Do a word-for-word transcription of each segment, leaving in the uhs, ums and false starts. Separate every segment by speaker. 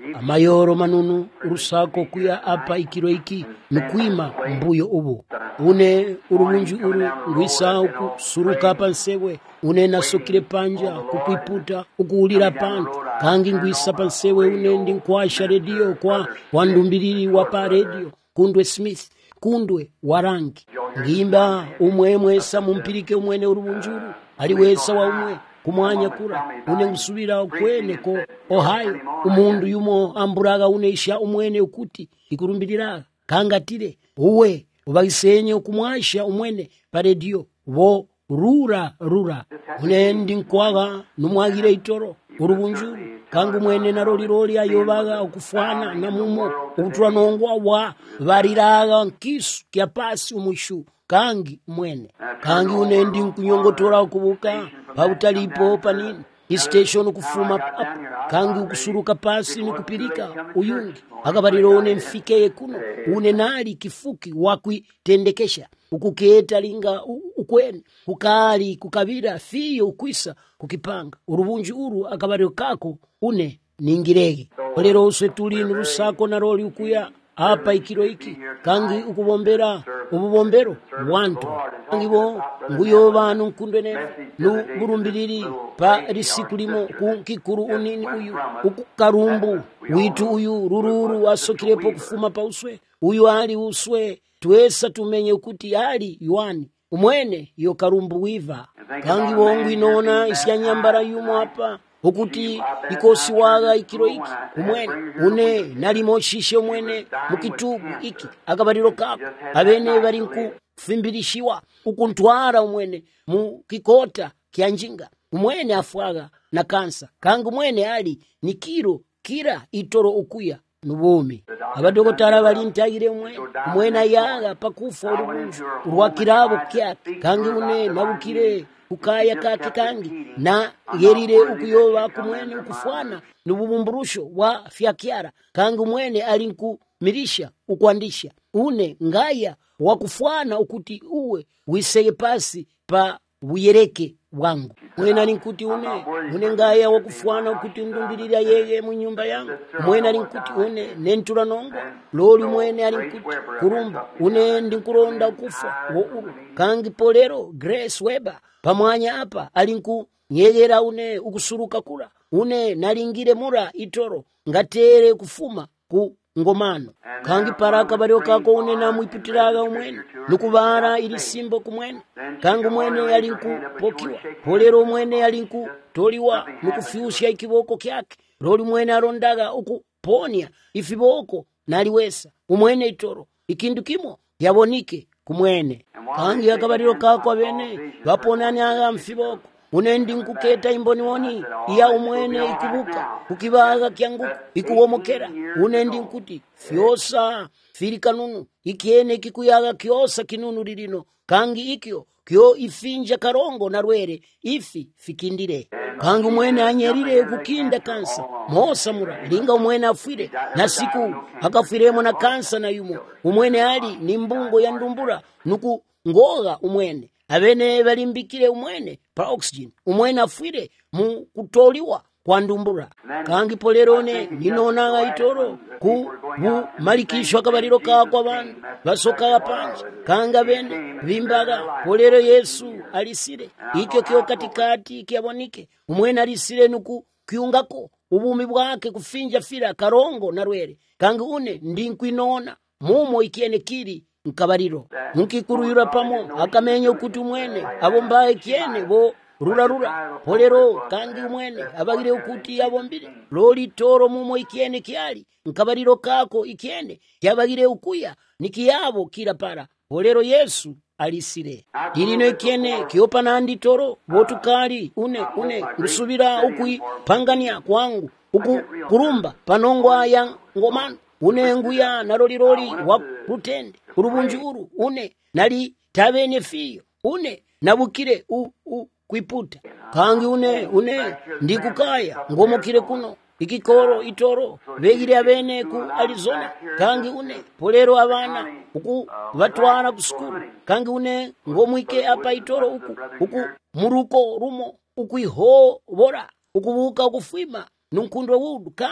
Speaker 1: amayoro manunu urusako kuya apa ikiro iki nukwima mbuyo ubu une urubunju uru ngwisa uku suruka pansewe une nasokire panja kukwiputa ukuulira pantu kangi ngwisa pansewe une ndi nkwasha redio kwa wandumbiriri wapa redio Kundwe Smith Kundwe warangi ngimba umwemwesa mumpirike umwene urubunjuru ali wesa wa umwe kumwanya kura une ngusubira kwene ko Ohio umundu yumo amburaga uneisha umwene ukuti ikurumbirira kangatire uwe ubagisenye kumwasha umwene pa redio wo rura rura une ndi nkwaga numwagire itoro urubunjuru kangu mwene naroli roli ayobaga okufwana na mumo ubutura nongwa wa variraga nkisu kya pasi umushu kangi mwene kangi unendi nkunyongotora kubuka pautalipo panini istation kufuma up kangi ukusuruka pasi nikupirika uyungi akabarirone mfike kuno une nali kifuki wakwitendekesha ukuketa linga ukwene kukali kukabira fiyo ukwisa kukipanga urubunju uru akabariro kako une ningirege olero uswe tuli nurusako naroli ukuya apa ikiro iki kangi ukubombera ububombero wantu kangi bo nguyo bantu nkundwe ne nu burumbiriri pa risikulimo kukikuru unini uyu ukukarumbu witu uyu rururu asokirepo kufuma pa uswe uyu ali uswe tuwesa tumenye kuti ali yuani umwene yo karumbu wiva kangi bongu inona isyanyambara yumo hapa ukuti ikosi waga ikiro iki umwene une nalimo shishe umwene mukitubu iki akabariro kako abene bari nku fimbirishiwa ukuntwara umwene mukikota kyanjinga umwene afwaga na kansa kangu umwene ali nikiro kira itoro ukuya nubumi abadogotara bali ntagire umwene umwene yaga pakufa urubunju urwakirabo kyake kangi une nabukire ukaya kake kangi na yerire ukuyoba kumwene ukufwana nububumburusho wa fyakiara kangi umwene alinku mirisha ukwandisha une ngaya wakufwana ukuti uwe wiseye pasi pa buyereke wangu mwena alinkuti une une ngaya wakufwana ukuti ndumbilira yeye mu nyumba yangu mwena alinkuti une nentura nongo loli mwene alinkuti kurumba une ndinkuronda kufa wo uru kangi polero Grace Weber pamwanya apa alinku nyegera une ukusuruka kula une nalingire mura itoro ngatere kufuma ku ngomano kangi paraka bari kako une namwipitiraga umwene nukubara ili simbo kumwene kangu mwene yalinku pokiwa polero mwene yalinku toliwa nukufyusha ikiboko kyake roli mwene arondaga ukuponya ifiboko naliwesa umwene itoro ikindu kimo yabonike kumwene kangi akabariro kako abene baponani aga mfiboko unendi nkuketa imboni woni iya umwene ikubuka kukibaga kyangu ikubomokera unendi nkuti fyosa firi kanunu ikiene kikuyaga kyosa kinunu lilino kangi ikyo kyo ifinja karongo na rwere ifi fikindire kangi umwene anyerire kukinda kansa mosa mura linga umwene afwire na siku akafiremo na kansa na yumo umwene ali ni mbungo ya ndumbura nuku ngoga umwene abene balimbikire umwene pa oxygen umwene afwire mu kutoliwa kwa ndumbura kangi polerone ninona itoro ku bu malikishwa kabariro ka kwa bantu basoka panje kanga bene bimbaga polero Yesu alisire ikyo kyo katikati kyabonike umwene alisire nuku kyungako ubumi bwake kufinja fira karongo na rwere kangi une ndinkwinona mumo ikiene kiri nkabariro nkikuruyura pamo akamenye ukuti umwene abombaye kiene bo rura rura polero kandi umwene abagire ukuti yabombire loli toro mumo ikiene kiali nkabariro kako ikiene kyabagire ukuya nikiyabo kila para polero Yesu alisire dilino ikiene kiopa nandi toro botukali une une rusubira ukui pangania kwangu uku kurumba panongwa ya ngomano une nguya naroli roli wa rutende urubunjuru une nali tabene fiyo une nabukire u, u kwiputa kangi une une ndikukaya ngomokire kuno ikikoro itoro begire abene ku Arizona kangi une polero abana uku batwana ku skulu kangi une ngomwike apa itoro uku uku muruko rumo ukuiho bora ukubuka ukufima nunkundwe wudu kangi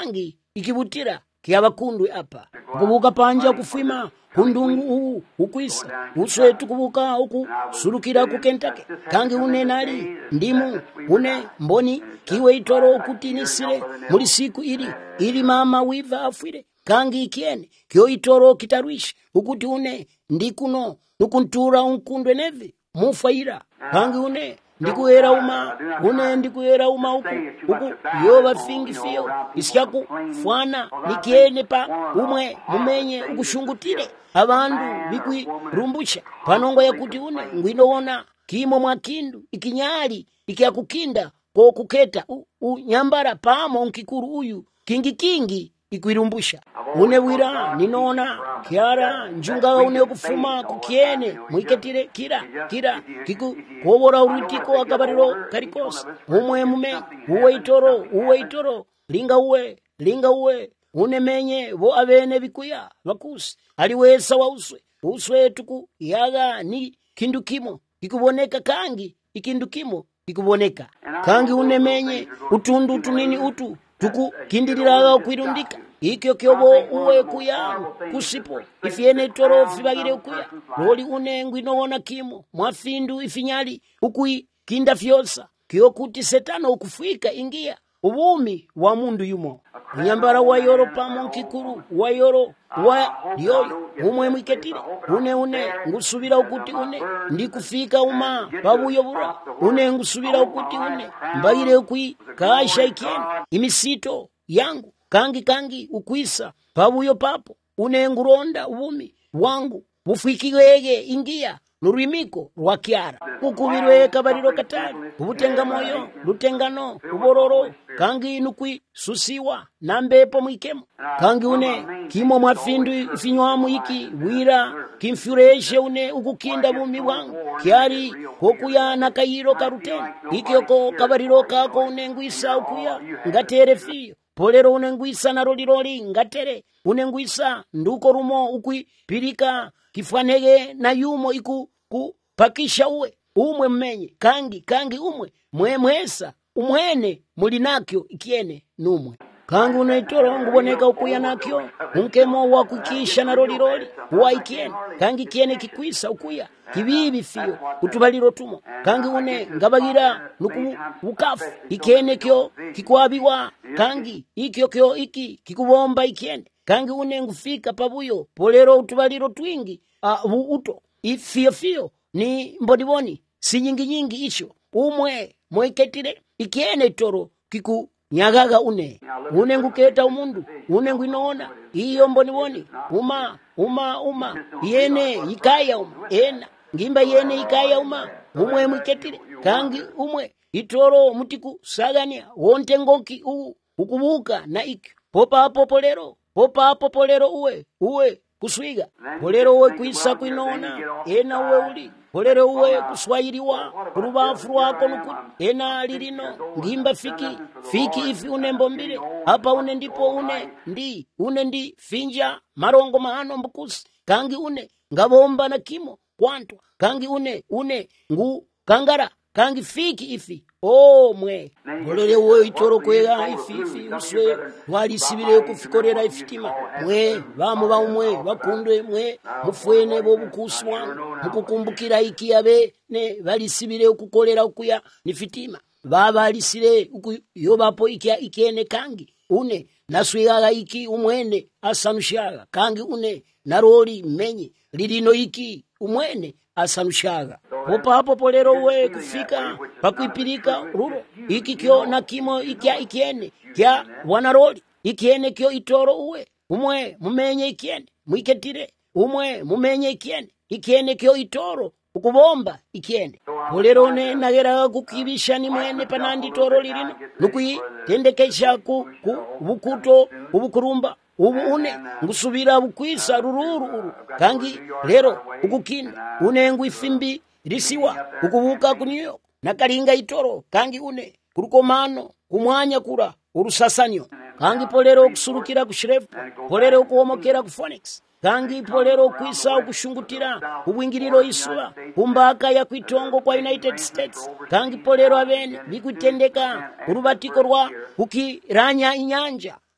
Speaker 1: ikibutira kyabakundwe apa kubuka panja kufima kundungu uwu ukwisa uswetu kubuka uku sulukira ku Kentucky kangi une nali ndimu une mboni kiwe itoro kutinisire muri siku ili ili mama wiva afwire kangi ikiene kyo itoro kitarwishi ukuti une ndikuno nukuntura unkundwe nevi mufaira kangi une ndikuera uma une ndikuera uma uku uku yoba fingi fio isyaku fwana nikiene pa umwe mumenye ukushungutire abandu bikwi rumbusha panongo yakuti une ngwinoona kimo mwakindu ikinyali ikiakukinda ko kuketa unyambara pamo nkikuru uyu kingi kingi ikwirumbusha une wira ninoona kiara njunga une kufuma kukiene mwiketire kira kira kiku kobora urutiko akabariro karikosa umwe mume uwe itoro uwe itoro linga uwe linga uwe une menye bo abene bikuya bakusi aliwesa wa uswe uswe tuku yaga ni kindu kimo kikuboneka kangi ikindu kimo kikuboneka kangi une menye utundu tunini utu tuku kindiriraga kwirundika ikyo kyobo uwe kuya kusipo ifiene toro fibagire ukuya roli une ngwinoona kimo mwafindu ifinyali ukui kinda fyosa kyokuti setano ukufika ingia ubumi wa mundu yumo nyambara wa yoro pamo nkikuru wa yoro wa yoyo umwe mwiketire une une ngusubira ukuti une ndikufika uma babuyo bura une ngusubira ukuti une mbagire ukui kasha ikiene imisito yangu kangi kangi ukwisa babuyo papo une nguronda ubumi wangu bufikiwege ingia nurimiko rwa kiara ukubirwe kabariro katari ubutenga moyo lutengano ubororo kangi nukwi susiwa nambepo mwikemo kangi une kimo mwafindu ifinywamu iki wira kimfureshe une ukukinda bumi wangu kiari kokuya nakayiro karuteni ikioko kabariro kako une ngwisa ukuya ngatere fiyo polero une ngwisa na roliroli ngatere une ngwisa nduko rumo ukwi pirika kifwanege na yumo iku ku pakisha uwe umwe mmenye kangi kangi umwe mwemwesa umwene mulinakyo ikiene numwe kangi unaitoro nguboneka ukuya nakyo unkemo wa kukisha na roli roli wa ikiene kangi kiene kikwisa ukuya kibibi fiyo utubaliro tumo kangi une ngabagira nuku ukafu ikiene kyo kikwabiwa kangi ikyo kyo iki kikubomba ikiene kangi une ngufika pabuyo polero utubaliro twingi uh, uto ifio fio ni mboniboni si nyingi nyingi isho umwe mweketire ikiene toro kiku nyagaga une une nguketa umundu une ngwinoona iyo mboniboni uma uma uma yene ikaya uma ena ngimba yene ikaya uma umwe mweketire kangi umwe itoro mutiku sagania wonte ngoki u ukubuka na iki popa hapo polero popa hapo polero uwe uwe kuswiga polero uwe kuisa kuinona ena uwe uli polero uwe kuswahiliwa kurubafu rwako nuku ena lirino ngimba fiki fiki ifi une mbombile hapa une ndipo une ndi une ndi finja marongo mahano mbukusi kangi une ngabomba na kimo kwantwa kangi une une ngu kangara kangi fiki ifi oh mwe bolere uwe itoro kwega ifi ifi uswe wali sibile kufikorera ifitima mwe bamu ba umwe bakundwe mwe mufwene bo bukuswa mukukumbukira ikiyabe ne bali sibile ukukolera ukuya nifitima baba alisire ukuyobapo ikia ikene kangi une naswigaga iki umwene asanushaga kangi une naroli menye lilino iki umwene asanushaga popa hapo polero uwe kufika pakuipirika ruro iki kyo na kimo ikia ikiene kya wanaroli ikiene kyo itoro uwe umwe mumenye ikiene mwiketire umwe mumenye ikiene ikiene kyo itoro ukubomba ikiene polero ne nagera kukibisha ni mwene panandi toro lirino nukui tendekesha ku, ku bukuto ubukurumba ubu une ngusubira bukwisa rururu uru kangi lero ukukinda une ngwifimbi risiwa ukubuka ku New York nakalinga itoro kangi une kurukomano kumwanya kura urusasanyo kangi polero kusurukira ku Shreveport polero kuomokera ku Phoenix kangi polero kwisa ukushungutira ubwingiriro isura kumbaka ya kwitongo kwa United States kangi polero abene bikutendeka urubatiko rwa ukiranya inyanja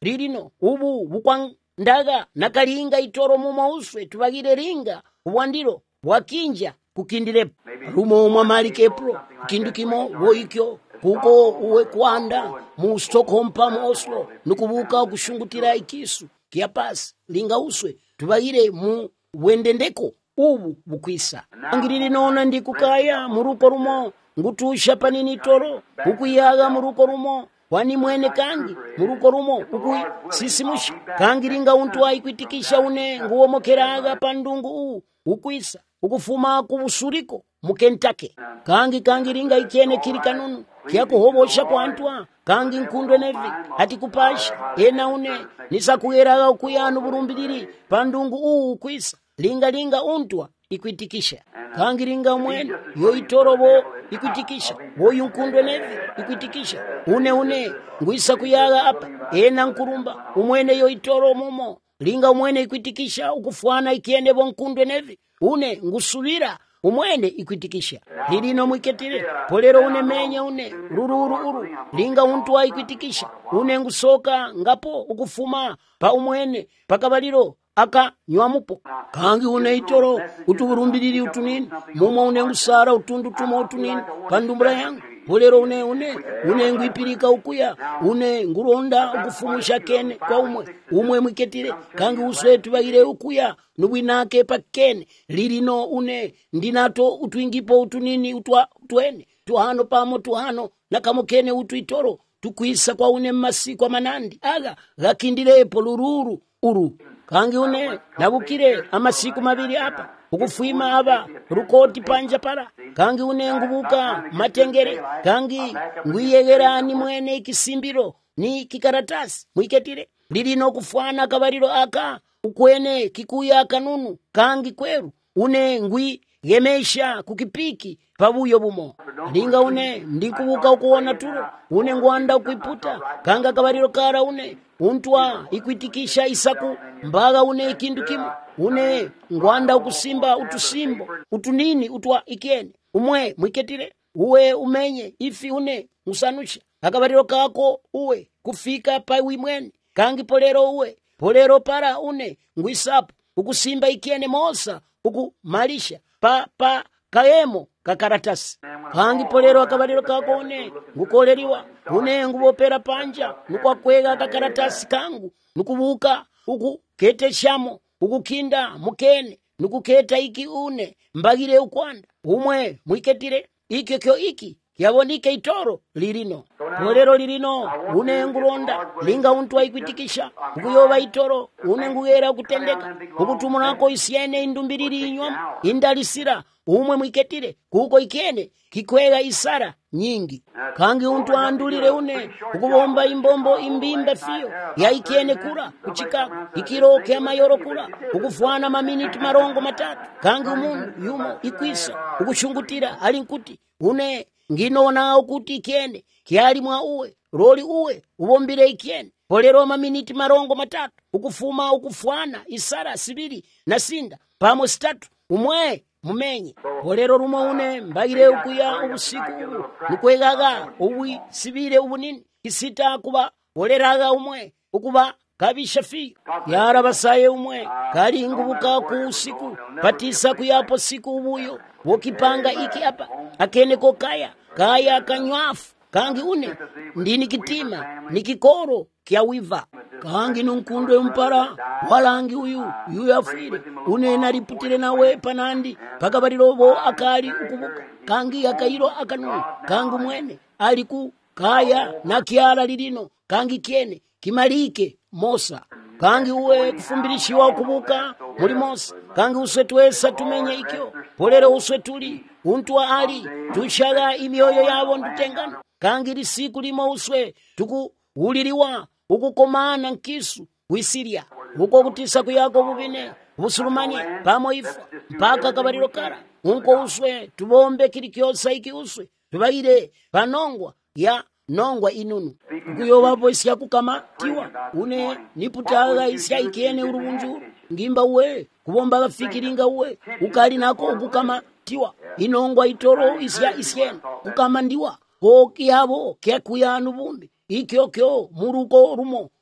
Speaker 1: lilino ubu bukwandaga nakalinga itoro mumo uswe tubagire linga ubwandiro wakinja kukindirepo rumo mwamali kepro kindu kimo woikyo kuko uwe kwanda mu Stockholm pa mu Oslo nukubuka kushungutira ikisu kiapasi linga uswe tubagire mu wendendeko ubu bukwisa angiriri nona ndikukaya muruko rumo ngutusha panini toro ukuyaga muruko rumo wani mwene kangi muruko rumo ukui sisimusha kangi linga untu aikwitikisha une nguwo mokeraga pandungu u ukwisa ukufuma kubusuriko mukentake kangi kangi linga ikene kiri kanunu kiakuhobosha kwa antwa kangi nkundwe nevi ati kupasha ena une nisakuyeraga ukuyanu burumbiriri pandungu uu ukwisa linga linga untwa ikwitikisha kangi linga mwene yo itorobo ikwitikisha boyu nkundwe nevi ikwitikisha une une nguisa kuyaga apa ena nkurumba umwene yo itoro mumo linga umwene ikwitikisha ukufuana ikiende bo nkundwe nevi une ngusubira umwene ikwitikisha lilino mwiketire polero une menya une rururu uru linga untu wa ikwitikisha une ngusoka ngapo ukufuma pa umwene pakabaliro aka nywamupo kangi une itoro utuburumbiriri utunini mumo une ngusara utundu tumo utunini pandumbura yangu polero une une une ngwipirika ukuya une nguronda ukufumusha kene kwa umwe umwe mwiketire kangi uswetu bagire ukuya nubwinake pakene lilino une ndinato utwingipo utunini utwa twene tuhano pamo tuhano nakamokene utuitoro tukwisa kwa une masiku manandi aga gakindirepo lururu uru kangi une nabukire amasiku mabiri apa ukufuima aba rukoti panja para kangi une ngubuka matengere kangi ngwiyegerani mwene ikisimbiro ni kikaratasi mwiketire lilino kufwana kabariro aka ukwene kikuya kanunu kangi kweru une ngwi gemesha kukipiki pabuyo bumo linga une ndikubuka ukuona turo une ngwanda ukuiputa kanga kabariro kara une untwa ikwitikisha isaku mbaga une ikindu kimu une ngwanda ukusimba utusimbo utunini utwa ikene umwe mwiketire uwe umenye ifi une musanusha akabariro kako uwe kufika pa wimweni kangi polero uwe polero para une ngwisapo ukusimba ikene mosa ukumalisha pa pa kaemo kakaratasi kangi polero akabariro kako une ngukoleriwa une ngubopera panja nukwakwega kakaratasi kangu nukubuka uku kete shamo ukukinda mukene nukuketa iki une mbagire ukwanda umwe mwiketire iki kyo iki kyabonike itoro lirino polero lirino une nguronda linga untu aikwitikisha ukuyoba itoro une nguyera kutendeka ukutumunako isiene indumbiriri inywa indalisira umwe mwiketire kuko ikene kikwega isara nyingi kangi untu andulire une ukubomba imbombo imbimbe fiyo ya ikene kura kuchika ikiroke mayoro kura ukufwana maminiti marongo matatu kangi umundu yumo ikwisa ukushungutira alinkuti une nginona ukuti ikene kiali mwa uwe roli uwe ubombire ikene polero maminiti marongo matatu ukufuma ukufwana isara sibiri na sinda pamo sitatu umwe mumenye polero rumo une mbagire ukuya ubusiku ubu nukwegaga uwi sibire ubunini kisita kuba poleraga umwe ukuba kabisha fi yara basaye umwe kari ngubuka ku usiku patisa kuyapo siku ubuyo wokipanga iki apa akene ko kaya kaya kanywafu kangi une ndini kitima nikikoro kya wiva kangi nunkundwe mpara walangi uyu uyu yafire une nariputire nawe panandi pakabarirobo akali ukubuka kangi akairo akanu kangu mwene aliku kaya na kiara lilino kangi kene kimalike mosa kangi uwe kufumbirishiwa ukubuka muri mosa kangi uswe twesa tumenye ikyo polero uswe tuli untu ali tushaga imyoyo yabo ndutengana kangi lisiku limo uswe tukuuliriwa ukukomana nkisu wisiria uko kutisa kuyako bubine busulumani pamo ifa mpaka kabariro kara unko uswe tubombe kili kyosa iki uswe tubaire panongwa ya nongwa inunu kuyobapo isya kukama tiwa une niputaga isya ikene urubunju ngimba uwe kubomba gafikiringa uwe ukali nako ukukama tiwa inongwa itoro isya isyene kukama ndiwa ko kiyabo kya kuyanu bumbi ikyo kyo muruko rumo ki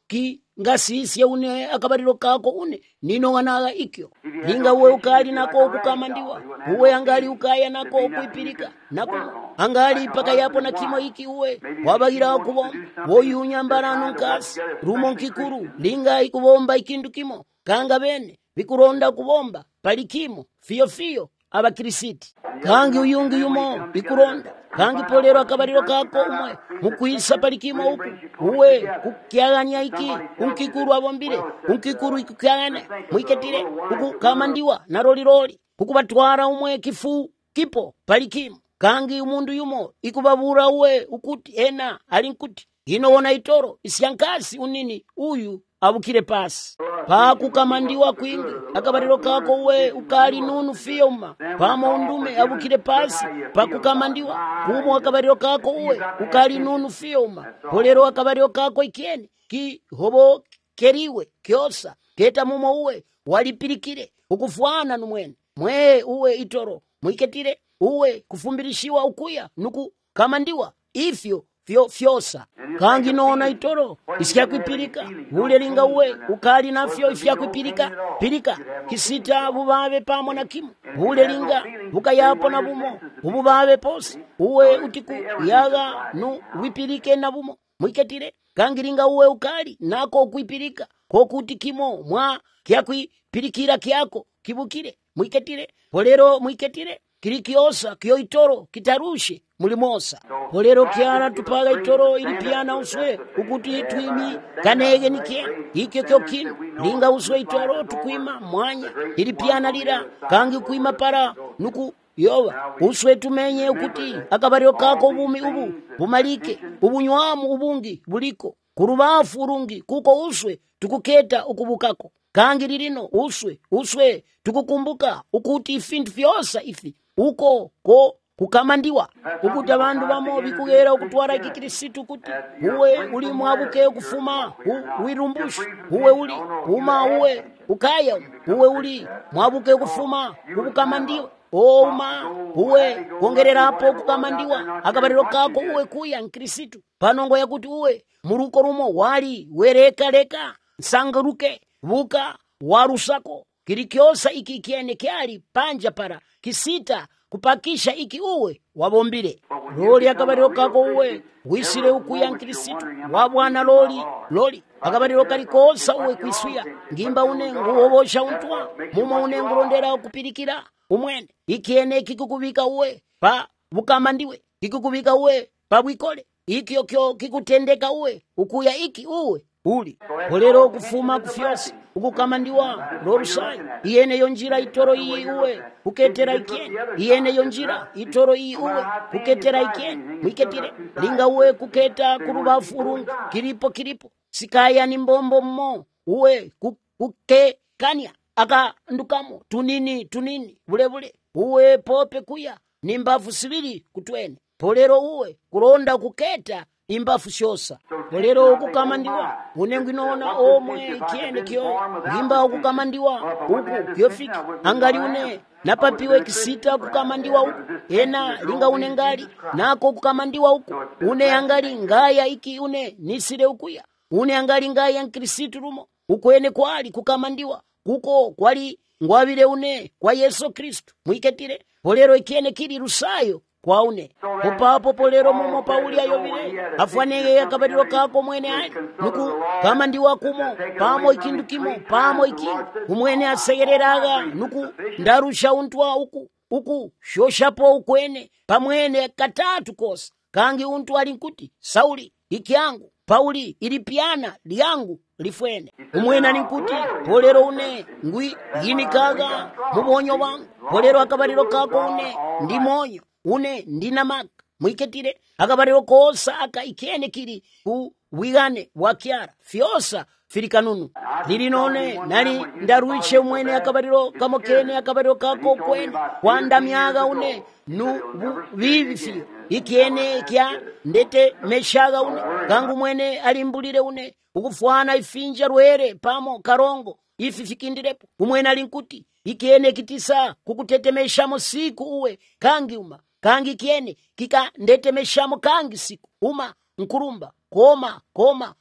Speaker 1: ngasisye une akabaliro kako une nino wanaga ikyo linga uwe ukali nako okukamandiwa uwe angali ukaya nako okuipirika nako angali paka yapo na kimo iki uwe wabagira kubomba woyunya mbarano nkasi rumo nkikuru linga ikubomba ikindu kimo kanga bene bikuronda kubomba palikimo fiyo fiyo abakirisiti kangi uyungi yumo bikuronda kangi polero akabaliro kako umwe mukwisa palikimo uku uwe kukyaganya iki unkikuru abombire unkikuru ikukyagane mwiketire uku kamandiwa na roli roli kukubatwara umwe kifu kipo palikimo kangi umundu yumo ikubabura uwe ukuti ena alinkuti ino wona itoro isyankasi unini uyu abukire pasi pakukamandiwa kwingi akabaliro kako uwe ukali nunu fiyoma pamo undume abukire pasi pakukamandiwa kumo akabaliro kako uwe ukali nunu fiyoma polero akabaliro kako ikieni ki hobo keriwe kiosa keta mumo uwe walipirikire ukufuana numwene mwe uwe itoro mwiketire uwe kufumbirishiwa ukuya nuku kamandiwa ifyo fyo fyosa kangi nona itoro isyakwipirika ule linga uwe ukali nafyo ifyakwipirika pirika kisita bubabe pamo na kimu ule linga bukayapo na bumo ububabe posi uwe utiku yaga nu wipirike na bumo mwiketire kangi linga uwe ukali nako kwipirika kokuti kimo mwa kyakwipirikira kyako kibukire mwiketire polero mwiketire kirikiosa kyo itoro kitarushe mulimosa polero kyana tupaga itoro ili piana uswe ukuti twimi kanege nikie ikyo kyo kinu linga uswe itoro tukwima mwanya ili piana lira kangi kuima para nuku yoba uswe tumenye ukuti akabaliro kako ubumi ubu bumalike ubunywamu ubungi buliko kurubafu urungi kuko uswe tukuketa ukubukako kangi lirino uswe uswe tukukumbuka ukuti ifintu fyosa ifi uko ko kukamandiwa ukuti abantu bamo bikugera ukutwara ikikirisitu kuti uwe uli mwabuke kufuma wirumbushu uwe uli uma uwe ukaya uwe uli mwabuke kufuma kukamandiwa oma uwe kongerera hapo kukamandiwa akabaliro kako uwe kuya nkirisitu panongo yakuti uwe muruko rumo wali wereka leka sangaruke buka warusako kirikiosa iki kiene kyali panja para kisita kupakisha iki uwe wabombire loli akabaliro kako uwe wisire ukuya nkirisitu wabwana loli loli akabaliro kalikosa uwe kwiswia ngimba une nguwobosha untwa mumo une ngurondera kupirikira umwene ikiene kikukubika uwe pa bukamandiwe kikukubika uwe pa bwikole ikyo kyo kikutendeka uwe ukuya iki uwe uli polero kufuma kufyosi ukukamandiwa lorusai iyene yonjira itoro iyi uwe uketera ikeni iyene yonjira itoro iyi uwe uketera ikeni mwiketire linga uwe kuketa kurubafu urungi kiripo kiripo sikaya ni mbombo mmo uwe kuke kanya aka ndukamo tunini tunini bule bule uwe pope kuya ni mbafu sibiri kutwene polero uwe kuronda kuketa imbafu shosa polero ukukamandiwa unengu inoona omwe kiene kyo ngimba ukukamandiwa uku kyofiki angali une napapiwe kisita kukamandiwa uku ena linga une ngali nako kukamandiwa uku une angali ngaya iki une nisire ukuya une angali ngaya nkirisitu rumo ukwene kwali kukamandiwa kuko kwali ngwabire une kwa Yesu Kristo mwiketire polero ikiene kiri rusayo kwaune upapo polero mumo Pauli ayobire afwaneye akabaliro kako mwene ali nuku kama ndiwa kumo pamo ikindu kimo pamo ikindu umwene asegereraga nuku ndarusha untwa uku uku shoshapo ukwene pamwene katatu kosa kangi untu alinkuti Sauli ikyangu Pauli ilipiana liyangu lifwene umwene alinkuti polero une ngwi yinikaga mubonyo wangu polero akabaliro kako une ndi monyo une ndina maka mwiketire akabaliro kosa aka ikene kiri ku wigane wakyara fyosa filikanunu lilinone nali ndaruiche umwene akabaliro kamokene akabaliro kako kwene kwanda myaga une nu vivi fiyo ikene kya ndete meshaga une kangu mwene alimbulire une ukufwana ifinja rwere pamo karongo ifi fikindirepo umwene alinkuti ikene kitisa kukutetemeshamo siku uwe kangi uma kangi kiene kika ndetemeshamo kangi siku uma nkurumba koma koma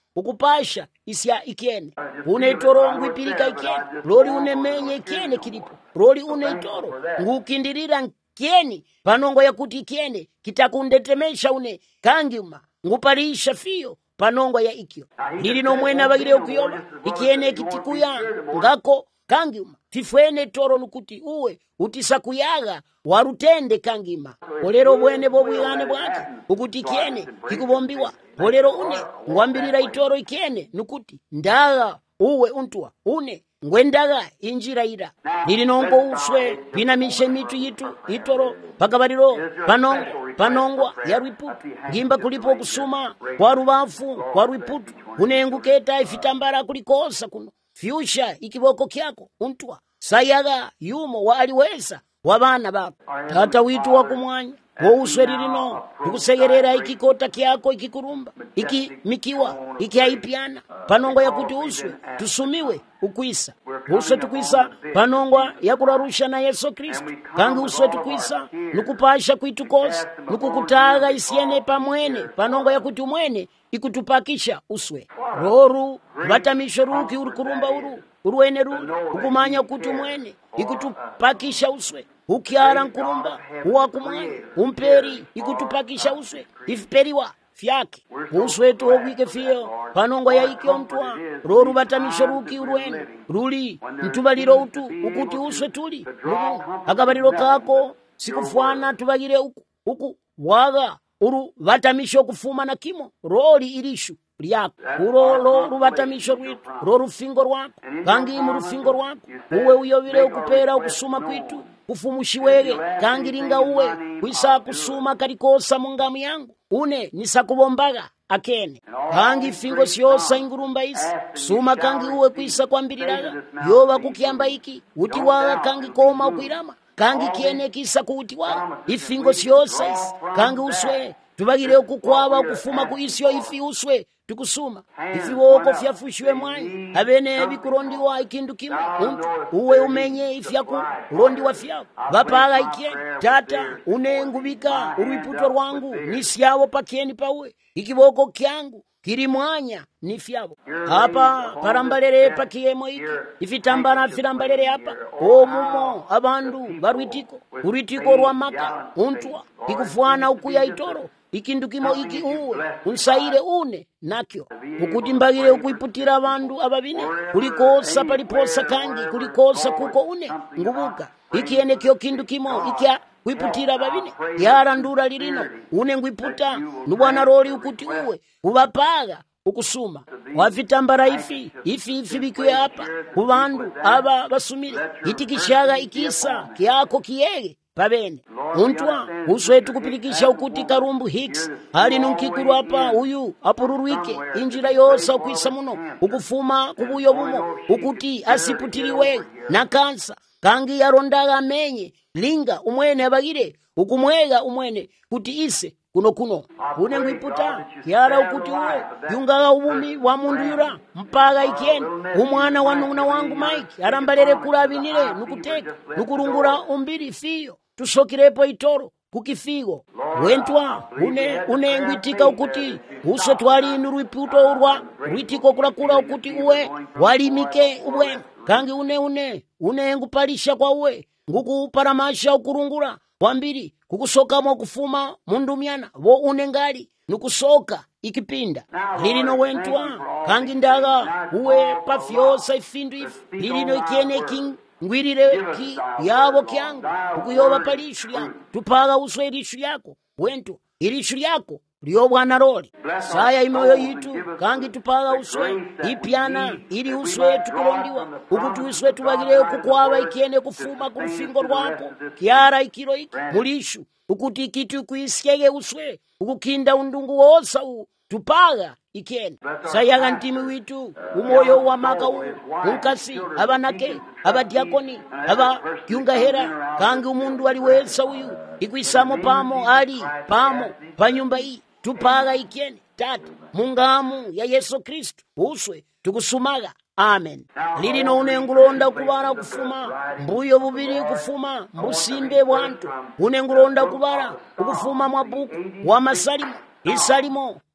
Speaker 1: ukupasha isya ikyene une itoro ngwipilika ikyene loli une menye ikyene kilipo loli une itoro ngukindirira nkyeni panongo yakuti ikyene kitakundetemesha une kangiuma ngupalisha fiyo panongo ya ikyo lili nomwene abagire okuyoba ikyene kitikuya ngako kangiuma tifwene toro nukuti uwe utisakuyaga warutende kangima olero bwene bobwigane bwake ukuti ikyene kikubombiwa olero une ngwambirira itoro ikyene nukuti ndaga uwe untwa une ngwendaga injira ira lili nongo uswe pinamishe mitu yitu itoro pakabaliro panongo panongwa ya rwiputu ngimba kulipo kusuma kwa rubafu kwa rwiputu unenguketa ifitambara kulikosa kuno fyusha ikiboko kyako untwa sayaga yumo waliweza wabana bako tata witu wa kumwanya wouswe lilino tukusegerera ikikota kyako ikikurumba iki mikiwa iki aipiana panongwa yakuti uswe tusumiwe ukwisa uswe tukwisa panongwa yakurarusha na Yesu Kristo kangi uswe tukwisa nukupasha kwitukosa nukukutaga isiene pamwene panongwa yakuti umwene ikutupakisha uswe roru batamisho ruki urukurumba uru uruene ru ukumanya kuti umwene ikutupakisha uswe ukiara nkurumba uwakumwanya umperi ikutupakisha uswe ifiperiwa fyake uswe tuwike fiyo panongo ya ikyo mtwa roru batamisho ruki uruene ruli ntubaliro utu ukuti uswe tuli akabaliro kako sikufwana tubagire uku uku waga uru batamisho kufuma na kimo roli irishu lyako uro lo rubatamisho rwitu ro rufingo rwako kangi mu rufingo rwako uwe uyobire ukupera ukusuma kwitu kufumushiwege kangi ringa uwe kwisa kusuma kalikosa mungamu yangu une nisakubombaga akene kangi fingo syosa ingurumba isi suma kangi uwe kwisa kwambiriraga yoba kukiamba iki uti waga kangi koma ukwirama kangi kiene kisa kuti waga ifingo syosa isi kangi uswe tubagire okukwaba kufuma ku isyo ifi uswe tukusuma ifi woko fyafushiwe mwanyi abene bikurondiwa ikindu kimwe untu uwe umenye ifyaku rondiwa fyako bapaga ikie tata unengubika urwiputo rwangu nisyawo pakeni pawe ikiboko kyangu kiri mwanya ni fyabo hapa parambalere pakiyemo iki ifitambara firambalere hapa omumo abandu barwitiko urwitiko rwamaka untwa ikufwana ukuya itoro ikindu kimo iki uwe unsaire une nakyo ukuti mbagire ukuiputira abandu ababine kulikosa paliposa kangi kulikosa kuko une ngubuka ikiene kyo kindu kimo ikya kuiputira ababine yarandura lirino une nguiputa nubwana roli ukuti uwe ubapaga ukusuma wafitambara ifi ifi ifi bikiwe hapa kubandu aba basumire itikishaga ikisa kyako kiyege pabene untwa uswe tukupirikisha ukuti karumbu Hicks hali nunkikuru hapa uyu apururwike injira yosa ukwisa muno ukufuma kubuyo bumo ukuti asiputiriwe na kansa kangi yarondaga amenye linga umwene abagire ukumwega umwene kuti ise kuno kuno une ngwiputa kyara ukuti uwe yungaga ubumi wa mundu yura mpaga ikieni umwana wa nuna wangu Mike arambalere kulabinire nukuteka nukurungura umbiri fiyo tusokirepo itoro kukifigo wentwa une une ngwitika ukuti uso twali nurwiputo urwa rwitiko kulakula ukuti uwe walimike uwe kangi une une une ngupalisha kwa uwe ngukuparamasha ukurungura wambiri kukusokamo kufuma mundumyana wo unengali nukusoka ikipinda lilino wentwa kangi ndaga uwe pafyosa ifindu ifi lilino ikiene king ngwirire ki yabo kyangu ukuyoba palishu lyako tupaga uswe ilishu yako wentwa ilishu yako liyo bwana roli saya imoyo yitu kangi tupaga uswe ipiana ili uswe tukulondiwa ukuti uswe tubagire kukwaba ikiene kufuma kurufingo rwako kiara ikiro iki mulishu ukuti ikitu kuisyege uswe ukukinda undungu wosa u tupaga ikiene sayaga ntimi witu umoyo wa maka u unkasi abanake abadiakoni aba kiungahera kangi umundu aliwesa uyu ikwisamo pamo ali pamo panyumba hii tupaga ikiene tatu mungamu ya Yesu Kristo uswe tukusumaga amen lilino unengulonda kubara kufuma mbuyo bubiri kufuma mbusimbe bwantu unengulonda kubara ukufuma mwabuku wa masalimo isalimo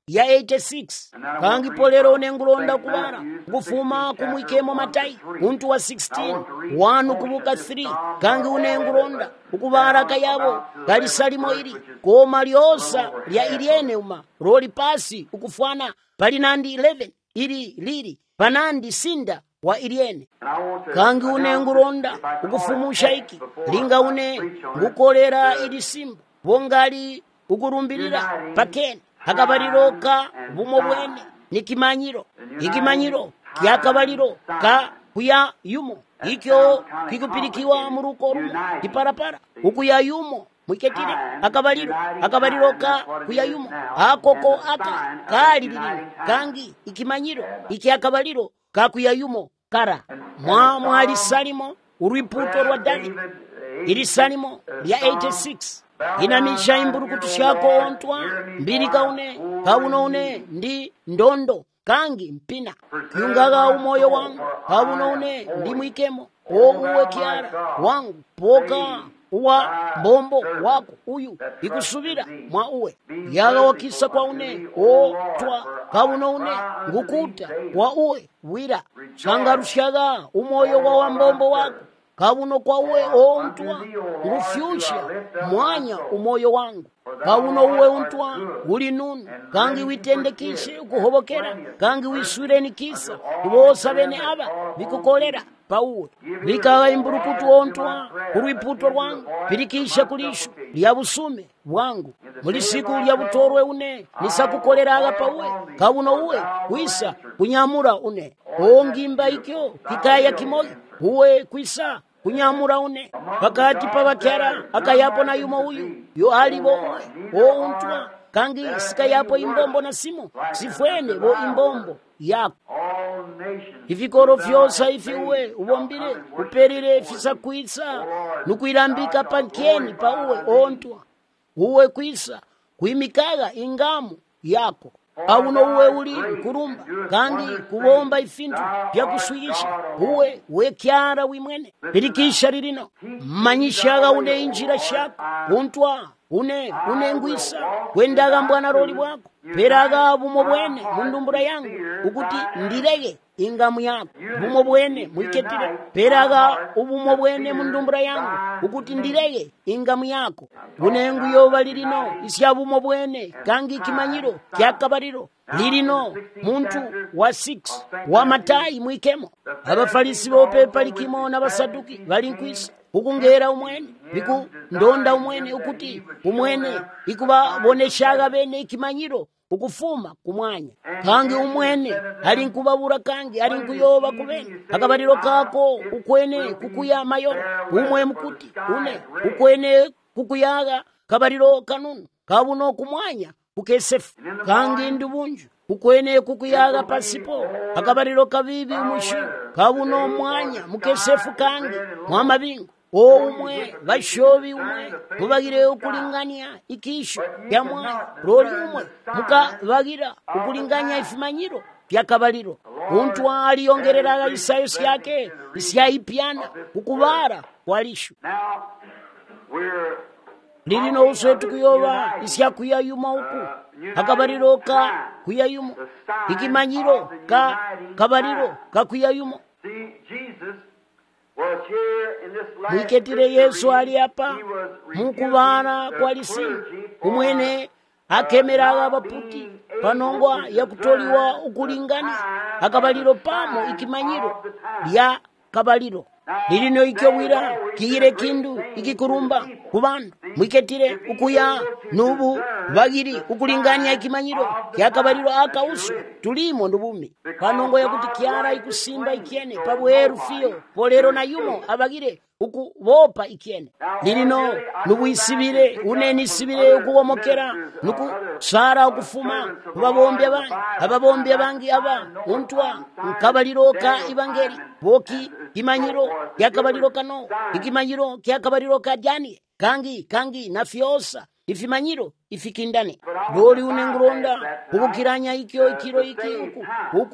Speaker 1: ya eighty-six kangi polero unengulonda kubara kufuma kumwikemo matayi muntu wa sixteen wanu kubuka three kangi unengulonda ukubara kayabo kali salimo ili koma lyosa lya iliene uma roli pasi ukufwana pali nandi eleven ili lili panandi sinda wa iliene kangi unengulonda ukufumusha iki linga une ngukolera ili simba bongali ukurumbirira pakeni akabaliroka bumo bwene nikimanyiro ikimanyiro kyakabaliro ka kuya yumo ikyo kikupirikiwa muruko rumo kiparapara ukuya yumo mwiketire akabaliro akabaliroka kuya yumo akoko aka kali lili kangi ikimanyiro iki akabaliro ka kuya yumo kara mwa mwali salimo uriputo rwa dani ili salimo ya eighty-six inamisha imburukutu shako ontwa mbili kaune kauno une ndi ndondo kangi mpina kiungaga umoyo wangu kauno une ndi mwikemo o uwe kiara wangu poka uwa mbombo wako uyu ikusubira mwa uwe yaga wakisa kwa une o twa kauno une ngukuta wa uwe wira sangarushaga umoyo wa wambombo wako kauno kwa uwe ontwa ngufyusha mwanya umoyo wangu kauno uwe ontwa uli nunu kangi witendekishe ukuhobokera kangi wiswireni kisa kubosa bene aba bikukolera pauwe bikaga imburukutu ontwa urwiputo rwangu pirikisha kulisho lya busume bwangu muri siku lya butorwe une nisakukoleraga pauwe kauno uwe kwisa kunyamura une ongimba ikyo kikaya kimoyo uwe kwisa kunyamura une pakati pabakyara akayapo na yumo uyu yo alibo uwe o untwa kangi sikayapo imbombo na simu sifwene bo imbombo yako ifikoro fyosa ifi uwe ubombire uperire fisa kwisa nukuirambika pankeni pa uwe ontwa uwe kwisa kuimikaga ingamu yako auno uwe uli kurumba kangi kubomba ifintu vya kuswigisha uwe wekyara wimwene pirikisha lilino mmanyishaga une injira shako untwa une unengwisa wendaga mbwana roli bwako peraga bumo bwene mundumbura yangu ukuti ndirege ingamu yako bumo bwene mwiketire peraga ubumo bwene mundumbura yangu ukuti ndirege ingamu yako unengu yoba lilino isya bumo bwene kangi kimanyiro kyakabaliro lilino muntu wa six wa matayi mwikemo abafarisi bope palikimo n'abasaduki balinkwisa ukungera umwene biku ndonda umwene ukuti umwene ikuba boneshaga bene ikimanyiro ukufuma kumwanya kangi umwene ali nkubabura kangi ali nkuyoba kubene akabaliro kako ukwene kukuya mayoro umwe mkuti une ukwene kukuyaga kabaliro kanunu kabuno kumwanya kukesefu kangi ndubunju ukwene kukuyaga pasipo akabaliro kabibi umushu kabuno mwanya mukesefu kangi mwamabingu o umwe bashobi umwe mubagire ukulingania ikisho ya mwanya roli umwe mukabagira ukulingania ifimanyiro byakabaliro muntu aliyongerera isayo syake isyayipiana ukubara walishu lilino uswetu kuyoba isyakuyayuma uku akabaliro ka kuyayuma ikimanyiro ka kabaliro ka kuyayuma mwiketire Yesu ali apa mukubana kwa lisimu umwene akemeraga baputi panongwa ya kutoliwa ukulingania akabaliro pamo ikimanyiro lya kabaliro lilino ikyobwira kiyire kindu ikikurumba kubandu mwiketire ukuya nubu bagiri ukulingania ikimanyiro kyakabaliro akausu tulimo ndubumi panongo yakuti kyara ikusimba ikyene pabweru fiyo polero na yumo abagire ukubopa ikyene lilino nubuisibire unenisibire ukubomokera nuku sara ukufuma kubabombe bangi ababombe bangi aba untwa nkabaliro ka ibangeri boki imanyiro kyakabaliro kano ikimanyiro kyakabaliro ka jani kangi kangi nafyosa ifimanyiro ifikindane doli unengulonda ukukiranya ikyo ikiro iki uku uku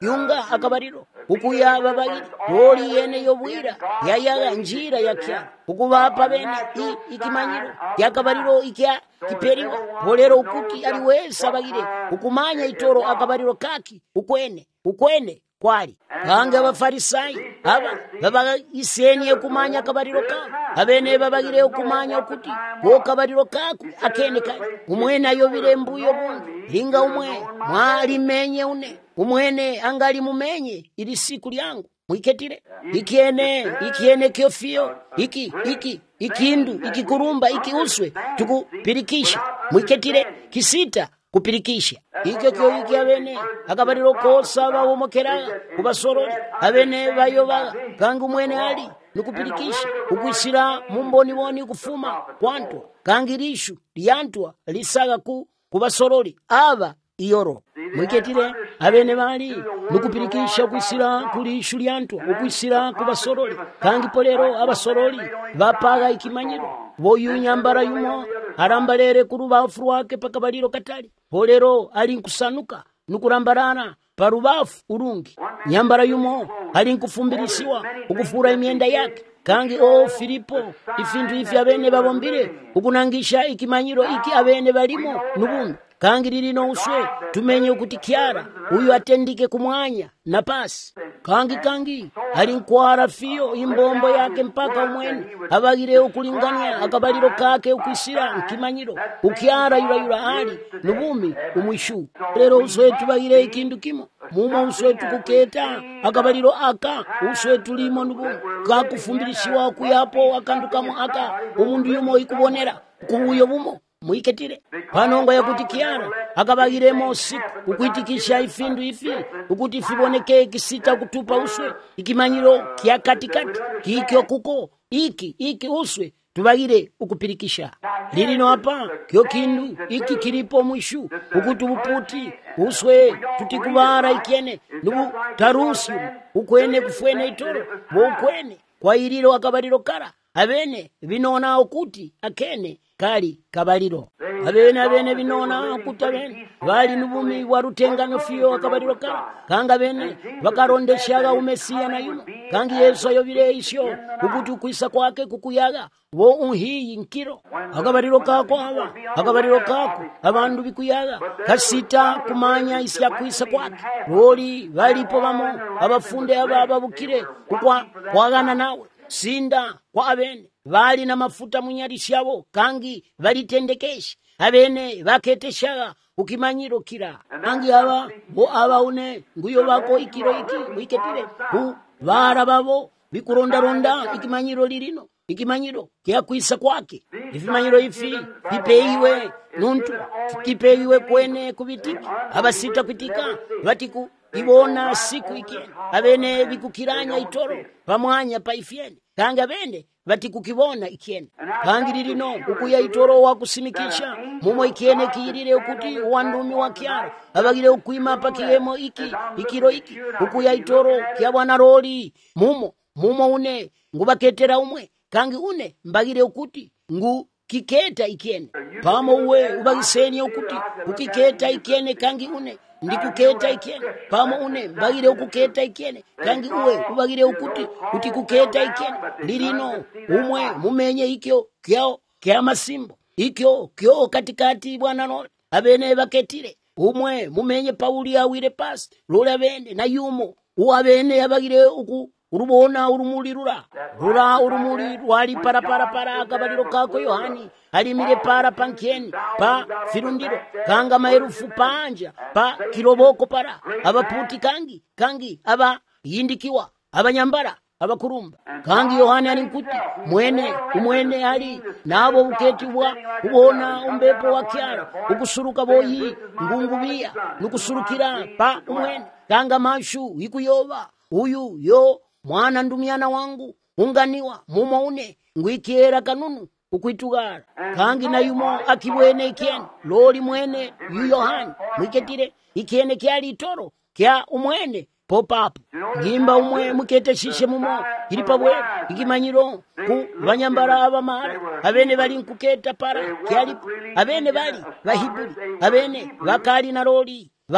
Speaker 1: yunga akabaliro ukuya babagire loli yene yobwira yayaga njira yakya ukubapa bene ikimanyiro yakabaliro ikya kiperiwa polero ukuti aliwesa bagire ukumanya itoro akabaliro kaki ukwene ukwene kwali kanga abafarisayi aba babaga iseni yokumanya akabaliro kako abene babagire okumanya okuti ko kabaliro kako akene kali umwene ayobire mbuyo bungi linga umwe mwali menye une umwene angali mumenye ili siku lyangu mwiketire ikiene ikiene kyofio iki iki ikindu ikikurumba iki uswe tukupirikisha mwiketire kisita kupirikisha ikyo kyo iki abene akabaliro kosa bawomokera kubasoroli abene bayoba kangu mwene ali nikupirikisha ukwisira mumboni boni kufuma kwantu kangirishu lyantwa lisaga ku kubasoroli aba iyoro mwiketire abene bali nikupirikisha ukwisira kulishu lyantwa ukwisira kubasoroli kangi polero abasoroli bapaga ikimanyiro boyunyambara yumo arambalere kurubafu rwake pakabaliro katali polero ali nkusanuka nukurambarana parubafu urungi nyambara yumo ali nkufumbilisiwa ukufura imyenda yake kangi o Filipo ifindu ifi abene babombire ukunangisha ikimanyiro iki abene balimo nubundu kangi lilino uswe tumenye ukuthi kyara uyu atendike kumwanya na pasi kangi kangi ali nkwara fiyo imbombo yake mpaka umwene abagire ukulingania akabaliro kake ukwisira nkimanyiro ukyara yura yura ali nubumi umwishu lero uswe tubagire ikindu kimo mumo uswe tukuketa akabaliro aka uswe tulimo nubumi kakufumbilishiwa kuyapo akandukamo aka umundu yumo ikubonera kubuyo bumo mwiketire panongo yakuti kiara akabagiremo siku ukwitikisha ifindu ifi ukuti fiboneke kisita kutupa uswe ikimanyiro kya katikati kikyo kuko iki iki uswe tubagire ukupirikisha lilino hapa kyo kindu iki kilipo mwishu ukuti uputi uswe tutikubara ikiene nubu tarusi ukwene kufwene itoro wokwene kwa ililo akabaliro kara abene binona okuti akene kali kabaliro abene abene binona okuti abene bali nubumi warutengano fiyo akabaliro kara kanga bene bakarondeshaga umesiya na yuno kangi Yesu ayobire isyo ukuti ukwisa kwake kukuyaga wo unhiyi nkiro akabaliro kako aba akabaliro kako abandu bikuyaga kasita kumanya isya kwisa kwake roli balipo bamo abafunde aba ababukire kukwa kwagana nawe sinda kwa abene bali na mafuta munyalishabo kangi balitendekesha abene baketeshaga ukimanyiro kira kangi aba bo aba une nguyo bako ikiro iki wiketire ku bara babo bikuronda ronda ikimanyiro lirino ikimanyiro kya kwisa kwake ifimanyiro ifi bipeiwe nuntu kipeiwe kwene kubitiki abasita kwitika batiku ibona siku ikene abene bikukiranya itoro pamwanya paifyene kanga bene bati kukibona ikene kangi lilino ukuya itoro wakusimikisha mumo ikene kiirire ukuti wandumi wa kyara abagire ukwima pakiyemo iki ikiro iki ukuya itoro kya bwana roli mumo mumo une ngubaketera umwe kangi une mbagire ukuti ngu kiketa ikene pamo uwe ubagiseni ukuti ukiketa ikene kangi une ndikuketa ikene pamo une mbagire ukuketa ikene kangi uwe ubagire ukuti utikuketa ikene lilino umwe mumenye ikyo kyao kya masimbo ikyo kyo katikati bwana no abene baketire umwe mumenye Pauli awire pasi lola bende na yumo uwabene abagire uku urubona urumuri rura rura urumuri rwali para para para akabaliro kako Yohani alimire para pankeni pa firundiro kanga maerufu panja pa kiroboko para abaputi kangi kangi aba yindikiwa abanyambara abakurumba kangi Yohani alinkuti mwene umwene ali nabo uketibwa ubona umbepo wa kyara ukusuruka boyi ngungubia nukusurukira pa umwene kanga mashu ikuyoba uyu yo mwana ndumiana wangu unganiwa mumo une ngwikiera kanunu ukwitugara kangi na yumo akibwene ikene loli mwene yu Yohani mwiketire ikene kyali itoro kya umwene popapo ngimba umwe mukete shishe mumo ilipabwe ikimanyiro ku banyambara abamara abene bali nkuketa para kyali abene bali bahibuli abene bakali na loli ba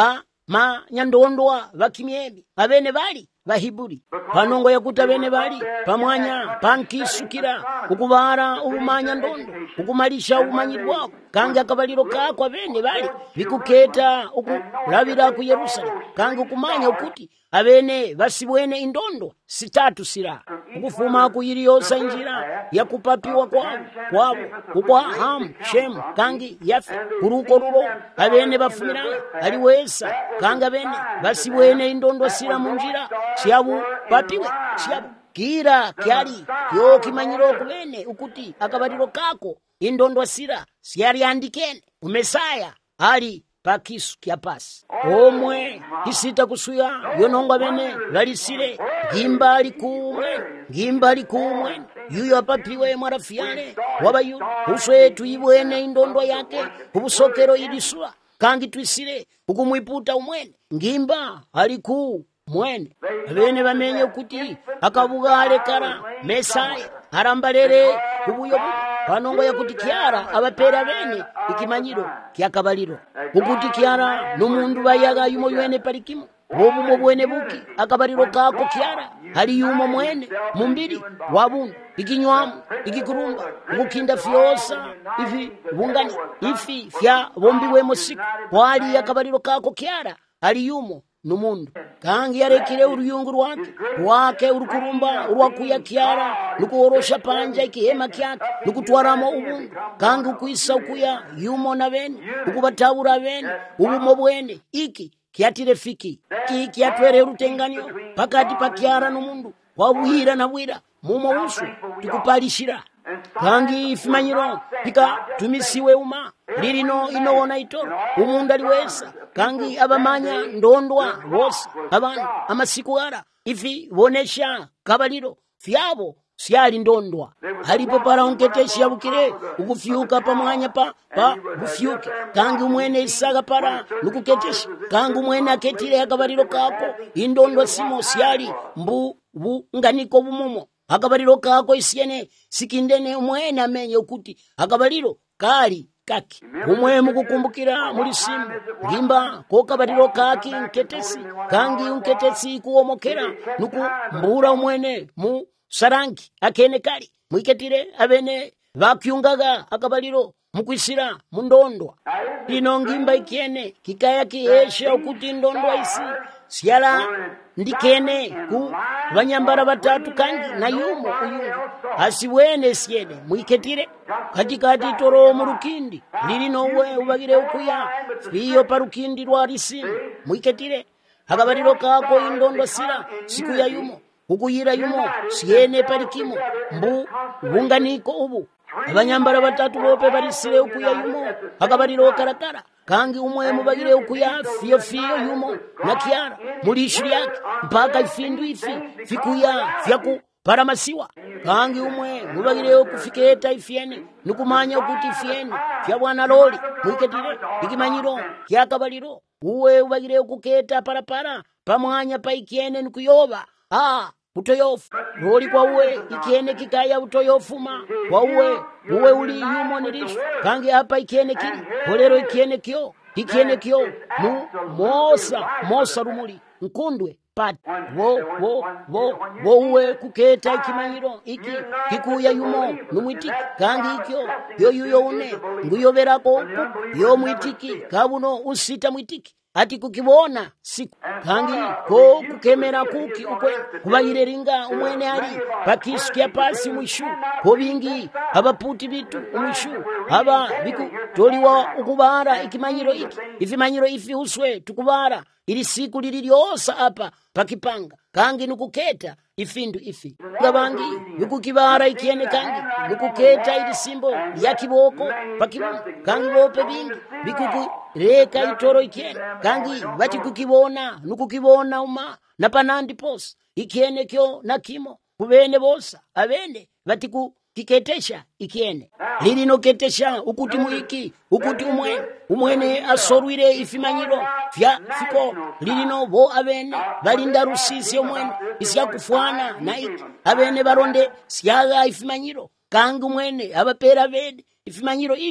Speaker 1: manyandondwa vakimyemi avene vali vahiburi panongo yakuti avene vali pamwanya pankisukira ukuvara uvumanya ndondo ukumalisha umanyiri wako kangi akavaliro kako avene vali vikuketa ukulavira ku Yerusalemu kangi ukumanya ukuti avene vasibwene indondo sitatu sira ukufuma kuyiriyosa njira yakupapiwa kwavo kwavo ukwa Hamu Shemu kangi Yafe kuruko rulo avene vafumirayo aliwesa kangi avene vasibwene indondo sira munjira siyabu papiwe siyabu kira kyali kyo kimanyiro kubene ukuti akabaliro kako indondo sira siyari andikene umesaya ali pakisu kya pasi omwe isita kusuya yononga bene lalisire ngimba ali kumwe ngimba ali kumwe yuyo apapiwe mwarafiane wabayu uswe tuyibwene indondo yake kubusokero iliswa kangi twisire ukumwiputa umwene ngimba ali ku mwene abene bamenye ukuti akabugale kara mesaya arambalere kubuyo panongo yakuti kyara abapera bene ikimanyiro kyakabaliro ukuti kyara n'umundu bayaga yumo yene parikimo bobumo bwene buki akabaliro kako kyara hali yumo mwene mumbiri wabundu ikinywamu ikikurumba ukukinda fyosa ifi bungani ifi fya bombiwe musiku wali akabaliro kako kyara hali yumo numundu kangi yarekire uruyungu rwake rwake urukurumba urwakuya kyara nukuorosha panja ikihema kyake nukutwaramo ubundu kangi ukwisa ukuya yumo na bene ukubatabura bene ubumo bwene iki kyatire fiki ki kyatwere urutenganyo pakati pa kyara numundu wabuhira na bwira mumo usu tukupalishira kangi ifimanyiro pika tumisiwe uma lirino inowona itoro umundu aliwesa kangi abamanya ndondwa bose abantu amasiku ara ifi bonesha kabaliro fyabo syali ndondwa halipo para unketeshi yabukire ukufyuka pamwanya pa pa bufyuke kangi umwene isaga para nukuketeshi kangi umwene aketire akabaliro kako indondwa simo syali mbu bunganiko bumumo akabaliro kako isyene sikindene umwene amenye ukuti akabaliro kali kaki umwe mukukumbukira muri simba ngimba ko kabaliro kaki nketesi kangi unketesi kuomokera nuku mbura umwene mu sarangi akene kali mwiketire abene bakyungaga akabaliro mukwisira mundondwa ino ngimba ikiene kikaya kihesha ukuti ndondwa isi siala ndikene ku banyambara batatu kangi na yumo uyungu asiwene siene mwiketire katikati toro murukindi lirino we ubagire ukuya fiyo parukindi rwarisimu mwiketire akabaliro kako indondo sira siku ya yumo ukuyira yumo siene parikimo mbu bunganiko ubu abanyambara batatu bope barisire ukuya yumo akabaliro karakara kangi umwe mubagire ukuya fiyo fiyo yumo na kiara mulishuri yake mpaka ifindu ifi fikuya fyaku paramasiwa kangi umwe mubagire kufiketa ifiene nukumanya ukuti ifiene fya bwana loli mwiketire ikimanyiro kyakabaliro uwe ubagire kuketa parapara pamwanya pa ikiene nukuyoba ah utoyofu loli kwa uwe ikiene kikaya utoyofuma kwa uwe uwe uli yumo nirishu kangi hapa ikiene kili kolero ikiene kyo ikiene kyo mu mosa mosa rumuli nkundwe pati wo wo wo wo uwe kuketa ikimanyiro iki kikuya yumo numwitiki kangi ikyo yo yuyo une nguyoberako yo mwitiki kabuno usita mwitiki ati kukibona siku kangi ko kukemera kuki ukwe kubayireringa umwene ali pakisu kya pasi mwishu ko bingi abaputi bitu umwishu aba biku toliwa ukubara ikimanyiro iki ifimanyiro ifi uswe tukubara ili siku lililiosa apa pakipanga kangi nukuketa ifindu ifi gabangi nukukibara ikiene kangi nukuketa ili simbo ya kiboko pakibu kangi bope bingi bikuku reka itoro ikiene kangi bati kukibona nukukibona uma na panandi pos ikiene kyo na kimo kubene bosa abende bati kiketesha ikiene lili no ketesha ukuti muiki ukuti umwe umwene asorwire ifimanyiro fya fiko lili no bo abene balinda rusisi umwene isya kufwana na iki abene baronde syaga ifimanyiro kangi umwene abapera bede ifimanyiro ifi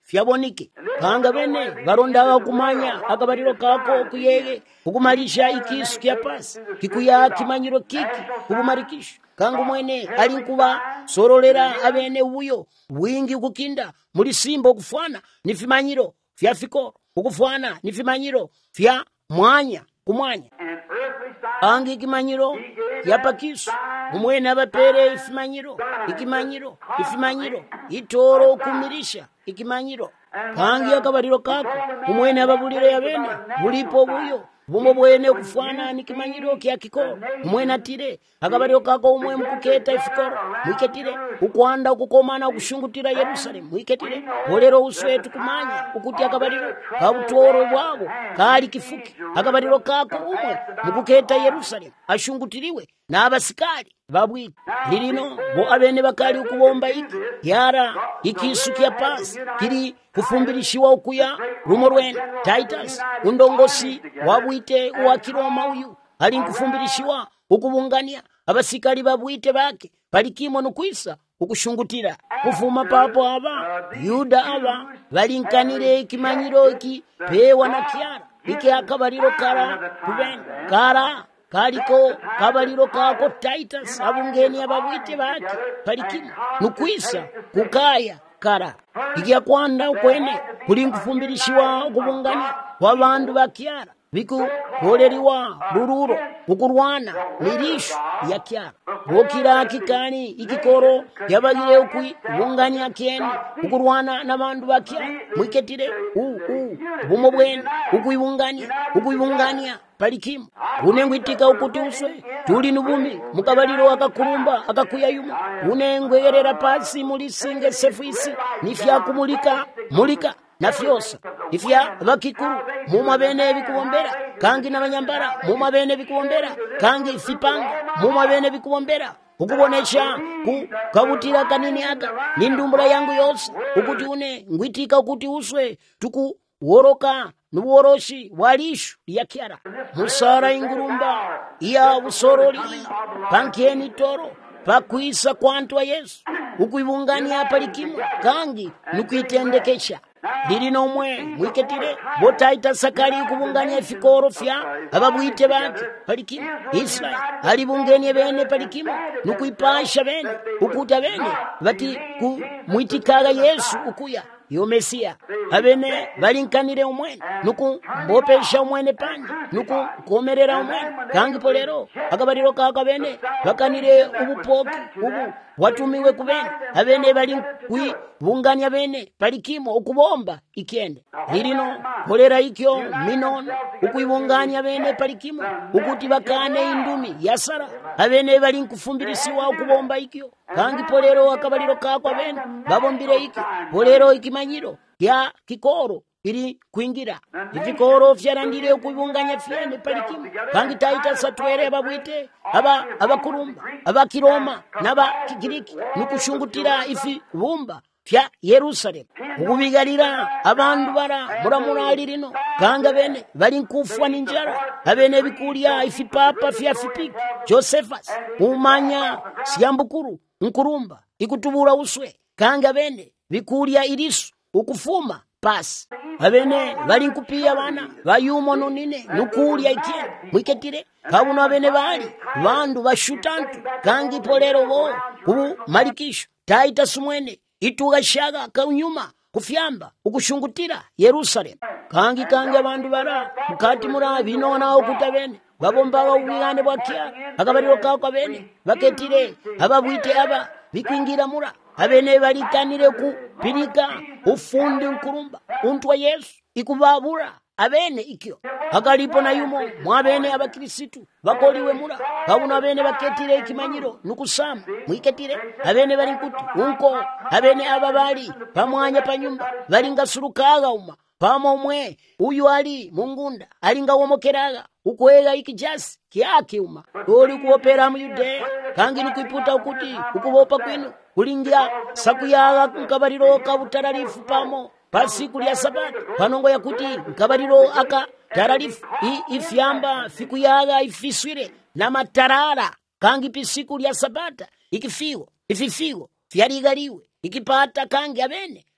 Speaker 1: fyabonike kanga bene barondaga kumanya akabaliro kako kuyege kukumalisha ikisu kya pasi kikuya kimanyiro kiki kubumarikisha kangu mwene alinkuba sorolera abene uyo wingi kukinda muri simbo kufwana ni fimanyiro fya fiko kufwana ni fimanyiro fya mwanya kumwanya angi ikimanyiro yapakisu umwene abapere ifimanyiro ikimanyiro ifimanyiro itoro kumirisha ikimanyiro kangi akabaliro kako umwene ababulire yabene bulipo buyo bumo bwene kufwana nikimanyiro kya kikoro umwene atire akabaliro kako umwe mukuketa ifikoro mwiketire ukwanda ukukomana ukushungutira Yerusalemu mwiketire olero uswetu kumanya ukuti akabaliro kabutoro bwabo kali kifuki akabaliro kako umwe mukuketa Yerusalemu ashungutiriwe n'abasikali babwi lirino bo abene bakali ukubomba iki yara ikisu kya pasi kiri kufumbirishiwa ukuya rumo rwene Titus undongosi wabwite wa Kiroma uyu ali nkufumbirishiwa ukubungania abasikali babwite bake palikimo nukwisa ukushungutira kufuma papo aba Yuda aba balinkanire ikimanyiro iki pewa na kiara iki akabaliro kara kubene kara kaliko kabaliro kako Titus abungeni ababwite bake palikimo nukwisa kukaya kara ikia kwanda ukwene kuli nkufumbirishiwa ukubungania wabandu bakiara biku koleriwa rururo ukurwana mirishu ya kyara wokira kikani ikikoro yabagire ukui bungania kieni ukurwana n'abandu bakiara mwiketire u u bumo bwene ukuyibungania ukuyibungania palikimu unengwitika ukuti uswe tuli nubumi mukabaliro akakurumba akakuyayuma unengwerera pasi mulisinge sefuisi nifya kumulika mulika na fyosa ifya bakikuru muma bene bikubombera kangi n'abanyambara muma bene bikubombera kangi ifipanga muma bene bikubombera ukubonesha ku kabutira kanini aka nindumbura yangu yose ukuti une ngwitika ukuti uswe tuku woroka nuworoshi walishu ya kiara musara ingurumba ya busoroli pankieni toro pakuisa kwantu wa Yesu ukuibungania palikimu kangi nukuitendekesha lirino mwe mwiketire botaita sakali ukubungania ifikoro fya ababwite bake palikimu Israeli alibungenie bene palikimu nukuipasha bene ukuta bene bati ku mwitikaga Yesu ukuya yo Mesia abene balinkanire umwene nuku mbopesha umwene panja nuku komerera umwene kangi polero akabaliro kako bene bakanire ubupoki ubu watumiwe kubene abene balinkwi bunganya bene palikimo ukubomba ikende lirino polera ikyo minono ukuyibunganya bene palikimo ukuti bakane indumi yasara abene balinkufumbilisiwa ukubomba ikyo kangi polero akabaliro kako bene babombire iki polero ikimanyiro ya kikoro ili kuingira ikikoro fyarandire ukubunganya fyene palikimu kangi Titus atwere babwite aba abakurumba abakiroma naba kigiriki nukushungutira ifi bumba fya Yerusalemu ukubigalira abandu bara muramurali lino kanga bene bali nkufwa ninjara abene bikulya ifi papa fya fipiki Josephus umanya siyambukuru nkurumba ikutubura uswe kanga bene bikulya irisu ukufuma pasi abene bali nkupia bana bayumo nonine nukulya ikene mwiketire kabuno abene bali bandu bashutantu kangi polero bo kubu malikisho Titus mwene ituga shaga kaunyuma kufyamba ukushungutira Yerusalemu kangi kangi abandu bara mukati mura binona okutabene babomba bawigane bwakya akabaliro kako bene baketire ababwite aba bikwingira mura abene balikanire ku pirika ufundi nkurumba untwa Yesu ikubabura abene ikyo akalipo na yumo mwabene abakirisitu bakoliwe mura kabuna abene baketire ikimanyiro nukusama mwiketire abene bali nkuti unko abene ababali pamwanya panyumba balinga surukaga uma pamo mwe uyu ali mungunda alinga womokeraga ukwega ikijasi kyake uma oli kuopera mu Yudea kangi nukuiputa ukuti ukubopa kwinu kulingia sakuyaga nkabaliro kabutararifu pamo pasiku lya Sabato panongo yakuti nkabaliro aka tararifu ifyamba fikuyaga ifiswire na matarara kangi pisiku lya Sabata ikifiwo ififiwo fyaligaliwe ikipata kangi abene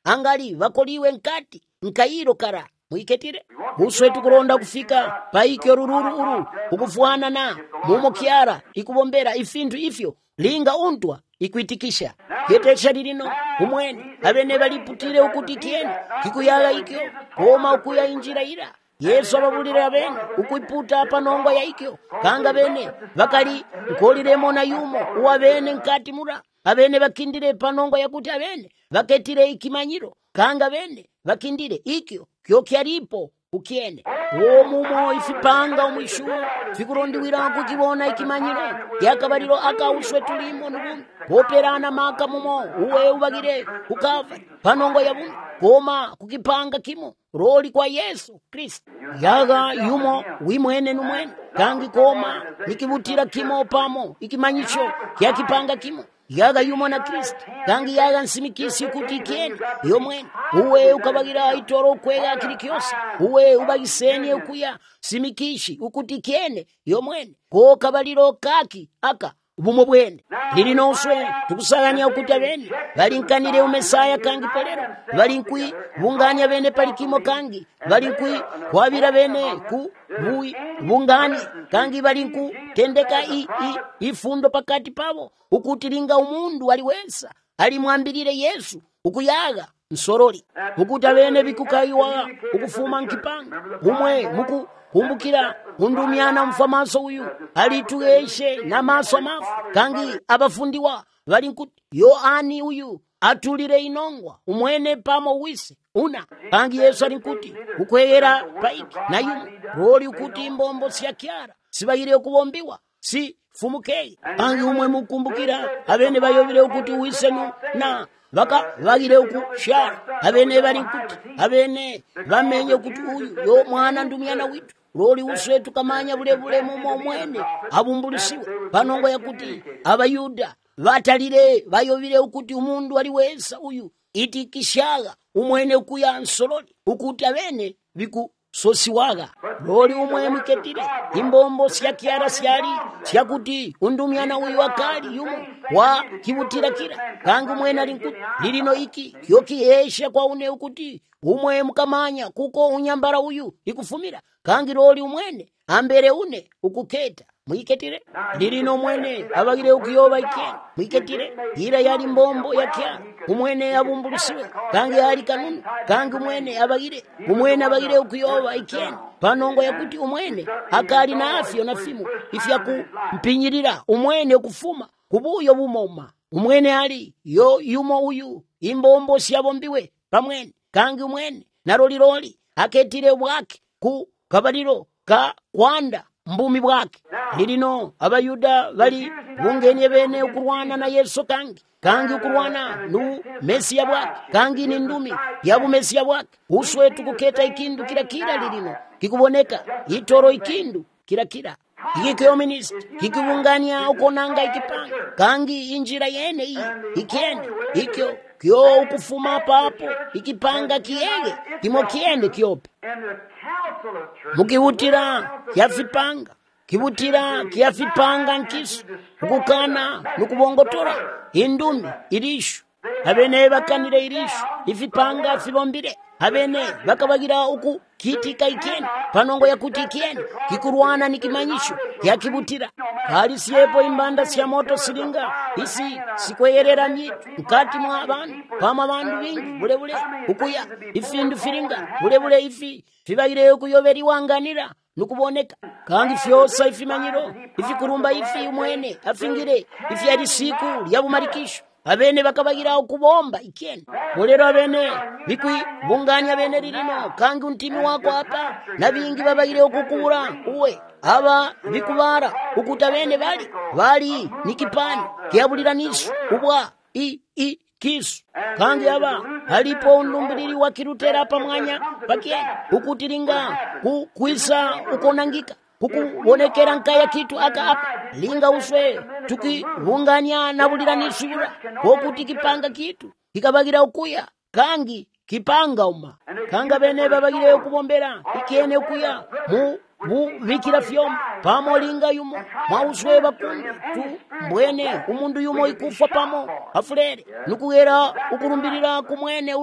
Speaker 1: angali vakoliwe nkati nkayiro kara mwiketire uswe tukulonda kufika paikyo rururu uru ukufuana na mumo kiara ikubombera ifintu ifyo linga untwa ikwitikisha ketesha lilino umweni abene baliputire ukuti kiene kikuyaga ikyo koma ukuya injira ira Yesu ababulira abene ukuiputa panongo ya ikyo kanga bene bakali nkoliremo na yumo uwabene nkati mura abene bakindire panongo yakuti abene baketire ikimanyiro kanga bene bakindire ikyo kyo kyalipo ukiene uwo mumo ifipanga umwishu fikurondiwira kukibona ikimanyiro yakabaliro akauswe tulimo nubumu operana maka mumo uwe ubagire ukava panongo ya bumu koma kukipanga kimo roli kwa Yesu Kristo yaga yumo wimwene numwene kangi koma nikibutira kimo pamo ikimanyisho yakipanga kimo yaga yumo na Kristo kangi yaga nsimikisi kuti kiene yomwene uwe ukabagira itoro kwega kirikyosa uwe ubagisenye ukuya simikishi ukuti kiene yomwene ko kabaliro kaki aka ubumo bwene lilino uswe tukusaganya ukuti abene balinkanire umesaya kangi polero balinkwi bunganya bene palikimo kangi balinkwi kwabira bene ku bui bungani kangi balinku tendeka i, i, ifundo pakati pabo ukuti linga umundu aliwesa alimwambirire Yesu ukuyaga nsoroli ukuti abene bikukaiwa ukufuma nkipanga umwe muku kumbukira undumyana mfamaso uyu alitugeshe na maso mafu kangi abafundiwa balinkuti Yohani uyu atulire inongwa umwene pamo wise una kangi Yesu alinkuti ukwegera paiki na yumu roli ukuti imbombo siya kiara sibayire kubombiwa si fumukei kangi umwe mukumbukira abene bayobire ukuti wisenu na baka bagire ukushara abene balinkuti abene bamenye kuti uyu yo mwana ndumyana witu roli uswe tukamanya bule bule mumo mwene abumbulisiwe panongo yakuti abayuda batalire bayobire ukuti umundu aliwesa uyu itikishaga umwene ukuya nsololi ukuti abene biku sosiwaga roli umwe miketire imbombo siya kiara siyari siyakuti undumyana uyu akali yumo wa kibutira kira kangu mwene alinkuti lilino iki kyokiesha kwa une ukuti umwe mukamanya kuko unyambara uyu ikufumira kangi roli umwene ambere une ukuketa mwiketire lilino mwene abagire ukiyoba ikene mwiketire ira yali mbombo ya kya umwene abumbulusiwe kangi yali kanunu kangi umwene abagire umwene abagire ukiyoba ikene panongo yakuti umwene akali na afyo na fimu ifya kumpinyirira umwene kufuma kubuyo bumoma umwene ali yo yumo uyu imbombo siyabombiwe pamwene kangi umwene naroliroli aketire bwake ku kabaliro ka kwanda mbumi bwake lilino abayuda bali bungenye bene ukurwana na Yesu kangi kangi ukurwana nu mesiya bwake kangi ni ndumi yabu mesiya bwake uswe tukuketa ikindu kila kila lilino kikuboneka itoro ikindu kila kila ikikomunist kikubungania ukonanga ikipanga kangi injira yene hii ikende ikyo kyo ukufuma papo ikipanga kiege kimo kiende kiope mukibutira kyafipanga kibutira kyafipanga nkisu ukukana nukubongotora indumi irishu abene bakanire irishu ifipanga fibombire abene bakabagira uku kitika ikene panongo yakuti ikene kikurwana nikimanyisho yakibutira hali siyepo imbanda siya moto silinga isi sikweyerera myitu mkati mwa abantu pama bandu bingi bule bule ukuya ifindu filinga bule bule ifi fibaire ukuyoberi wanganira nukuboneka kangi fyosa ifimanyiro ifikurumba ifi umwene afingire ifi yali siku lyabumarikisho abene bakabagira okubomba ikene bolero abene bikwi bunganya bene lilino kangi untimi wako hapa nabingi babagire okukura uwe aba bikubara ukuta bene bali bali nikipani kyabulira nisu ubwa i i kisu kangi aba alipo undumbiriri wa kirutera pa mwanya pakene ukutilinga ku, kuisa ukonangika kukubonekera nkaya kitu aka apa linga uswe tukibunganya nabulira nisura kokuti kipanga kitu kikabagira ukuya kangi kipanga uma kanga bene babagire okubombera ikene ukuya mu bu vikira fyom pamo linga yumo mauswe bakundu tu mbwene umundu yumo ikufa pamo afurere nukugera ukurumbirira kumwene uru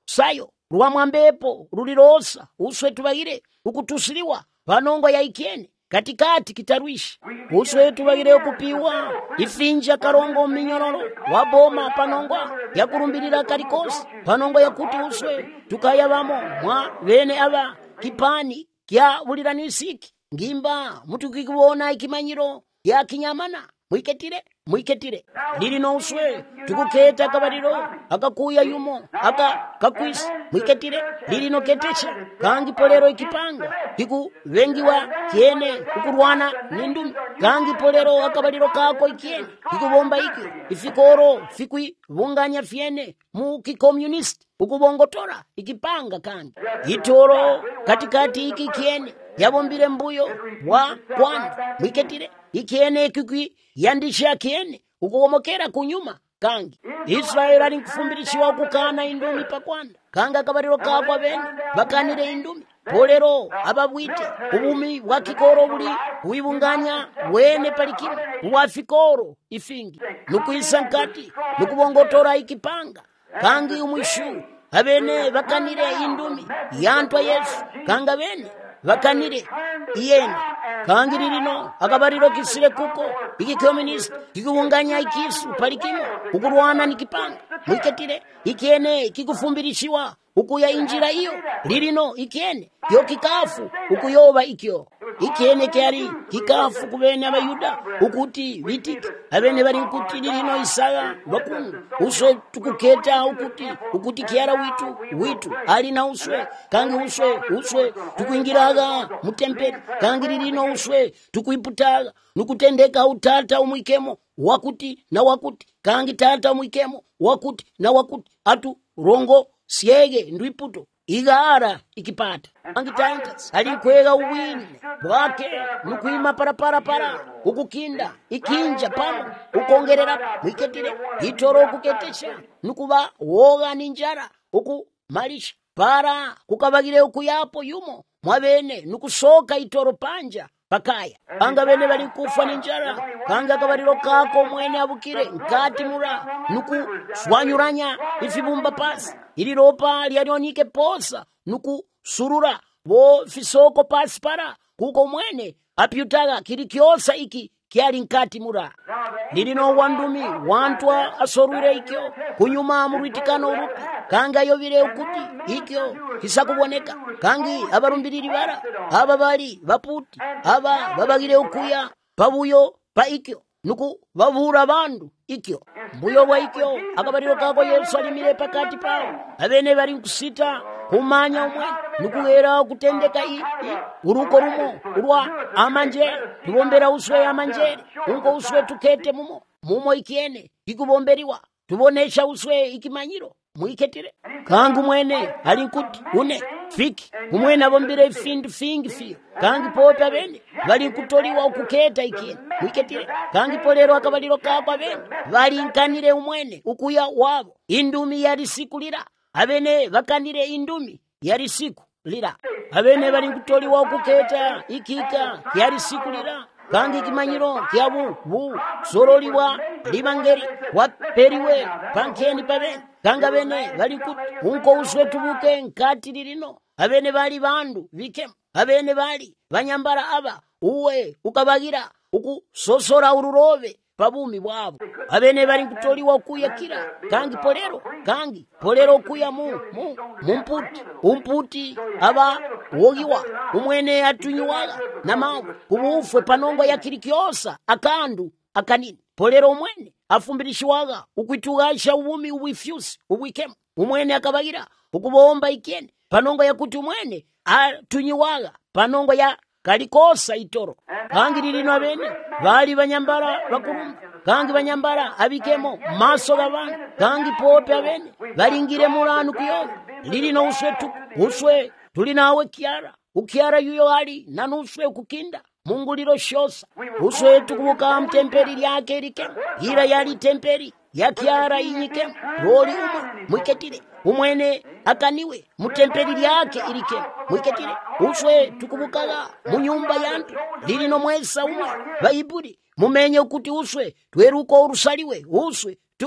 Speaker 1: sayo lwamwambepo lulilosa uswe tuvagile ukutusiliwa panongo ya ikyene katikati kitarwishi uswe tuvagile ukupiwa ifinja karongo minyororo waboma panongwa yakulumbilila kalikosi panongo yakuti uswe tukayavamo mwa vene ava kipani kya bulilanisiki ngimba mutukikuwona ikimanyiro ya kinyamana mwiketile mwiketile lilino uswe tukuketa kabalilo akakuya yumo aka kakwisi mwiketile lilino ketesha kangi polero ikipanga kiku vengiwa kiene kukurwana nindumi kangi polero akabalilo kako ikiene kikubomba iki ifikoro fikwi vunganya fiene mu kikomunist ukubongotora ikipanga kangi itoro katikati iki kiene yabombile mbuyo wa kwanza mwiketile ikiene kikwi yandisha kiene ukuomokera kunyuma kangi Israeli ali nkufumbilishiwa kukana indumi pakwanda kanga kabalilo kakwa bene bakanire indumi polero ababwite ubumi wa kikoro buli wibunganya wene palikimo wa fikoro ifingi nukuisa nkati nukubongotora ikipanga kangi umwishu abene bakanire indumi yantwa Yesu kanga bene bakanire iyene kangi lilino akabalilo kisile kuko iki communist kikubunganya ikisu palikimo ukurwana nikipanga mwiketile ikiene kikufumbilishiwa ukuya injira iyo lilino ikiene yo kikafu ukuyoba ikyo ikiene kyali kikafu kubene abayuda ukuti vitiki abene bali ukuti lilino isaya bakungu uswe tukuketa ukuti ukuti kiara witu witu ali na uswe kangi uswe uswe tukuingiraga mutempeli kangi lilino uswe tukuiputaga nukutendeka utata umwikemo wakuti na wakuti kangi tata umwikemo wakuti na wakuti atu rongo siege ndwiputo igara ikipata kangi tanta alikwega uwine bwake nukuima parapara para ukukinda ikinja pamo ukongerera mwiketile itoro kuketesha nukuba woga ninjara ukumalisha para kukabagile ukuyapo yumo mwabene nukusoka itoro panja pakaya kanga bene bali kufa ninjara kanga kabalilo kako mwene abukire nkati mura nuku swanyuranya ifibumba pasi ililopa lyalionike posa nuku surura bo fisoko pasi para kuko mwene apyutaga kilikyosa iki kyali nkati mura lilino wandumi wantwa asorure ikyo kunyuma muritikano urupi kanga yovile ukuti ikyo kisakuboneka kangi abarumbiliri bara aba bali baputi aba babagile ukuya pabuyo pa ikyo nuku babura bandu ikyo mbuyo bwa ikyo akabalilo kako Yesu alimile pakati pao abene bali nkusita kumanya umwe nukuwera kutendeka i, i uruko rumo urwa amanje tubombera uswe amanje unko uswe tukete mumo mumo ikiene ikubomberiwa tubonesha uswe ikimanyiro mwiketire kangu mwene alinkuti une fiki umwene abombire ifindu fingi fiyo kangi pope abene bali kutoliwa ukuketa ikiene mwiketire kangi polero akabalilo kakwa bene bali nkanire umwene ukuya wabo indumi yali sikulira abene bakanire indumi yali siku lira abene bali kutoliwa ukuketa ikika yali siku lira kangi kimanyiro kyabu bu soroliwa limangeri waperiwe pankeni pabene kanga bene bali kuti unko uswe tubuke nkati lilino abene bali bandu vikemo abene bali banyambara aba uwe ukabagira ukusosora ururove pabumi bwabo abene bali kutoliwa kuyakira kangi polero kangi polero kuya mu mu mumputi umputi aba wogiwa umwene atunyuwaga namawe kubufwe panongo ya kilikyosa akandu akanini polero umwene afumbilishiwaga ukwitugasha ubumi ubwifyusi ubwikemo umwene akabagira ukubomba ikiene panongo ya kuti umwene atunyuwaga panongo ya kalikosa itoro kangi lilino abene bali banyambara bakurumba kangi banyambara abikemo maso gabana kangi pope abene balingire mulanu kuyo lilino uswe tu uswe tulinawe kiara ukiara yuyo ali nanuswe kukinda Mungu lilo shosa uswe tukubuka mtemperi lyake likemo ira yali temperi ya kiara inyike roli umwe mwiketire umwene akaniwe mutemperi lyake ilike mwiketire uswe tukubukaga munyumba yantu lilino mwesa umwe bayibuli mumenye ukuti uswe tweruko urusaliwe uswe tuli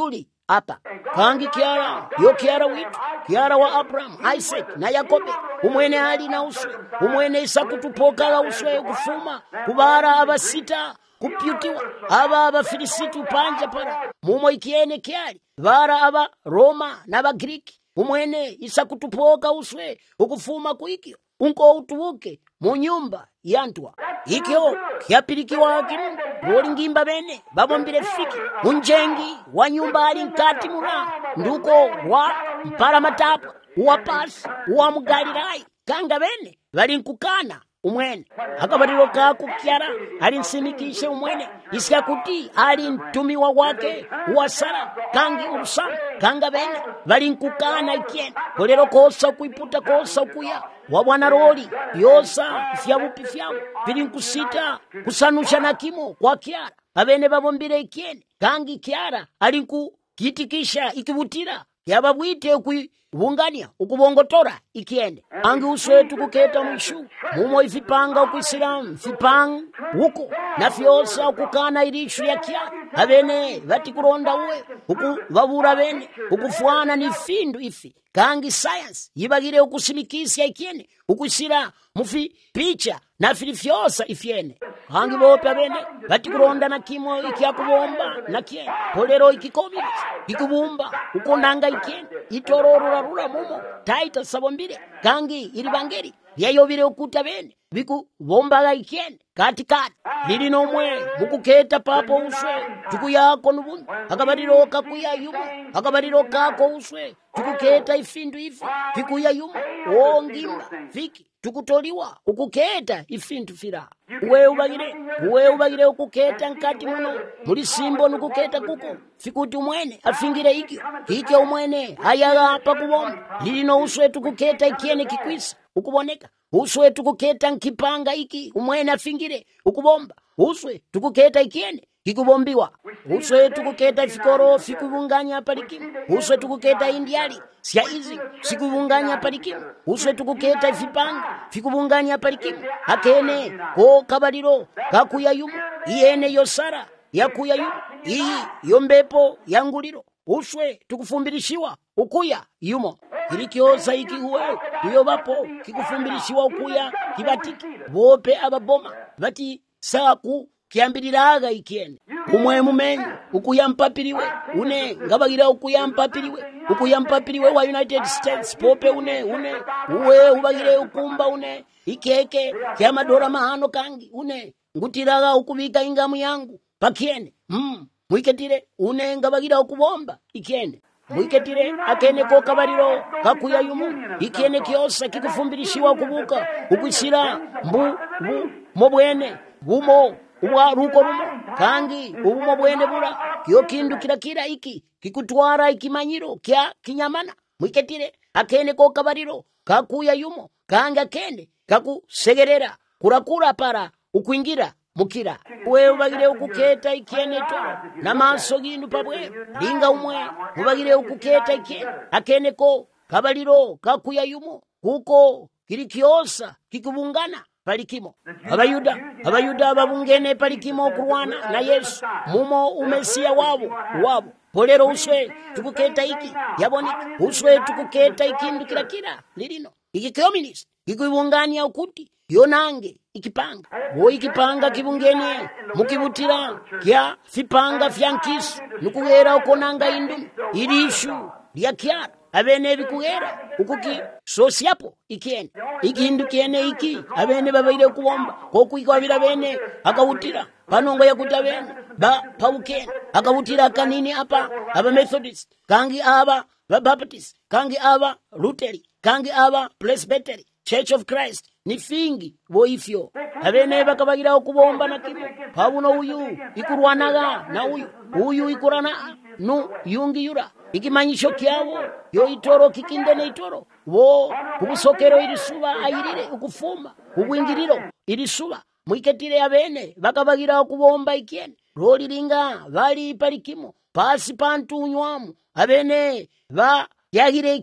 Speaker 1: apa kangi kyara yo kyara witu kyara wa Abraham, Isaac na Yakobe umwene ali na uswe umwene isakutupoka uswe kufuma kubara abasita kupyutiwa aba abafilisitu panja para mumo ikiene kyali bara aba Roma na ba Greek umwene isakutupoka uswe ukufuma kuikyo unko utubuke mu nyumba yantwa ikyo kyapilikiwa kinu ngimba bene babombire fiki munjengi wa nyumba ali nkati mura nduko wa mpara matapa wa pasi wa mugalirai kanga bene bali nkukana umwene akabaliro kako kyara ali nsimikishe umwene isya kuti ali ntumiwa wake wa Sara kangi urusa kanga bene bali nkukana ikiene kolero kosa kuiputa kosa kuya wa bwana roli yosa fyabupi fyabu bili nkusita kusanusha na kimo kwa kyara abene babombire ikiene kangi kyara ali nkukitikisha ikibutira yababwite kuibungania ukubongotora ikiende angi uswe tukuketa mwishu mumo ifipanga ukwisiramu fipanga huko na fyosa ukukana irishu ya kia abene vati kuronda uwe uku vabura bene ukufuana ni findu ifi kangi science yibagire ukusimikisi ya ikiene ukwisira mufi picha na filifyosa ifiene kangi bope abene vati kuronda na kimo ikia kubomba na kiene polero ikikomili ikubumba ukondanga ikiene itororura rura mumo taita sabombire kangi iribangeri lyayobire ukuta bene biku bombaga ikiene kati kati lili nomwe mukuketa papo uswe tuku yako nubundu akabariro kakuya yumo akabariro kako uswe tukuketa ifindu ifi fikuya yumo ongimba fiki tukutoliwa ukuketa ifindu fira uwe ubagire uwe ubagire ukuketa nkati muno muri simbo nukuketa kuko fikuti umwene afingire ikyo ikyo umwene ayaga apa kubomba lilino uswe tukuketa ikiene kikwisa ukuboneka uswe tukuketa nkipanga iki umwene afingire ukubomba uswe tukuketa ikiene kikubombiwa uswe tukuketa fikoro fikubunganya palikimu uswe tukuketa indiali sia izi sikubunganya palikimu uswe tukuketa ifipanga fikubunganya palikimu akene ko kabaliro kakuya yumu iyene yosara yakuya yumu iyi yombepo yanguliro uswe tukufumbirishiwa ukuya yumo ilikyosa iki uwe iyo bapo kikufumbirishiwa ukuya kibatiki bope ababoma bati saku kiambiriraga ikiene umwe mumenyi ukuyampapiriwe une ngabagira ukuyampapiriwe ukuyampapiriwe wa United States pope une une uwe ubagire ukumba une ikeke kya madora mahano kangi une ngutiraga ukubika ingamu yangu pakiene mm mwiketire une ngabagira ukubomba ikiene mwiketire akene ko kabariro kakuya yumu ikiene kyosa kikufumbirishiwa kubuka ukwisira mbu bu mobwene bumo uwa ruko rumo kangi ubumo bwene bura kyo kindu kirakira iki kikutwara ikimanyiro kya kinyamana mwiketire akene ko kabariro kakuya yumo kanga kende kakusegerera kurakura para ukwingira mukira uwe ubagire ukuketa ikiene to na maso gindu pabwe linga umwe ubagire ukuketa ikiene akene ko kabariro kakuya yumo kuko kirikiosa kikubungana palikimo abayuda abayuda ababungene palikimo kurwana na Yesu mumo umesia wabo wabo polero uswe tukuketa iki yaboneka uswe tukuketa ikindu kila kila lilino iki communist ikibungania ukuti yonange ikipanga wo ikipanga kibungene mukibutira kya fipanga fyankisu nukuwera ukonanga indu irishu lya kyara abene bikuwera ukuki sosiapo ikiene ikindu kiene iki abene babaire kuomba kokuikabira bene akawutira panongo yakuta bene ba paukene akawutira kanini apa aba Methodist kangi aba ba Baptist kangi aba Lutheran kangi aba Presbyterian Church of Christ ni fingi boifyo abene bakabagira okubomba na kimo pabuno uyu ikurwanaga na uyu uyu ikurana no yungi yura ikimanyisho kyabo yo itoro kikinde ne itoro wo kubusokero irisuba ayirire ukufuma ubwingiriro irisuba mwiketire abene bakabagira okubomba ikiene roli linga bali palikimo pasi pantu nywamu abene ba yagire ikiene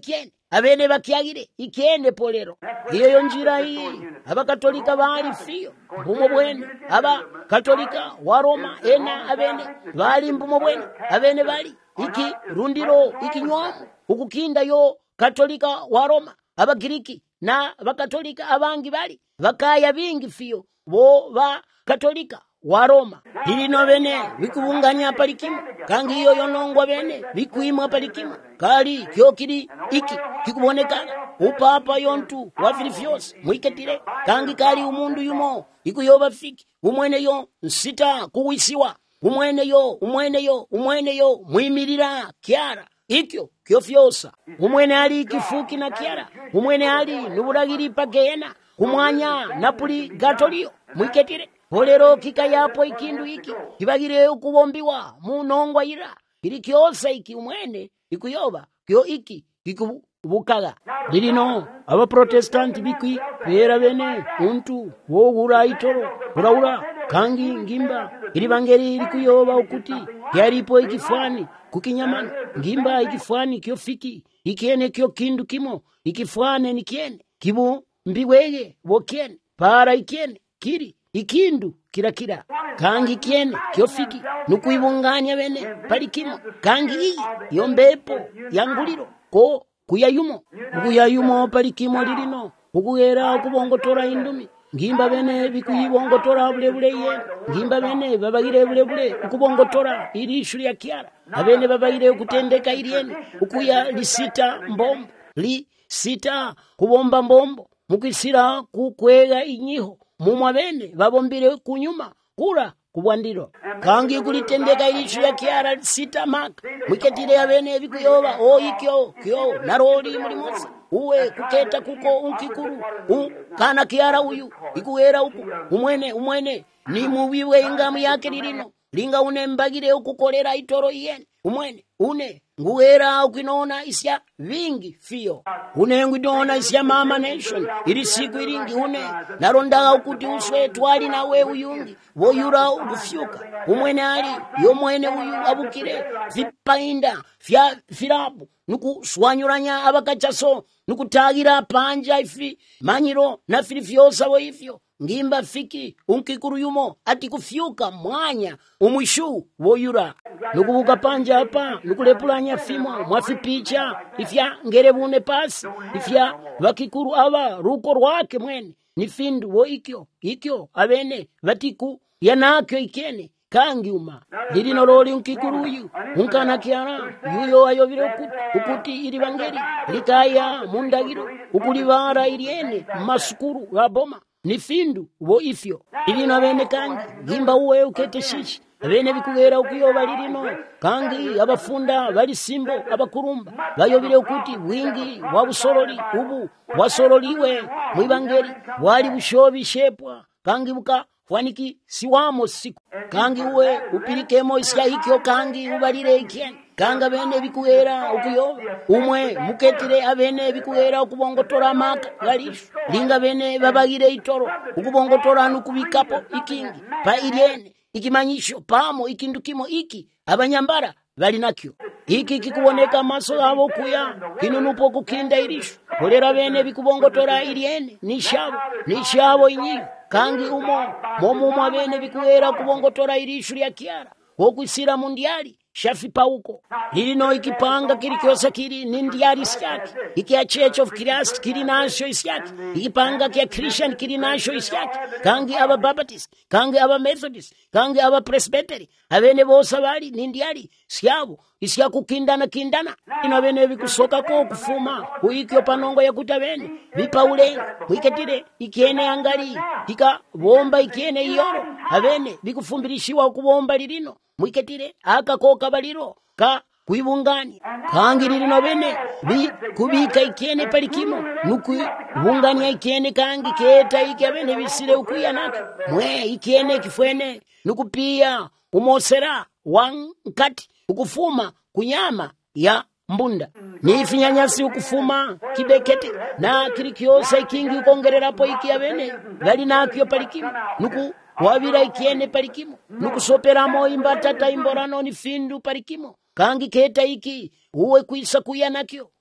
Speaker 1: abene bakyagire ikyende polero iyo yo njira hii abakatolika bali fiyo mbumo bwene abakatolika wa Roma ena abene bali mbumo bwene abene bali iki rundiro ikinywamu ukukinda yo katolika wa Roma abagiriki na bakatolika abangi bali bakaya bingi fiyo bo ba katolika wa Roma ilino bene bikubunganya palikimu kangi iyo yonongwa bene bikuimwa palikimu kali kyokiri iki kikuboneka upapa yontu wa Filifios mwiketire kangi kali umundu yumo ikuyoba fiki umwene yo nsita kuwisiwa umwene yo umwene yo umwene yo mwimirira kyara ikyo kyofyosa umwene ali kifuki na kyara umwene ali nuburagiri pagena kumwanya napuli gatolio mwiketire polero kikayapo ikindu iki kibagire ukubombiwa munongwa ira ili kyosa iki umwene ikuyoba kyo iki kikubukaga lilino aba protestanti biki pera bene untu wogura itoro uraura kangi ngimba ili bangeri ilikuyoba ukuti yaripo ikifani kukinyamana ngimba ikifani kyo fiki ikene kyo kindu kimo ikifane nikiene kibu mbiwege wokene para ikene kiri ikindu kira kira kangi kiene kyofiki nukuibunganya bene palikimo kangi iyi yombepo yanguliro ko kuyayumo kuyayumo palikimo lilino ukugera ukubongotora indumi ngimba bene bikuyibongotora bule bule ye ngimba bene babagire bule bule ukubongotora ili shuri ya kiara abene babagire ukutendeka iliene ukuya lisita mbombo li sita kubomba mbombo mukisira kukwega inyiho mumwa bene babombire kunyuma kura kubwandiro kangi kulitendeka ilishu ya kiara sita maka mwiketire abene bikuyoba o ikyo kyo naroli muri mosi uwe kuketa kuko unkikuru u kana kiara uyu ikuwera uku umwene umwene ni mubiwe ingamu yake lilino linga une mbagire ukukolera itoro yene umwene une nguwera ukinona isya vingi fiyo une ngidona isya mama nation ili siku ilingi une narondaga ukuti uswe twali nawe uyungi woyura ukufyuka umwene ali yo mwene uyu abukire vipainda fya firabu nuku swanyuranya abakachaso nuku tagira panja ifi manyiro na filifyosa wo ifyo ngimba fiki unkikuru yumo ati kufyuka mwanya umwishu woyura nukubuka panja hapa nukulepulanya fimo mwafipicha ifya ngerebune pasi ifya vakikuru ava ruko rwake mwene ni findu wo ikyo ikyo abene vatiku yanakyo ikene kangi uma lilino loli unkikuru uyu unkana kiara yuyo ayovire ukuti, ukuti ili bangeri likaya mundagiro ukulivara iliene masukuru gaboma ni findu wo ifyo ilino abene kangi gimba uwe ukete shishi abene bikugera ukuyoba lilino kangi abafunda bali simbo abakurumba bayobire ukuti wingi wa busoroli ubu wasoroliwe mwibangeri wali bushobi shepwa kangi buka fwaniki siwamo siku kangi uwe upirikemo isya hikyo kangi ubalire ikien kanga bene bikugera ukuyoba umwe muketire abene bikugera ukubongotora maka galishu linga bene babagire itoro ukubongotora nukubikapo ikingi pa iliene ikimanyisho pamo ikindukimo iki abanyambara bali nakyo iki kikuboneka maso abo kuya kinunupo kukinda ilishu kolera bene bikubongotora iliene nishabo nishabo inyi kangi umo momo mwa bene bikuera kubongotora ilishu lya kiara okwisira mundiali shafi pauko lilino ikipanga kili kyosa kili nindiali isyaki iki ya Church of Christ kili nasho isyaki ikipanga kia Christian kili nasho isyaki kangi aba Baptist kangi aba Methodist kangi aba Presbytery abene bosa bali nindiali syabo isyaku kindana kindana ino bene bikusoka ko kufuma kuikyo panongo ya kutabene bipaule mwiketire ikene angali tika bomba ikene iyoro abene bikufumbirishiwa kubomba lilino mwiketire aka koka baliro ka kuibungani kangi lilino bene bi kubika ikene palikimo nuku bungani ikene kangi keta iki bene bisire ukuya naka mwe ikene kifwene nuku pia umosera wankati ukufuma kunyama ya mbunda ni finyanyasi ukufuma kibekete na kirikyosa ikingi ukongererapo iki abene gali nakyo palikimo nuku wabira ikiene palikimo nukusoperamo imbatata imborano ni findu palikimo kangi keta iki uwe kuisa kuya nakyo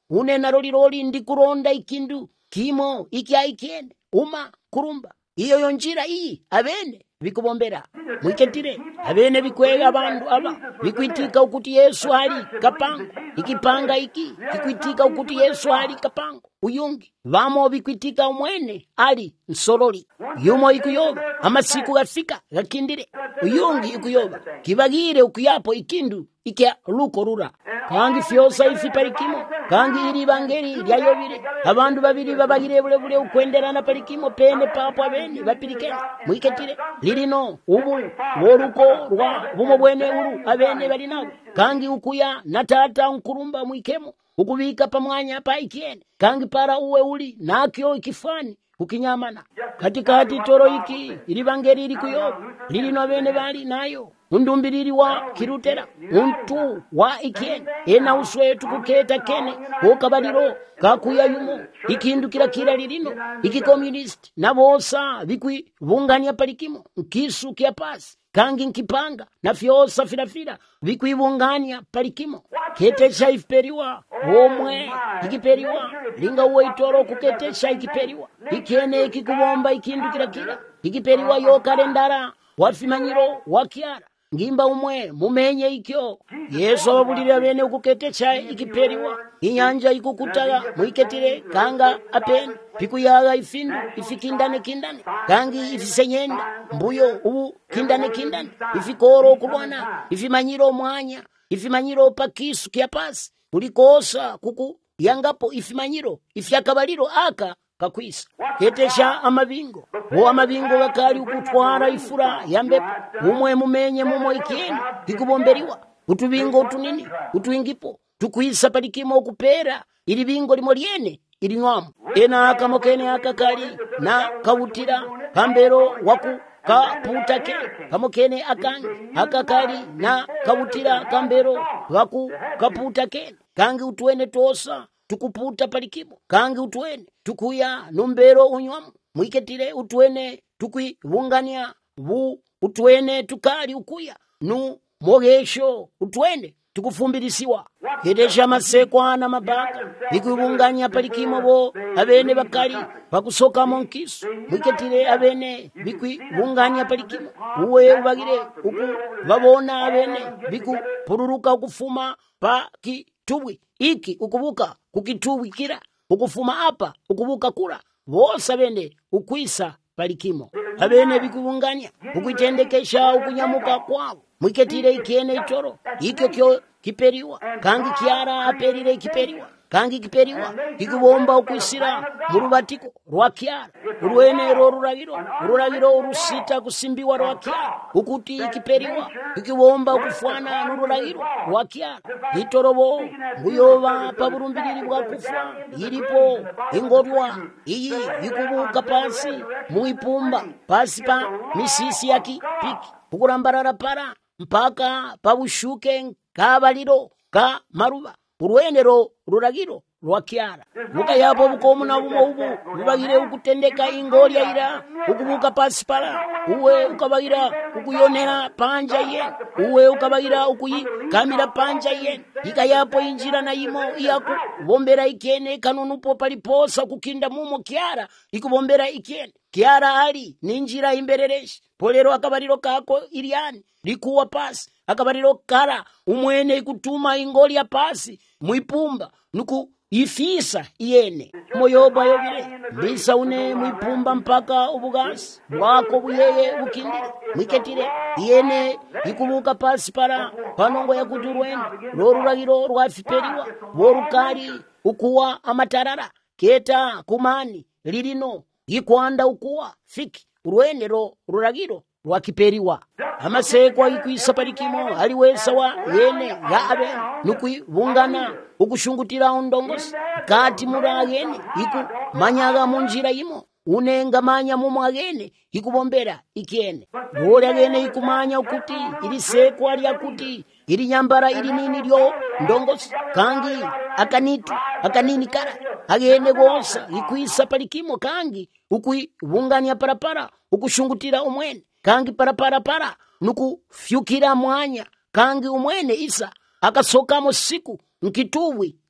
Speaker 1: unena loliloli ndikulonda ikindu kimo ikya ikene uma kurumba iyo yo njira iyi abene bikubombera mwiketire abene bikwega abantu aba bikwitika ukuti Yesu ali kapango ikipanga iki kikwitika ukuti Yesu ali kapango uyungi vamo bikwitika umwene ali nsololi yumo ikuyoba amasiku gafika gakindire uyungi ikuyoba kibagire ukuyapo ikindu ikya luko rura kangi fyosa ifi palikimo kangi iri bangeri lyayobire abantu babiri babagire bule bule ukwenderana palikimo pene papo abene bapirike mwiketire lirino ubu woruko rwa bumo bwene uru abene balinawo kangi ukuya natata nkurumba mwikemo ukubika pamwanya pa ikiene kangi para uwe uli nakyo ikifani kukinyamana katikati toro iki ilibangeri iri kuyoba lilino abene bali nayo undumbiriri wa kirutera untu wa ikiene ena uswetu kuketa kene okabaliro kakuya yumo ikindu kila kila lilino iki communist na bosa bikwi bungania palikimo nkisu kia pasi kangi nkipanga na fyosa filafila bikwibungania palikimo ketesha ifiperiwa omwe ikiperiwa linga uwe itoro kuketesha ikiperiwa ikiene ikikubomba ikindu kila kila ikiperiwa yo kalendara wafimanyiro wakiara ngimba umwe mumenye ikyo Yesu abulira bene ukuketesha ikiperiwa inyanja ikukutala mwiketire kanga apeni pikuyaga ifindu ifikindane kindane kangi ifisenyenda mbuyo ubu kindane kindane ifikoro kubwana ifimanyiro mwanya ifimanyiro pakisu kiapasi ulikosa kuku yangapo ifimanyiro ifyakabaliro aka kakwisa ketesha amabingo bo amabingo bakali ukutwara ifura yambepo umwe mumenye mumo ikieni kikubomberiwa utubingo utunini utuingipo tukwisa palikimo okupera ili bingo limo lyene ili ngwamu ena akamokene akakali na kawutira kambero waku kaputa ke kamokene akangi akakali na kawutira kambero waku kaputa ke kangi utwene tosa tukuputa palikimo kangi utwene tukuya numbero unywamu mwiketire utwene tukwibungania bu utwene tukali ukuya nu mogesho utwene tukufumbilisiwa ketesha masekwa na mabaka bikubunganya palikimo bo abene bakali bakusoka monkisu mwiketire abene bikubunganya palikimo uwe ubagire uku babona abene biku pururuka kufuma pa kitubwi iki ukubuka kukitubwikira ukufuma apa ukubuka kula bosa bene ukwisa palikimo abene bikubunganya ukwitendekesha ukunyamuka kwao mwiketire ikiene itoro ikyo kyo kiperiwa kangi kiara aperire kiperiwa kangi kiperiwa kikubomba ukwisira murubatiko rwa kiara urwenero ruragiro ruragiro urusita kusimbiwa rwa kiara ukuti kiperiwa kikubomba ukufwana nururagiro rwa kiara itorobo nguyoba paburumbiriri bwa kufa iripo ingorwa iyi ikubuka pasi muipumba pasi pa misisi yaki piki kukurambarara para mpaka pabushuke kabaliro ka maruba urwenero ruragiro rwa kiara muka yapo bukomu na bumo ubu bibagire ukutendeka ingorya ira ukubuka pasi para uwe ukabagira ukuyonera panja ye uwe ukabagira ukuyi kamera panja ye ikayapo injira na imo iyaku bombera ikene kanunupo paliposa kukinda mumo kiara ikubombera ikene kiara ali ninjira imberereshi polero akabaliro kako iliani likuwa pasi akabaliro kara umwene ikutuma ingolya pasi muipumba nuku ifisa iyene moyoba yobire bisa une muipumba mpaka ubugasi bwako buyeye bukindire mwiketire iyene ikubuka pasi para panongo ya kuturwenda loruragiro rwafiperiwa borukari ukuwa amatarara keta kumani lirino ikwanda ukuwa fiki urwenero ruragiro rwakiperiwa amasekwa ikwisa palikimo aliwesa wa yene ya abe nukui bungana ukushungutira undongosi kati muragene iku manyaga munjira imo unenga manya mumwagene ikubombera ikiene bora gene ikumanya ukuti ili sekwa lya kuti ili nyambara ili nini lyo ndongosi kangi akanitu akanini kara agene gosa ikwisa palikimo kangi ukui bungania parapara ukushungutira umwene kangi parapara para nuku fyukira mwanya kangi umwene isa akasokamo siku nkitubwi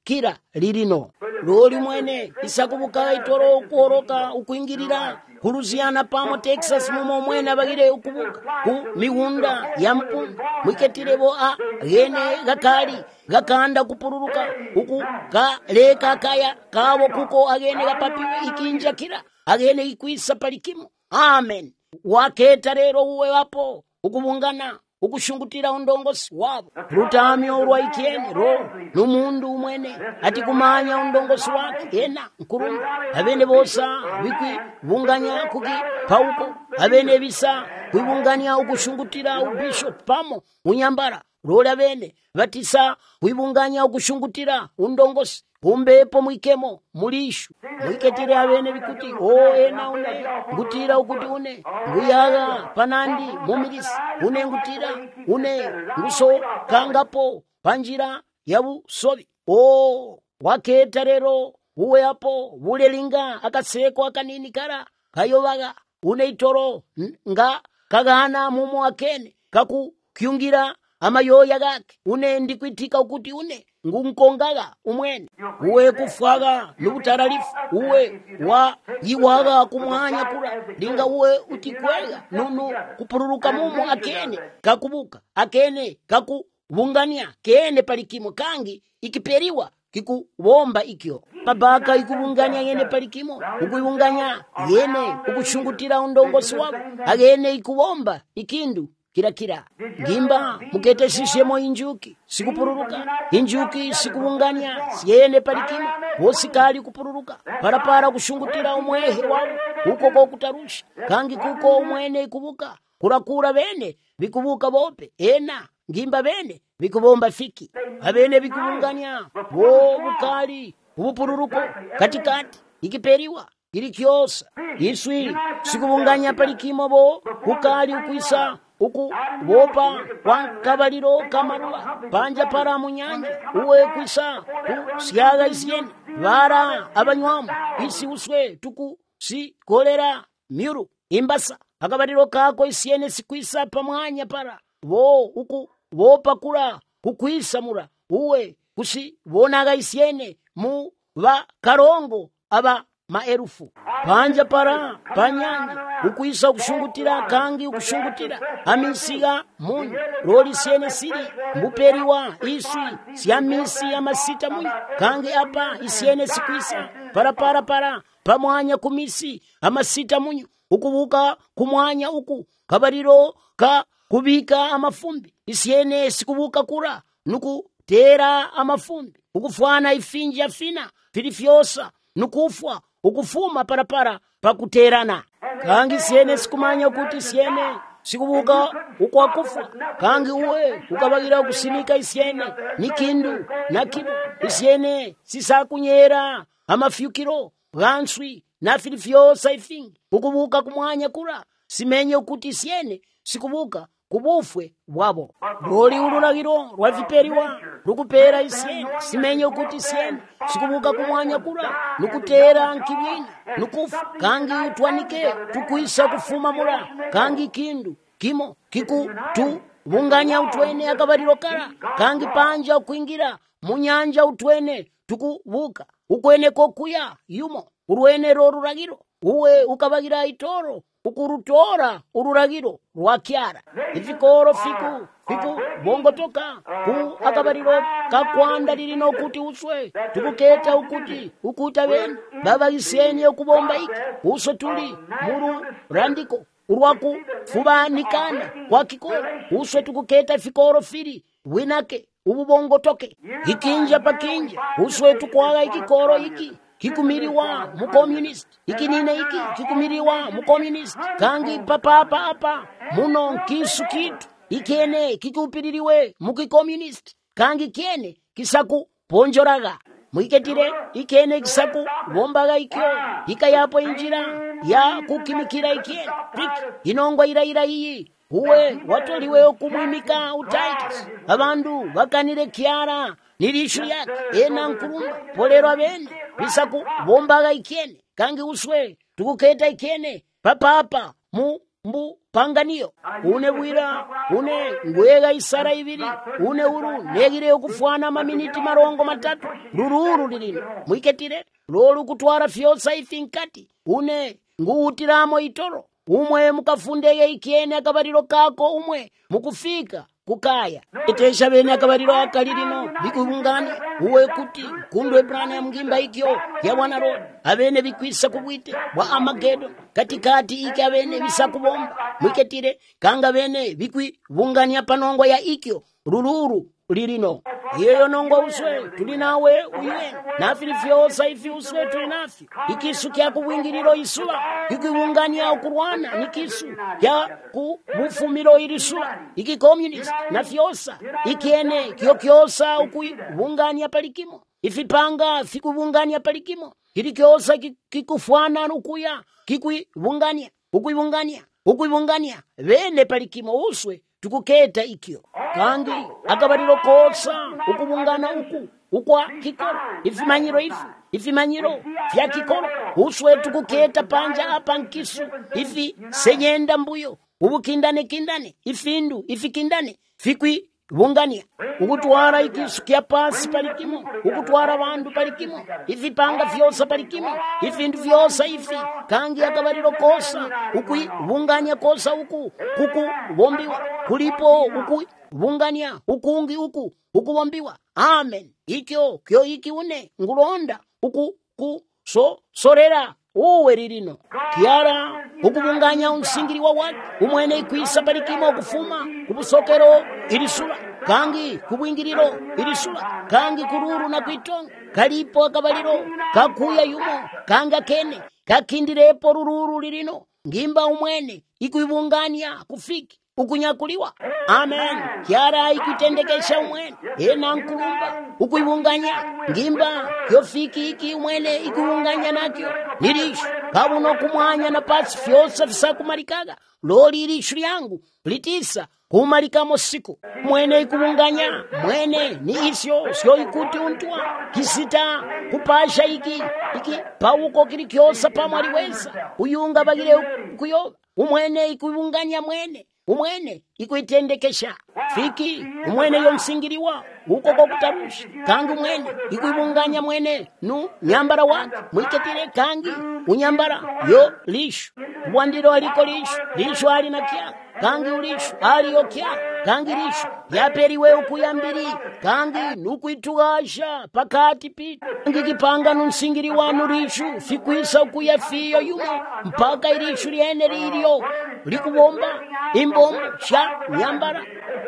Speaker 1: kira lilino loli mwene isakubuka itoro kuoroka ukuingirira ku Louisiana pamo Texas mumo mwene abagire ukubuka ku miwunda ya mpunga mwiketirebo a gene gakali gakanda kupururuka uku kaleka kaya kawo kuko agene gapapiwe ikinja kira agene ikwisa palikimu. Amen. Waketa rero uwe wapo ukubungana ukushungutira undongosi wabo rutamyo rwa ikiene ro numundu umwene ati kumanya undongosi wake ena nkurumba abene bosa bikwi bunganya kuki pauko abene bisa kwibunganya ukushungutira ubishop pamo unyambara rola bene batisa kwibunganya ukushungutira undongosi umbepo mwikemo mulishu mwiketire abene bikuti o ena une ngutira ukuti une nguyaga panandi mumilisi une ngutira une nguso kangapo panjira yabu sobi o waketa rero uwe hapo bulelinga akaseko akanini kara kayobaga une itoro nga kagana mumo akene kaku kyungira amayoya gake une ndikwitika ukuti une ngumkongaga umwene uwe kufaga nubutararifu uwe wa yiwaga kumwanya kura linga uwe utikwega nunu kupururuka mumo akene kakubuka akene kakubungania kene palikimo kangi ikiperiwa kikubomba ikyo babaka ikubungania yene palikimo ukubunganya yene ukushungutira undongosi wako agene ikubomba ikindu kira kira ngimba mukete sishemo injuki sikupururuka injuki sikubunganya siyene palikimo wosikali kupururuka parapara kushungutira umwehe wao uko ko kutarusha kangi kuko umwene ikubuka kurakura bene bikubuka bope ena ngimba bene bikubomba fiki abene bikubunganya wo bukali ubupururuko katikati ikiperiwa ilikyosa iswi sikubunganya palikimo bo ukali ukuisa uku wopa kwa kabaliro kamarua panja para munyanja uwe kwisa ku siyaga isieni vara abanywamu isi uswe tuku si kolera miuru imbasa akabaliro kako isieni sikwisa pamwanya para wo uku wopa kura kukwisa mura uwe kusi wonaga isieni mu va karongo aba maerufu panja para panyanja ukuisa kushungutira kangi ukushungutira amisiga munyu roli siene siri mbuperiwa iswi siamisi ya masita munyu kangi apa isiene sikuisa para para para pamwanya kumisi amasita munyu ukubuka kumwanya uku kabariro ka kubika amafumbi isiene sikubuka kura nuku tera amafumbi ukufwana ifinja fina filifyosa nukufwa ukufuma parapara pakuterana kangi siene sikumanya kuti siene sikubuka ukwakufa kangi uwe ukabagira kusimika isiene nikindu na kibu isiene sisakunyera amafyukiro ganswi na filifyosa ifingi ukubuka kumwanya kura simenye ukuthi siene sikubuka kubufwe bwabo roli urulagiro rwaviperiwa rukupera isieni simenye ukuthi isieni sikubuka kumwanya kura nukutera nkibina nukufu kangi utwanike tukuisa kufuma mura kangi kindu kimo kiku tu bunganya utwene akabariro kara kangi panja kuingira munyanja utwene tukubuka ukwene kokuya yumo urwene roruragiro uwe ukabagira itoro ukurutora ururagiro rwakyara ifikoro fiku fiku bongo toka ku akabariro kakwanda lilino kuti uswe tukuketa ukuti ukuta bene baba iseni okubomba iki uso tuli muru randiko urwaku fubanikana kwa kikoro uswe tukuketa fikoro firi winake ububongo toke ikinja pakinja uswe tukwaga ikikoro iki kikumiriwa mu communist ikinine iki kikumiriwa mu communist kangi papa papa muno kisu kitu ikene kikupiririwe mu communist kangi kene kisaku ponjoraga muiketire ikene kisaku bombaga ikyo ikayapo injira ya kukimikira ikene inongwa ira ira iyi uwe watoliwe okumwimika utaitis abandu bakanire kyara nirishu yake ena nkurumba polero abene bisaku bombaga ikene kangi uswe tukuketa ikene papa papa mu mbu panganiyo une bwira une ngwega isara ibiri une uru negire okufwana maminiti marongo matatu lururu lilino mwiketire lolu kutwara fyosa ifinkati une nguutiramo itoro umwe mukafundeye ikiene akabaliro kako umwe mukufika kukaya etesha bene akabaliro akalirino bikungani uwe kuti kundwe brana ya mgimba ikyo ya bwana road abene bikwisa kubwite bwa Amagedo katikati iki abene bisakubomba mwiketire kanga bene bikwi bungania panongo ya ikyo rururu lirino yeyo nongo uswe tulinawe uye nafiri fyosa ifi uswe tulinafi ikisu kya kubwingiriro isula ikibungania okurwana nikisu kya kubufumiro irisula iki communist na fyosa ikiene kyo kyosa ukubungania palikimo ifipanga fikubungania palikimo kili kyosa kikufwana ukuya kikubungania ukubungania ukubungania bene palikimo uswe tukuketa ikyo kangi akabaliro kosa ukubungana uku ukwa kikoro ifimanyiro ifi ifimanyiro vya kikoro uswe tukuketa panja apa nkisu ifi senyenda mbuyo ubukindane kindane ifindu ifikindane fikwi bungania ukutwara ikisu kya pasi palikimo ukutwara bandu palikimo ifipanga vyosa palikimo ifindu vyosa ifi kangi akabaliro kosa ukui bungania kosa uku kuku bombiwa kulipo uku bungania ukungi uku ukubombiwa amen ikyo kyo iki une ngulonda uku ku so sorera uwe lirino kiara ukubunganya unsingiri wa watu umwene ikwisa palikimo kufuma kubusokero irisula kangi kubwingiriro irisula kangi kururu na kwitonga kalipo akabaliro kakuya yumo kanga kene kakindirepo rururu lirino ngimba umwene ikuibungania kufiki ukunyakuliwa amen kiara ikitendekesha umwene ena nkulumba ukuibunganya ngimba yofiki iki umwene ikuibunganya nakyo nirishu kabuno kumwanya na pasi fyosa fisakumalikaga loli irishu lyangu litisa kumalikamo siku mwene ikubunganya mwene ni isyo syo ikuti untwa kisita kupasha iki iki pauko kili kyosa pamwaliweza uyunga bagire kuyoba umwene ikubunganya mwene umwene ikuitendekesha fiki umwene yo msingiriwa uko kwa kutarusha kangi umwene ikuibunganya mwene nu nyambara wake mwiketire kangi unyambara yo lishu bwandiro aliko lishu lishu ali na kya kangi ulishu ali yo kya kangi lishu yaperiwe ukuyambiri kangi nukuitugasha pakati pita kangi kipanga nunsingiri wanu lishu fikwisa ukuyafiyo yumo mpaka ilishu liene lilyo likubomba imbombo sha nyambara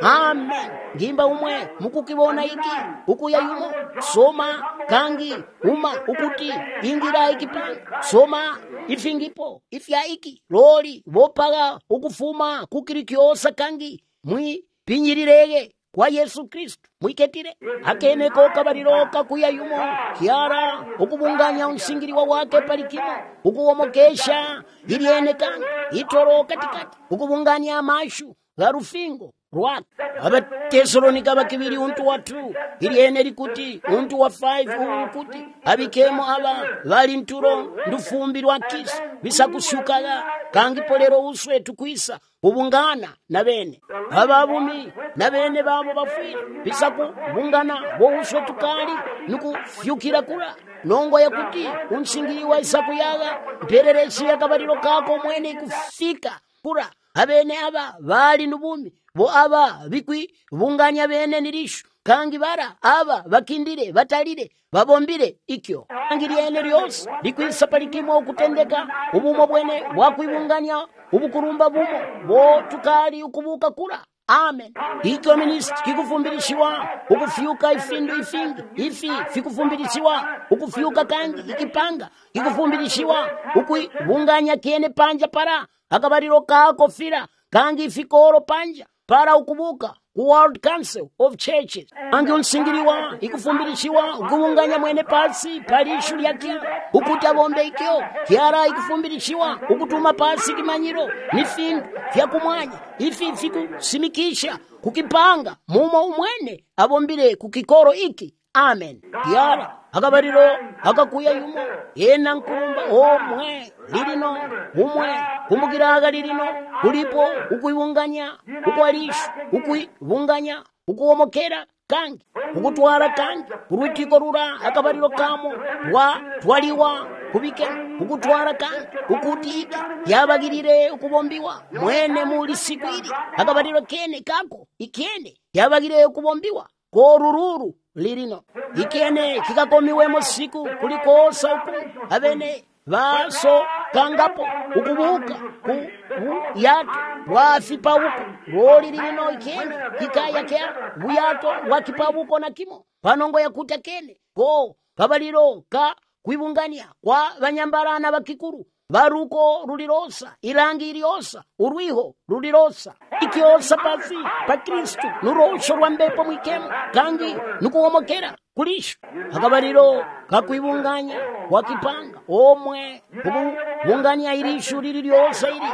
Speaker 1: amen ngimba umwe mukukibona iki ukuya yumo soma kangi uma ukuti ingira ikipanga soma ifingipo ifya iki loli bopaga ukufuma kukirikyosa kangi mwi pinyirirege kwa Yesu Kristo mwiketire akene ko kabaliro kakuya yumo kiara ukubunganya unsingiri wa wake palikimo ukuwomokesha iliene kangi itoro katikati ukubunganya amashu garufingo rwaka abatesalonika bakibiri untu wa two iliene likuti untu wa five ukuti abikemo aba bali nturo ndufumbi rwa kisi bisakushukaga kangi polero uswe tukwisa ubungana na bene ababumi na bene babo bafire bisakubungana bo uswe tukali nuku fyukira kula nongo ya kuti unsingiri wa isaku yaga mperereshi ya kabaliro kako mwene kufika kula abene aba bali nubumi bo aba bikwi bunganya bene nirishu kangi bara aba bakindire batalire babombire ikyo kangi liene lyose likwisa palikimo okutendeka ubumo bwene bwakwibunganya ubukurumba bumo bo tukali ukubuka kula amen ikyo ministi kikufumbirishiwa ukufyuka ifindu ifingi ifi fikufumbirishiwa ukufyuka kangi ikipanga kikufumbirishiwa ukubunganya kiene panja para akabaliro kako fira kangi ifikoro panja para ukubuka World Council of Churches angi unsingiriwa ikufumbirishiwa ukubunganya mwene pasi palishu lyakia ukuta bombe ikyo kiara ikufumbirishiwa ukutuma pasi kimanyiro nifindu vya kumwanya ifi fiku simikisha kukipanga mumo umwene abombire kukikoro iki amen kiara akabaliro akakuya yumo ena nkurumba omwe lilino umwe kumbukiraga lilino kulipo ukuiwunganya ukwalisha ukuiwunganya ukuwomokera kangi ukutwala kangi kulwitiko lula akabalilo kamo wa twaliwa kubike ukutwala kangi ukuti iki yabagirire ukubombiwa mwene muli siku ili akabalilo kene kako ikene yabagire ukubombiwa korururu lilino ikene kikakomiwemo siku kulikosa uku abene vaso kangapo ukubuka ku yato wafipabuko roli lilino ikene ikaya kya buyato wakipabuko na kimo panongo ya kutakene ko kabaliro ka kuibungania kwa banyambarana bakikuru baruko rulirosa irangi iliosa urwiho rulirosa ikiosa pasi pa Kristu nurosho rwa mbepo mwikemo kangi nukuwomokera kulisho akabaliro kakuibunganya wakipanga omwe kubunganya ilishu lililiosa ili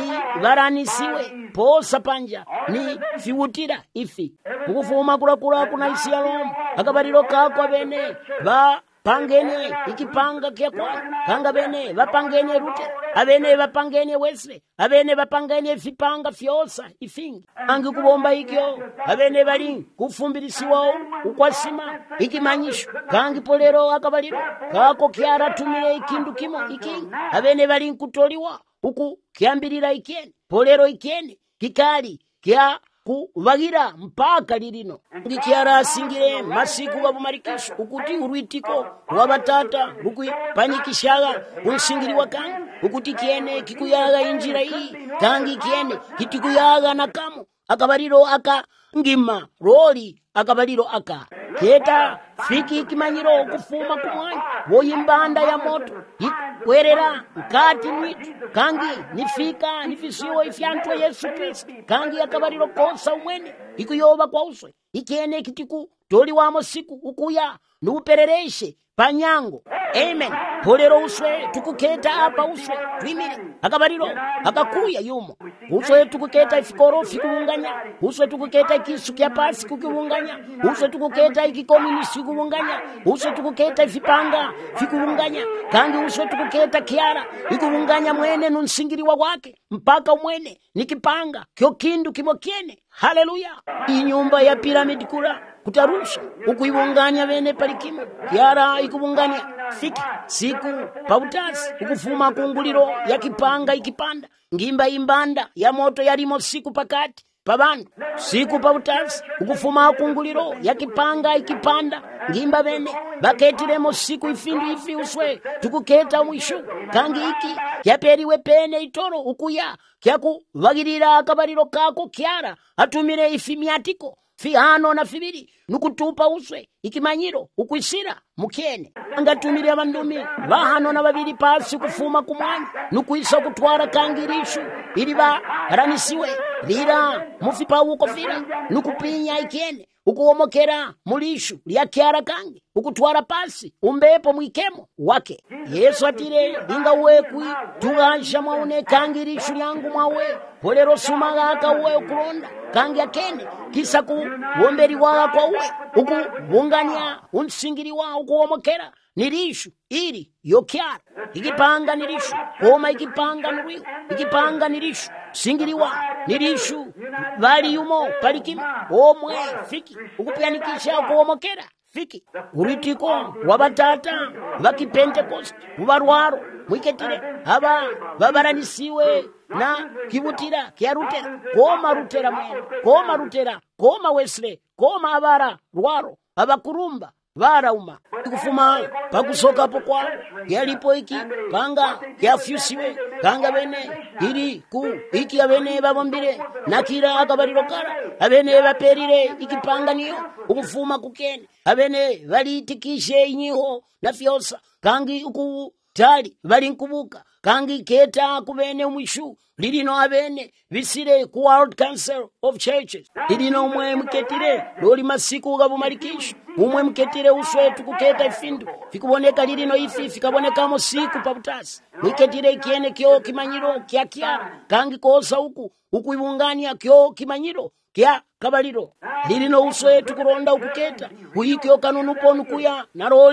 Speaker 1: libaranisiwe posa panja ni fiwutira ifi ukufuma kulakula kuna isialomu akabaliro kakwa bene ba pangene ikipanga kyakwa kanga bene bapangene rute abene bapangene wesle abene bapangene fipanga fyosa ifingi angi kubomba ikyo abene bali kufumbirisiwa ukwasima ikimanyisho kangi polero akabaliro kako kyara tumire ikindu kimo ikingi abene bali kutoliwa uku kyambirira ikene polero ikene kikali kya kuvagira mpaka lilino ngikyara asingire masiku gabumarikisho ukuti urwitiko wabatata rukwipanikishaga unsingiriwa kangi ukuti kiene kikuyaga injira hii kangi kiene kitikuyaga nakamo akabaliro aka ngima roli akabaliro aka keta fiki kimanyiro kufuma kumwanya woyimbanda ya moto ikwerera nkati mwitu kangi nifika nifisiwo ifyantwe Yesu Kristo kangi akabaliro kosa umwene ikuyoba kwa uswe ikene kitiku toli wamo siku ukuya nuperereshe panyango amen polero uswe tukuketa hapa uswe twimire akabaliro akakuya yumo uswe tukuketa ifikoro fikubunganya uswe tukuketa ikisu kya pasi kukubunganya uswe tukuketa ikikomunisi kukubunganya uswe tukuketa ifipanga fikubunganya kangi uswe tukuketa kiara ikubunganya mwene nunsingiriwa wake mpaka umwene nikipanga kyo kindu kimokiene haleluya inyumba ya piramidi kula kutarusha ukuibunganya bene palikimo kiara ikubunganya fiki siku pautasi ukufuma kunguliro ya kipanga ikipanda ngimba imbanda ya moto yalimo siku pakati pabandu siku pautasi ukufuma kunguliro ya kipanga ikipanda ngimba bene baketiremo siku ifindu ifi uswe tukuketa mwisho kangi iki yaperiwe pene itoro ukuya kyakuvagirira akabaliro kako kyara atumire ifi miatiko fihano na fibiri nukutupa uswe ikimanyiro ukwisira mukene angatumire abandumi bahano na babiri pasi kufuma kumwanya nukwisa kutwara kangirishu ili baranisiwe lira mufipa uko fira nukupinya ikene ukuwomokera mulishu lya kyara kangi ukutwara pasi umbepo mwikemo wake Yesu atire linga wekwi tugasha mwaune kangirishu lyangu mwawe polero sumaga akawe ukulonda kangi akene kisa ku womberi waka kwa uwe ukubunganya unsingiri wa ukuwomokera nirishu ili yokyara ikipanga nirishu koma ikipanga nuriho ikipanga nirishu singiriwa nirishu bali yumo palikima omwe fiki ukupyanikisha ukuwomokera fiki uritiko wabatata baki Pentecost ubarwaro mwiketire aba babaranisiwe na kibutira kya Rutera koma Rutera mwene koma Rutera koma Wesley koma abara rwaro abakurumba varauma kufuma pakusoka pokwa yalipo iki panga kyafyusiwe kanga bene iri ku iki abene babombire nakira akabaliro kara abene baperire ikipanga niyo ukufuma kukene abene valitikishe inyiho na fyosa kangi uku tali bali nkubuka kangi keta kubene umwishu lilino abene visire ku World Council of Churches lilino umwe mketire loli masiku gabumarikisho umwe mketire uswe tukuketa ifindu fikuboneka lilino ifi fikaboneka mo siku pabutasi mketire ikiene kyo kimanyiro kya kya kangi kosa uku ukuibungania kyo kimanyiro kya kabaliro lilino uswe tukuronda ukuketa kuikyo kanunu ponu kuya naroli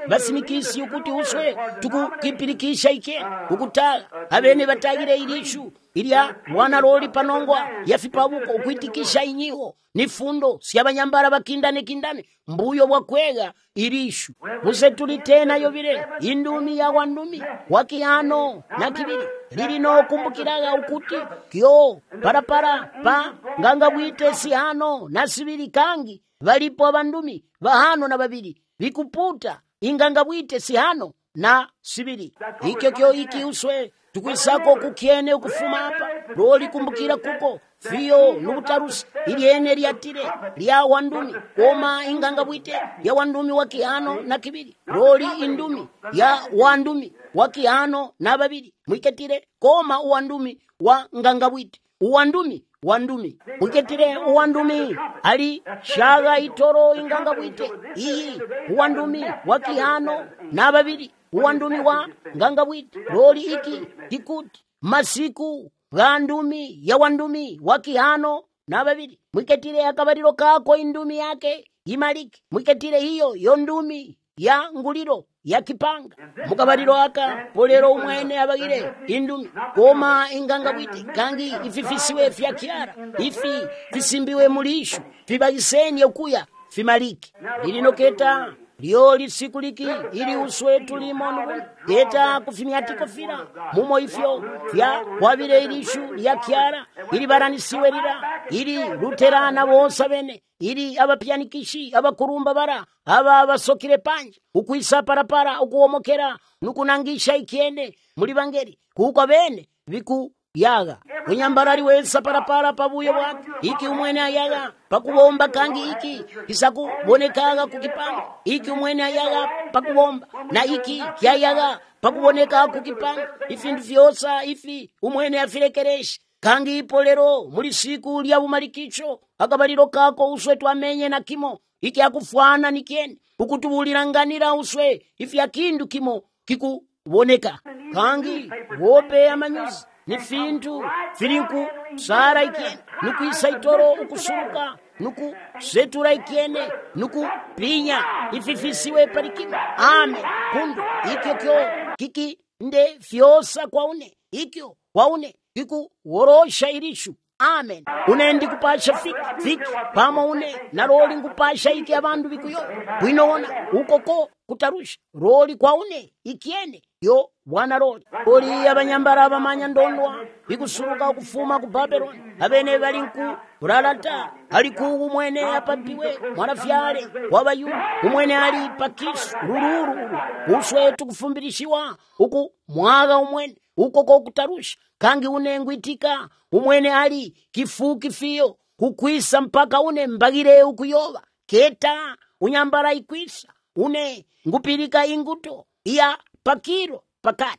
Speaker 1: basimikisi ukuti uswe tukukipirikisha ike ukutaga abene batagire ilishu ilya wana loli panongwa yafipabuko ukwitikisha inyiho nifundo siyabanyambara bakindane kindane mbuyo bwakwega ilishu muse tuli tena yobire indumi ya wandumi wakihano na kibiri lilino kumbukiraga ukuti kyo parapara pa nganga bwite sihano na sibiri kangi balipo abandumi bahano na babiri bikuputa inganga bwite sihano na sibiri ikyo kyo iki uswe tukwisako kukiene ukufuma hapa loli kumbukira kuko fiyo nubutarusi iliene liatire lia wandumi koma inganga bwite ya wandumi wakihano na kibiri loli indumi ya wandumi wakihano na babiri mwiketire koma uwandumi wa nganga bwite uwandumi wandumi mwiketire uwandumi ali shaga itoro inganga bwite iyi uwandumi wakihano na babiri uwandumi wa nganga bwite loli iki kikuti masiku gandumi ya wandumi wakihano na babiri mwiketire akabariro kako indumi yake imaliki mwiketire hiyo yondumi ya nguliro ya kipanga mukabariro aka polero umwene abagire indumi koma inganga bwite kangi ififisiwe fya kiara ifi fisimbiwe mulishu fibagiseni okuya fimaliki lilinoketa lioli sikuliki ili uswe tulimo nubu keta kufimiatiko fila mumo ifyo fya wabire ilishu ya kiara ili baranisiwe lila ili luterana bosa bene ili abapianikishi abakurumba bara aba abasokire panje ukwisa parapara ukuomokera nukunangisha ikiene muri bangeri kuko bene biku yaga unyambarari wesa parapara pabuye bwake iki umwene ayaga pakubomba kangi iki kisaku bonekaga kukipanga iki umwene ayaga pakubomba na iki kyayaga pakuboneka kukipanga ifindu vyosa ifi umwene afirekereshi kangi ipolero muri siku lya bumalikicho akabaliro kako uswe twamenye na kimo iki akufwana nikeni ukutubulira uswe ifi yakindu kimo kikuboneka kangi wope amanyuzi ni fintu filinku sara ikene nuku isaitoro ukusuruka nuku setura ikene nuku pinya ififisiwe parikima ame kundu ikyo kyo kiki nde fiosa kwa une ikyo kwa une kiku worosha irishu amen unendi kupasha fiki fiki pama une na roli nkupasha iki abandu bikuyo kuinona ukoko kutarusha roli kwa une ikiene yo wana roli roli abanyambara abamanya ndondwa bikusuruka kufuma ku Babylon abene balinku uralata aliku umwene apapiwe mwanafyale wabayu umwene ali pakisu rururu uswe tukufumbirishiwa uku mwaga umwene ukoko kutarusha kangi une ngwitika umwene ali kifu kifiyo kukwisa mpaka une mbagire ukuyoba keta unyambara ikwisa une ngupirika inguto ya pakiro pakati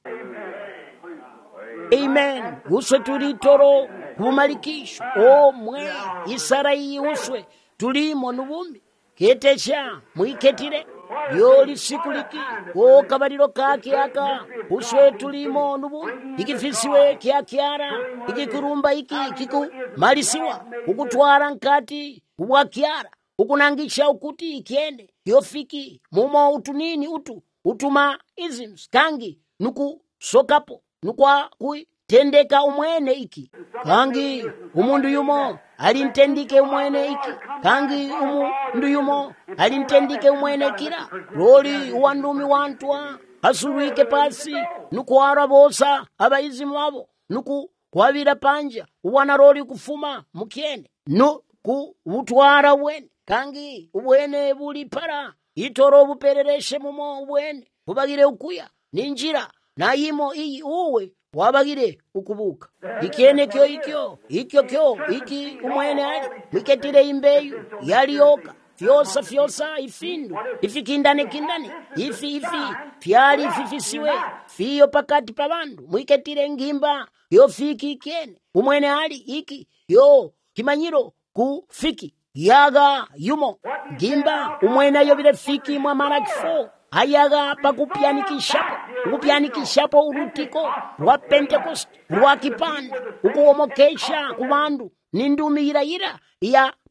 Speaker 1: amen uswe tulitoro kumalikisho o mwe isarai uswe tulimo nubumbi ketesha mwiketire yoli sikuliki o kabaliro kake aka uswe tulimo nubu ikifisiwe kya kiara ikikurumba iki kiku malisiwa ukutwara nkati wa kiara ukunangisha ukuti ikiende yofiki mumo utunini utu utuma isms kangi nuku sokapo nukwa kui tendeka umwene iki kangi umundu yumo alintendike umwene iki kangi umundu yumo alintendike umwene kira roli uwandumi wantwa hasuruike pasi nukwara bosa abaizimu abo nuku kwabira panja uwana roli kufuma mukiene nuku utwara wene kangi ubwene buli para itoro buperereshe mumo ubwene bubagire ukuya ninjira nayimo iyi uwe wabagire ukubuka ikene kyo ikyo ikyo kyo iki umwene ali miketire imbeyu yalioka fyosa fyosa ifindu ifikindane kindane ifi ifi fyali fifisiwe fiyo pakati pabandu mwiketire ngimba yo fiki ikene umwene ali iki yo kimanyiro ku fiki yaga yumo ngimba umwene yo bile fiki mwa mara kifo ayaga pakupianikishapo ukupianikishapo urutiko rwa Pentecost rwa kipanda ukuomokesha kubandu nindumi ira ira ya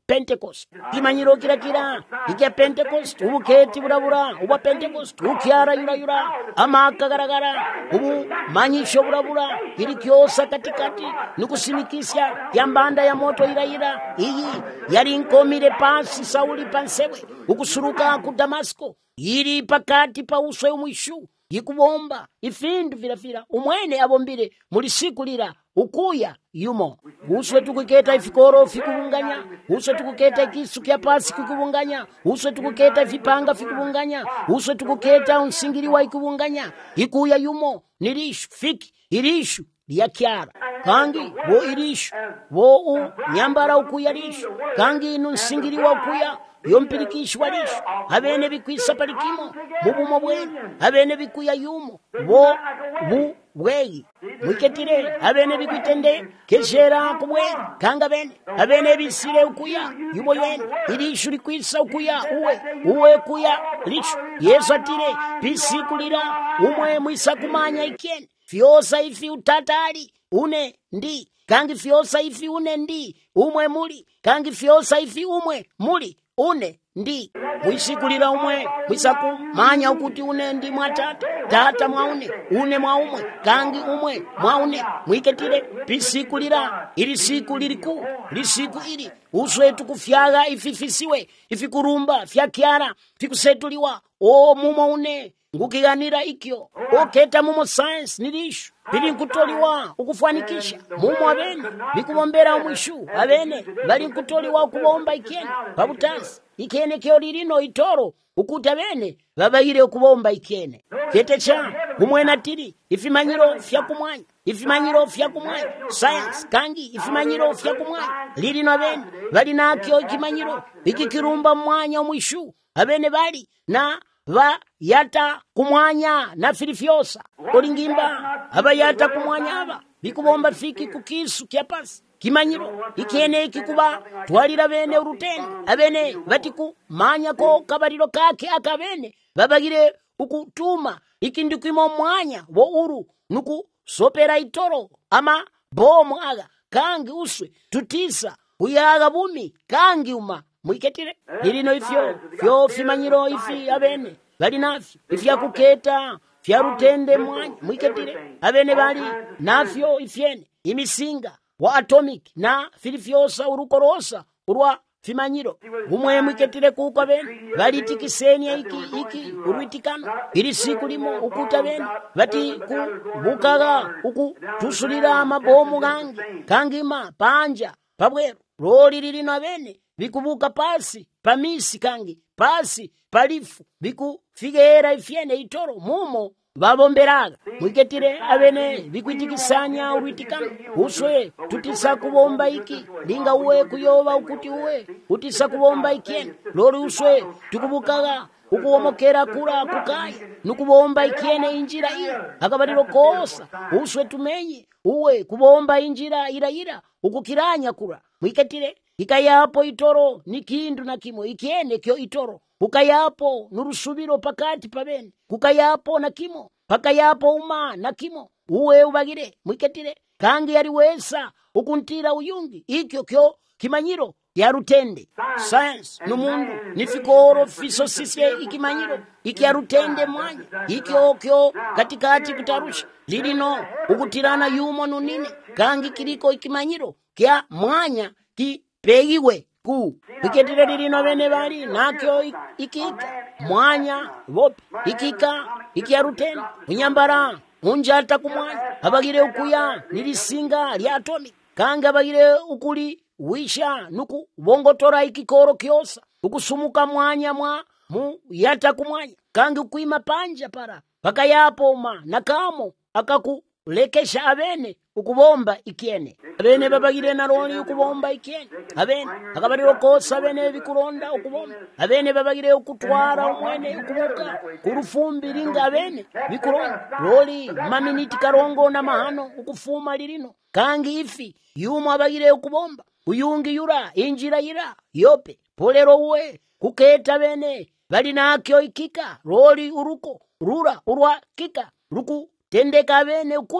Speaker 1: Pentecost. Kimanyiro kirakira ikya Pentecost ubuketi burabura ubwa Pentecost ukyara yura yura amaka garagara ubu manyisho burabura iri kyosa katikati nukusimikisya yambanda ya moto irayira iyi yari nkomire pasi Sauli pansewe ukusuruka ku Damasko iri pakati pa uso y'umwishu yikubomba ifindu virafira umwene abombire muri sikulira ukuya yumo uswe tukuketa ifikoro fikubunganya uswe tukuketa ikisu kya pasi kukubunganya uswe tukuketa ifipanga fikubunganya uswe tukuketa unsingiri wa ikubunganya ikuya yumo nirishu fiki irishu lya kyara kangi wo irishu wo u nyambara ukuya rishu kangi inu nsingiri wa ukuya yompirikishwa rishu abene bikwisa palikimo mubumo bwene abene bikuya yumo bo bu bweyi mwiketire abene bikwitende keshera kubwe kanga bene abene bisire ukuya yubo yene irishu likwisa ukuya uwe uwe kuya rishu Yesu atire bisikulira umwe mwisa kumanya ikene fyosa ifi utatali une ndi kangi fyosa ifi une ndi umwe muli kangi fyosa ifi umwe muli une ndi mwisikulira umwe mwisaku manya ukuti une ndi mwatata tata mwaune une mwaumwe kangi umwe mwaune mwiketire pisikulira ili siku liliku lisiku ili uswetu kufyaga ififisiwe ifikurumba fyakyara fikusetuliwa o mumo une ngukiganira ikyo oketa mumo science nilishu bili nkutoliwa ukufanikisha mumo abene bikubombera umwishu abene bali nkutoliwa ukubomba ikene babutazi ikene kyo lilino itoro ukuti abene babayire ukubomba ikene kete cha kumwena tiri ifimanyiro fya kumwanya ifimanyiro fya kumwanya science kangi ifimanyiro fya kumwanya lilino abene bali nakyo ikimanyiro ikikirumba mwanya umwishu abene bali na va yata kumwanya na filifyosa olingimba abayata kumwanya aba bikubomba fiki kukisu kyapasi kimanyiro ikene ikikuba twalira bene urutene abene batiku manya ko kabariro kake akabene babagire ukutuma ikindikimo mwanya wo uru nuku sopera itoro ama bomu aga kangi uswe tutisa uyaga bumi kangi uma mwiketire ilino ifyo fyo fimanyiro ifi abene bali nafyo ifya kuketa fya rutende mwanya mwiketire abene bali nafyo ifyene imisinga wa atomic na filifyosa urukorosa urwa fimanyiro umwe mwiketire kuko abene bali tikisenia iki iki urwitikano ili siku limo ukuta bene bati kubukaga uku tusulira amabomu gangi kangima panja pabwero roli lilino abene bikubuka pasi pamisi kangi pasi palifu bikufigera ifyene itoro mumo babomberaga mwiketire abene bikwitikisanya urwitikano uswe tutisa kubomba iki linga uwe kuyoba ukuti uwe utisa kubomba ikene lori uswe tukubukaga ukuwomokera kura kukaya nukubomba ikene injira ira akabaliro kosa uswe tumenye uwe kubomba injira ira ira ukukiranya kura mwiketire ikayapo itoro ni kindu na kimo ikene kyo itoro kukayapo nurusubiro pakati pabene kukayapo na kimo pakayapo uma na kimo uwe ubagire mwiketire kangi yari wesa ukuntira uyungi ikyo kyo kimanyiro ya rutende science numundu nifikoro fiso sisye ikimanyiro iki ya rutende mwanya ikyo kyo katikati kutarusha lilino ukutirana yumo nunine kangi kiriko ikimanyiro kya mwanya ki pegiwe ku iketire lilino bene bali nakyo ikika mwanya bopi ikika iki ya rutende unyambara unjata kumwanya abagire ukuya nilisinga lya atomic kangi abagire ukuli wisha nuku bongotora ikikoro kyosa ukusumuka mwanya mwa mu yata kumwanya kangi ukuima panja para paka yapo ma nakamo akakulekesha abene ukubomba ikene abene babagire naroni ukubomba ikene abene akabariro kosa abene bikuronda ukubomba abene babagire ukutwara umwene ukubuka kurufumbi ringa abene bikuronda roli maminiti karongo na mahano ukufuma lirino kangi ifi yumo abagire ukubomba uyungi yura injira yira yope polero uwe kuketa bene bali nakyo ikika roli uruko rura urwa kika ruku tendeka bene ukuya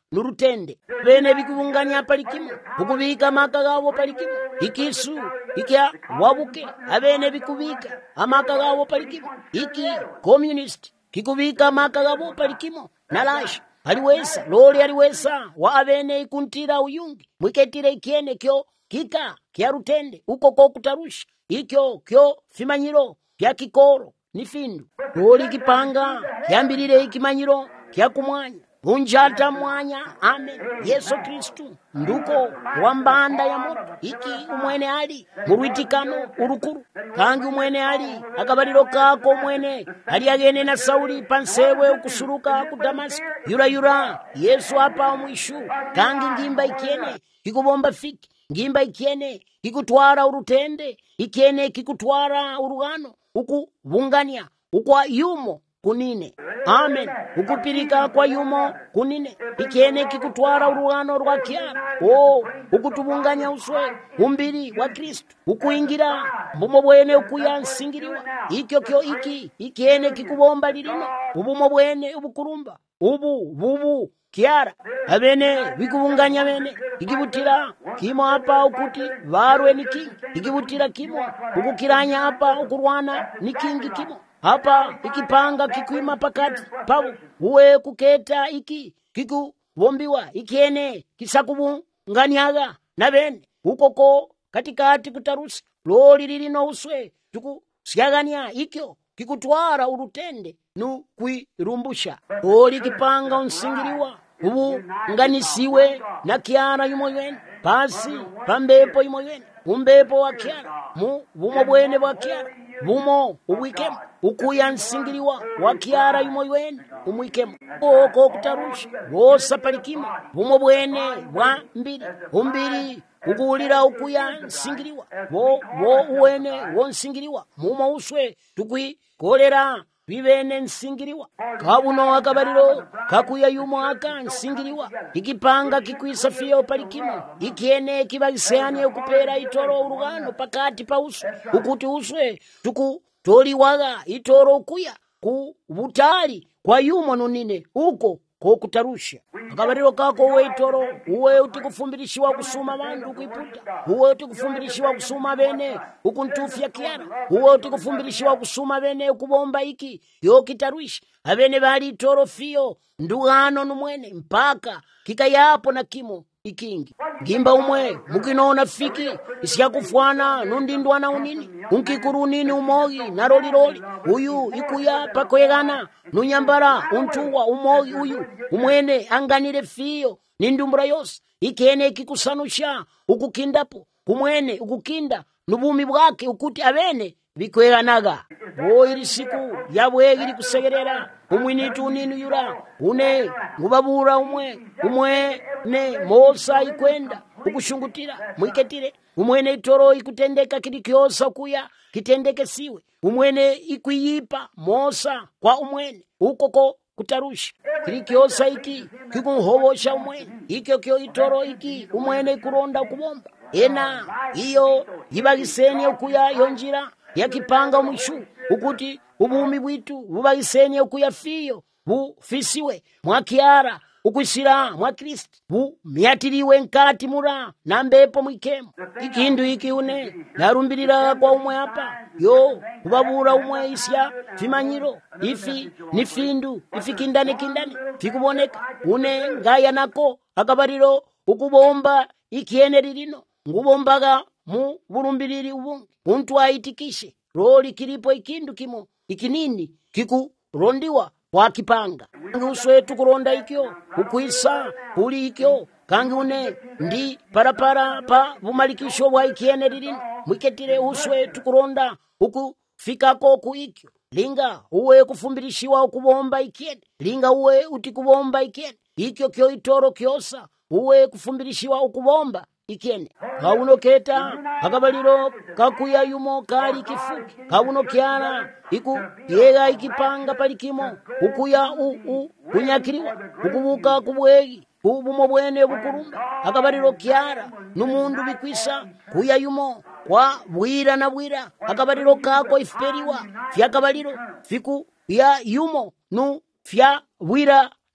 Speaker 1: nurutende bene bikubunganya palikimo ukubika maka gawo palikimo ikisu ikya wabuke abene bikubika amaka gawo palikimo iki communist kikubika maka gawo palikimo nalash aliwesa loli aliwesa wa abene ikuntira uyungi mwiketire ikiene kyo kika kya rutende uko ko kutarusha ikyo kyo fimanyiro kya kikoro ni findu loli kipanga kyambirire ikimanyiro kya kumwanya unjata mwanya amen Yesu Kristu nduko wambanda ya moto iki umwene ali murwitikano urukuru kangi umwene ali akabaliro kako mwene ali agene na Sauli pansewe ukusuruka ku Damasco yura yura Yesu apa mwishu kangi ngimba ikiene kikubomba fiki ngimba ikiene kikutwara urutende ikiene kikutwara urugano ukubungania ukwa yumo kunine amen ukupirika kwa yumo kunine ikiene kikutwara urugano rwa kyara o ukutubunganya uswe umbiri wa Kristo ukuingira mbumo bwene ukuyansingiriwa ikyo kyo iki ikiene kikubomba lirino ubumo bwene ubukurumba ubu bubu kyara abene bikubunganya bene ikibutira kimo hapa ukuti barwe ni king ikibutira kimo ukukiranya hapa ukurwana ni king kimo hapa ikipanga kikwima pakati pawo uwe kuketa iki kiku bombiwa ikiene kisakubunganyaga na bene ukoko katikati kutarusi loli lilino uswe tuku siagania ikyo kikutwara urutende nu kwirumbusha loli kipanga unsingiriwa ubu nganisiwe na kiara yumoyweni pasi pambepo yumoyweni umbepo wa kiara mu bumo bwene bwa kiara bumo ubwikemu ukuya nsingiriwa wa kiara yumoyweni umwikemu oko kutarusha wosa palikima bumo bwene bwa mbiri umbiri ukuulira ukuya nsingiriwa wo wo uwene wo nsingiriwa mumo uswe tukwi kolera bibene nsingiriwa kabuno akabaliro kakuya yumo aka nsingiriwa ikipanga kikwisa fiyo palikimo ikiene kibagiseane okupera itoro urugano pakati pa uswe ukuti uswe tuku toliwaga itoro ukuya ku butali kwa yumo nunine uko ko kutarusha akabaliro kako uwe itoro uwe utikufumbirishiwa kusuma bandu kuiputa uwe utikufumbirishiwa kusuma bene ukuntufya kiara uwe utikufumbirishiwa kusuma bene kubomba iki yo kitarusha abene bali itoro fiyo ndugano numwene mpaka kikayapo na kimo ikingi ngimba umwe mukinona fiki isyakufwana nundindwana unini unkikuru nini umogi na roli roli uyu ikuya pakwegana nunyambara untuwa umogi uyu umwene anganire fiyo nindumbura yose ikene kikusanusha ukukindapo kumwene ukukinda nubumi bwake ukuti abene bikweganaga o iri siku yabwe iri kusegerera umwinitu ninu yura une ngubabura umwe umwe ne mosa ikwenda ukushungutira mwiketire umwene itoro ikutendeka kili kyosa kuya kitendeke siwe umwene ikuyipa mosa kwa umwene ukoko kutarusha kili kyosa iki kikunhobosha umwene ikyo kyo itoro iki umwene kuronda kubomba ena iyo yibagiseni okuya yonjira yakipanga umwishu ukuti ubumi bwitu bubagiseni okuya fiyo bufisiwe mwakiara ukwisira mwa Kristo bu myatiriwe nkati mura nambepo mwikemo ikindu iki une narumbirira kwa umwe hapa yo kubabura umwe isya fimanyiro ifi ni findu ifi kindane kindane fikuboneka une ngaya nako akabariro ukubomba ikiene lilino ngubombaga mu burumbiriri ubungi untu aitikishe roli kilipo ikindu kimo ikinini kiku rondiwa wakipanga uswe tukuronda ikyo ukuisa kuli ikyo kangi une ndi parapara pa bumalikisho bwa ikiene lilini mwiketire uswe tukuronda uku fikako ku ikyo linga uwe kufumbirishiwa ukubomba ikiene linga uwe utikubomba ikiene ikyo kyo itoro kyosa uwe kufumbirishiwa ukubomba ikiene kauno keta akabaliro kakuya yumo kali kifuki kauno kiana iku yega ikipanga palikimo ukuya u u kunyakiriwa ukubuka kubwegi ubumo bwene bukurumba akabaliro kiara numundu bikwisa kuya yumo kwa bwira na bwira akabaliro kako iferiwa fya kabaliro fiku ya yumo nu fya bwira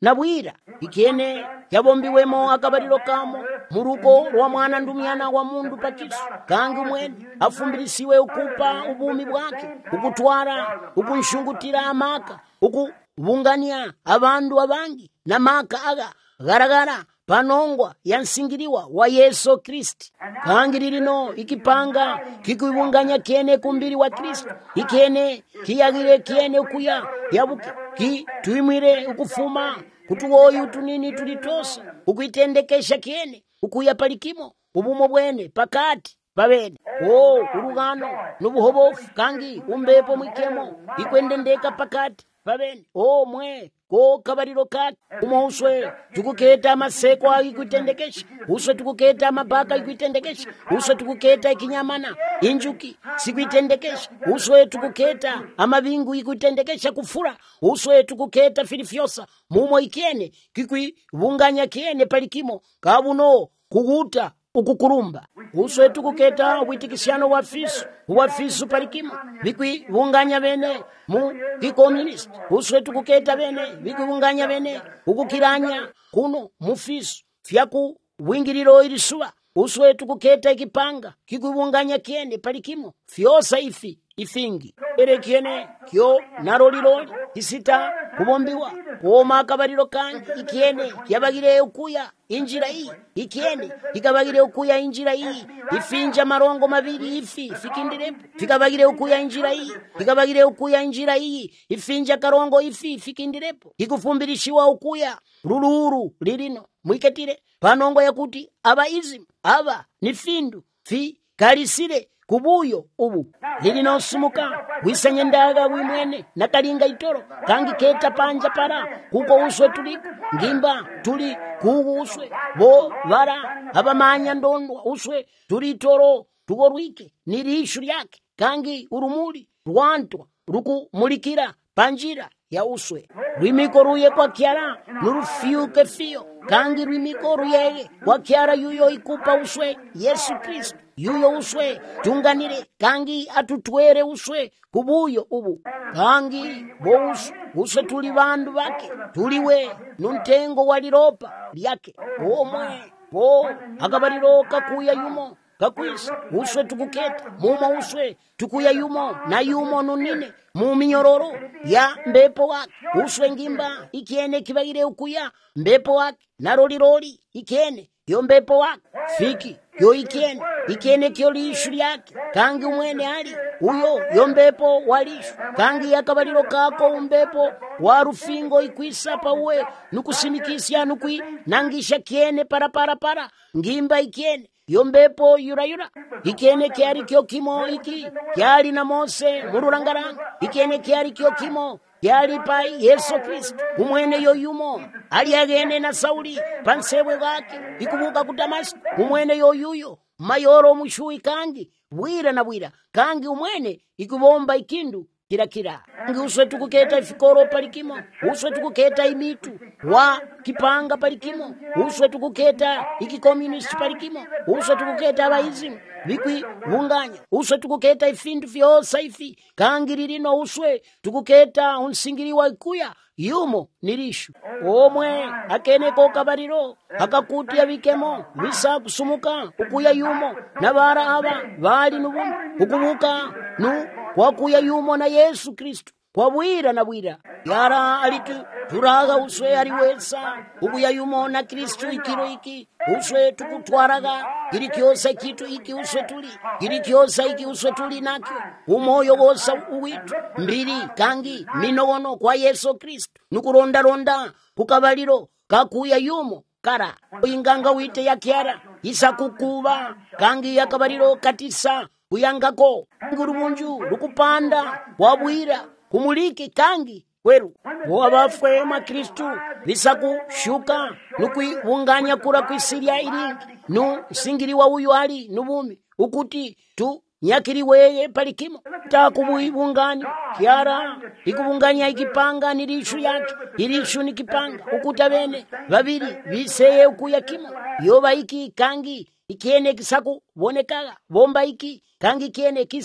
Speaker 1: na bwira ikiene yabombiwemo akabaliro kamo muruko lwa mwana ndumyana wa mundu pakisu kangi mwene afumbilisiwe ukupa ubumi bwake ukutwara ukunshungutira amaka ukubungania abandu abangi na maka aga garagara panongwa yansingiriwa wa Yesu Kristi kangi lilino ikipanga kikubunganya kiene kumbiri wa Kristo ikene kiyagire kiene ukuya yabuke ki tuimwire ukufuma kutuwoyu tunini tulitosa ukuitendekesha kiene ukuya palikimo ubumo bwene pakati pabene o urugano nubuhobofu kangi umbepo mwikemo ikwendendeka pakati pabene o mwe ko kabaliro kati umuhuswe tukuketa amaseko akikuitendekesha uswe tukuketa amabaka ikuitendekesha uswe tukuketa ikinyamana injuki sikuitendekesha uswe tukuketa amabingu ikuitendekesha kufura uswe tukuketa filifyosa mumo ikene kikuibunganya kiene palikimo kabuno kuguta ukukurumba uswe tukuketa witikisiano wa fisu wa fisu palikimo bikwi bunganya bene mu kikomunist uswe tukuketa bene bikwi bunganya bene ukukiranya kuno mu fisu fyaku wingiriro ilisuba uswe tukuketa ikipanga kikubunganya kiene palikimo fyosa ifi ifingi ere kiene kyo naroliroli isita kubombiwa kuoma akabaliro kangi ikiene yabagire ukuya injira hii ikiene ikabagire ukuya injira hii ifinja marongo mabiri ifi fikindirepo fikabagire ukuya injira hii ikabagire ukuya injira hii ifinja karongo ifi fikindirepo ikufumbirishiwa ukuya ruluru lirino mwiketire panongo yakuti aba izimu aba ni findu fi kalisire kubuyo ubu lilinosumuka wisanye ndaga wimwene nakalinga itoro kangi keta panja para kuko uswe tuliko ngimba tuli kugu uswe bo vara abamanya ndondwa uswe tuli toro tugorwike nirishu lyake kangi urumuri rwantwa rukumulikira panjira ya uswe rwimiko ruye kwa kiara nurufyuke fiyo kangi rwimiko ruyege kwa kiara yuyo ikupa uswe Yesu Kristo yuyo uswe tunganire kangi atutwere uswe kubuyo ubu kangi bo uswe, uswe tuli bandu bake tuliwe nuntengo waliropa lyake omwe bo akabaliro kakuya yumo kakwisa uswe tukuketa mumo uswe tukuya yumo na yumo nunine mu minyororo ya mbepo wake uswe ngimba ikiene kibagire ukuya mbepo wake na roliroli ikene yo mbepo wake fiki yo ikene ikene kyo lishu lyake kangi umwene ali uyo yo mbepo walishu kangi yakabaliro kako umbepo wa rufingo ikwisa pawe nukusimikisya nukui nangisha kiene para para para ngimba ikene yo mbepo yura yura ikene kyari kyo kimo iki kyali na Mose mururangaranga ikene kyari kyo kimo kyali pa Yesu Kristo umwene yo yumo ali agene na Sauli pansebwe gake ikubuka ku Damasco umwene yo yuyo mayoro mushui kangi bwira na bwira kangi umwene ikubomba ikindu kira kira kangi uswe tukuketa ifikoro palikimo uswe tukuketa imitu wa kipanga palikimo uswe tukuketa ikikomunist palikimo uswe tukuketa abaizimu bikwi bunganya uswe tukuketa ifindu vyosa ifi kangi lilino uswe tukuketa unsingiriwa ikuya yumo nirishu omwe akeneko kabaliro akakutia bikemo bisa kusumuka ukuya yumo nabara aba bali nubumu ukubuka nu kwa kuya yumo na Yesu Kristo kwa bwira na bwira yara alitu turaga uswe aliwesa ukuya yumo na Kristo ikiro iki uswe tukutwaraga kiri kyosa kitu iki uswe tuli kiri kyosa iki uswe tuli nakyo umoyo wosa uwitu mbiri kangi minogono kwa Yesu Kristo nukuronda ronda kukabaliro kakuya yumo kara inganga wite ya kiara isa kukuba kangi yakabaliro katisa kuyangako ngurubunju rukupanda wabwira kumuliki kangi weru wabafwe ma Kristu bisaku shuka nukuibunganya kura kwisiria iringi nu singiriwa uyu ali nubumi ukuti tu nyakiriweye palikimo takubuibunganya kiara ikubunganya ikipanga nirishu yake irishu nikipanga ukuta bene babiri biseye ukuyakimo yoba iki kangi ikiene kisaku bonekaga bomba iki kangi kiene kisa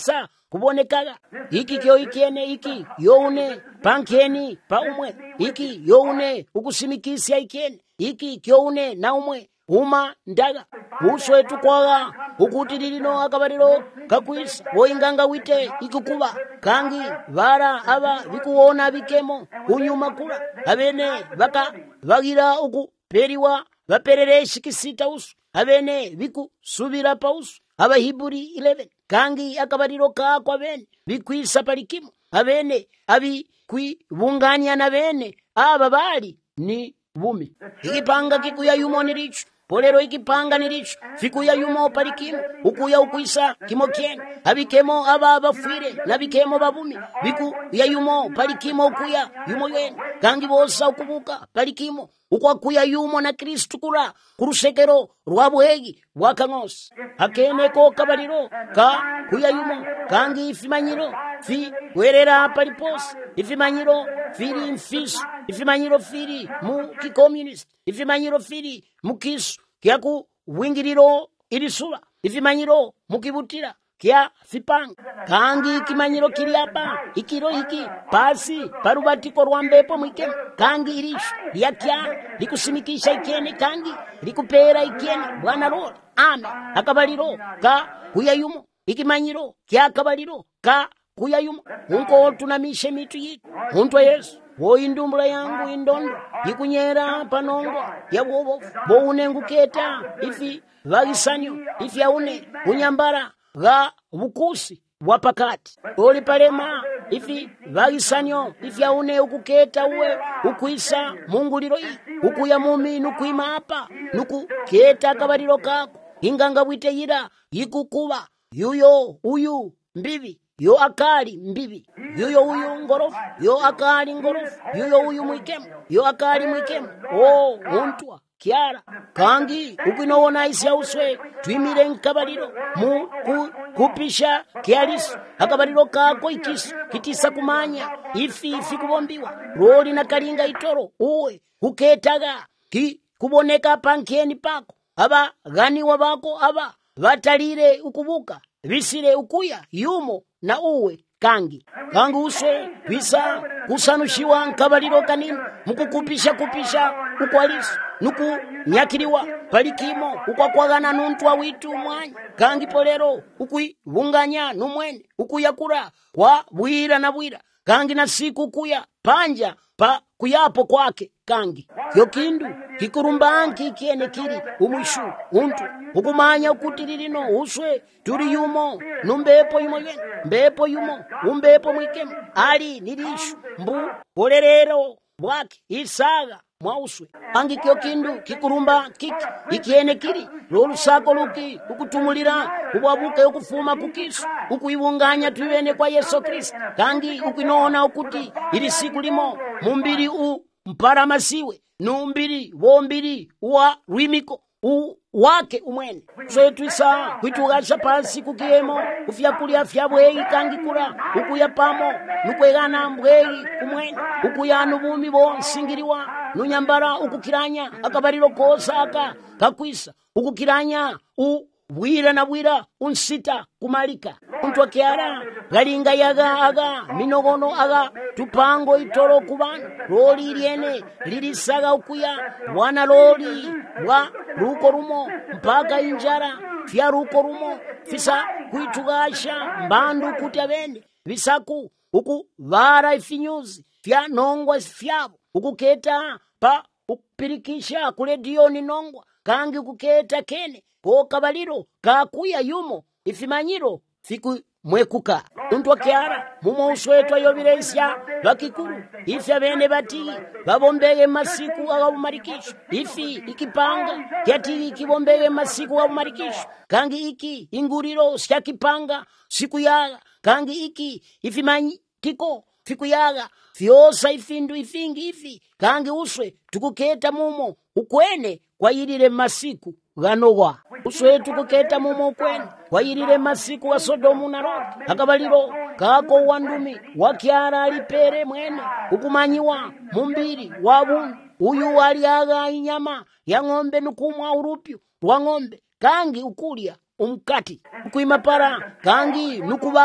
Speaker 1: kubonekaga iki kyo ikene iki youne pankeni pa umwe iki youne ukusimikisya ikene iki kyoune na umwe uma ndaga uswetu kwaga ukuti lilino akabaliro kakwisa woinganga wite ikukuba kangi vara aba bikuona bikemo kunyuma kula abene baka bagira uku periwa baperere shikisita usu abene biku subira pausu abahiburi eleven kangi akabaliro ka kwa bene bikwisa palikimo abene abi kwibunganya na bene aba bali ni bumi ikipanga kikuya yumo nilicho polero ikipanga nilicho fikuya yumo palikimo ukuya ukwisa kimo kene abikemo aba bafwire nabikemo babumi biku ya yumo palikimo ukuya yumo yene kangi bosa ukubuka palikimo ukwakuya yumo na Kristu kura kurusekero rwabuhegi wakangosi akene ko kabaliro ka kuya yumo kangi ifimanyiro fi werera palipos ifimanyiro firi mfisu ifimanyiro firi mu kikomunist ifimanyiro firi mukisu kyaku wingiriro ilisula ifimanyiro mukibutira kya fipanga kangi ikimanyiro kiri apa ikiro hiki pasi parubatiko rwambepo mwikene kangi irishu lyakya likusimikisha ikene kangi likupera ikene bwana Lord ame akabaliro ka kuyayumo ikimanyiro kya akabaliro ka kuyayumo unko tunamishe mitu yitu muntu wa Yesu woindumbula yangu indondo ikunyera panongo ya bobo bounenguketa ifi vagisanyo ifi aune unyambara ga bukusi wapakati oli palema ifi vagisanyo ifi aune ukuketa uwe ukuisa munguliro hii ukuya mumi nukuima apa nukuketa akabaliro kako inganga bwiteyira ikukuba yuyo uyu mbibi yo akali mbibi yuyo uyu ngorofu yo akali ngorofu yuyo uyu mwikemu yo akali mwikemu o untwa kiara kangi ukinowona isya uswe twimire nkabaliro mu ku, kupisha kialisu akabaliro kako ikisi kitisa kumanya ifi ifi kubombiwa roli na kalinga itoro uwe kuketaga ki kuboneka pankeni pako aba ganiwa bako aba batalire ukubuka bisire ukuya yumo na uwe kangi kangi uswe bisa kusanushiwa nkabaliro kanini mukukupisha kupisha ukwalisu nuku nyakiriwa palikimo ukwakwagana nuntwa witu mwanya kangi polero ukuibunganya numwene ukuyakura kwa bwira na bwira kangi na siku kuya panja pa kuyapo kwake kangi kyo kindu kikurumbanki kiene kiri umwishu untu ukumanya ukuti lilino uswe turi yumo numbepo yumo yene mbepo yumo umbepo mwikemu ali nilishu mbu polerero bwake isaga mwauswe angi kyo kindu kikurumba kiki ikiene kiri lolusako luki ukutumulira kubwabuka yokufuma kukisu ukuibunganya tuwene kwa Yesu Kristo kangi ukinona ukuti ili siku limo mumbiri u mpara masiwe numbiri wombiri wa rwimiko u wake umwene so twisa kwitugasha pasi kukiemo kufya kulia fya bweyi kangi kura ukuya pamo nukwegana mbweyi umwene ukuyanu bumi bo nsingiriwa nunyambara ukukiranya akabaliro kosa aka kakwisa ukukiranya u bwira na bwira unsita kumalika untwa kiara galinga yaga aga minogono aga tupango itoro kubana loli liene lilisaga ukuya wana loli wa ruko rumo mpaka injara fya ruko rumo fisa kuitugasha mbandu kuti abende visaku uku vara ifinyuzi fya nongwa fyabo ukuketa pa upirikisha kule dioni nongwa kangi ukuketa kene ko kabaliro kakuya yumo ifimanyiro fiku mwekuka untwa kiara mumo uswetwa yobiresya bakikuru ifi abene bati babombege masiku agabumarikisho ifi ikipanga kyatiri ikibombege masiku agabumarikisho kangi iki inguriro sya kipanga siku yaga kangi iki ifimanyitiko fiku yaga fyosa ifindu ifingi ifi kangi uswe tukuketa mumo ukwene kwayirire masiku ganogwa uswe tukuketa mumo ukwene kwayirire masiku wa Sodomu na Loti akabaliro kako wandumi wakyara alipere mwene ukumanyiwa mumbiri wabundu uyu waliaga inyama ya ng'ombe nukumwa urupyu rwa ng'ombe kangi ukulya umkati ukuimapara kangi nukuba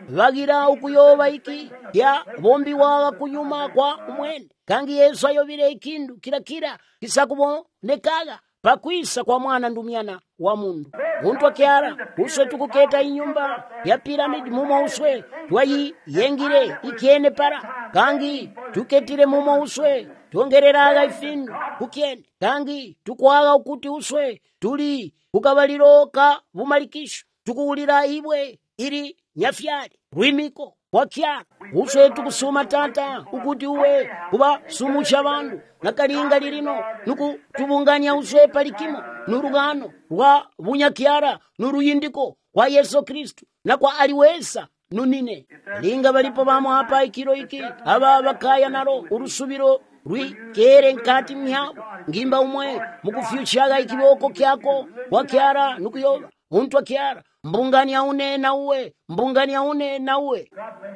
Speaker 1: vagira ukuyoba iki ya bombi waga kunyuma kwa umwene kangi Yesu ayobire ikindu kila kila kisakubonekaga pakwisa kwa mwana ndumyana wa mundu muntu akyara uswe tukuketa inyumba ya piramidi mumo uswe twayi yengire ikiene para kangi tuketire mumo uswe tuongereraga ifindu kukiene kangi tukwaga ukuti uswe tuli kukabaliro ka bumalikisho tukuwulira ibwe ili nyafyali rwimiko wakyara uswe tukusuma tata ukuti uwe kuba sumusha bandu nakalinga lilino nuku tubunganya uswe palikimo nurugano rwa bunyakyara nuruyindiko kwa Yesu Kristu na kwa aliwesa nunine linga balipo bamo hapa ikiro iki aba bakaya naro urusubiro rwikere nkati myabo ngimba umwe mukufyuchaga ikiboko kyako wakyara nukuyoba muntu akyara mbungani aune na uwe mbungani aune na uwe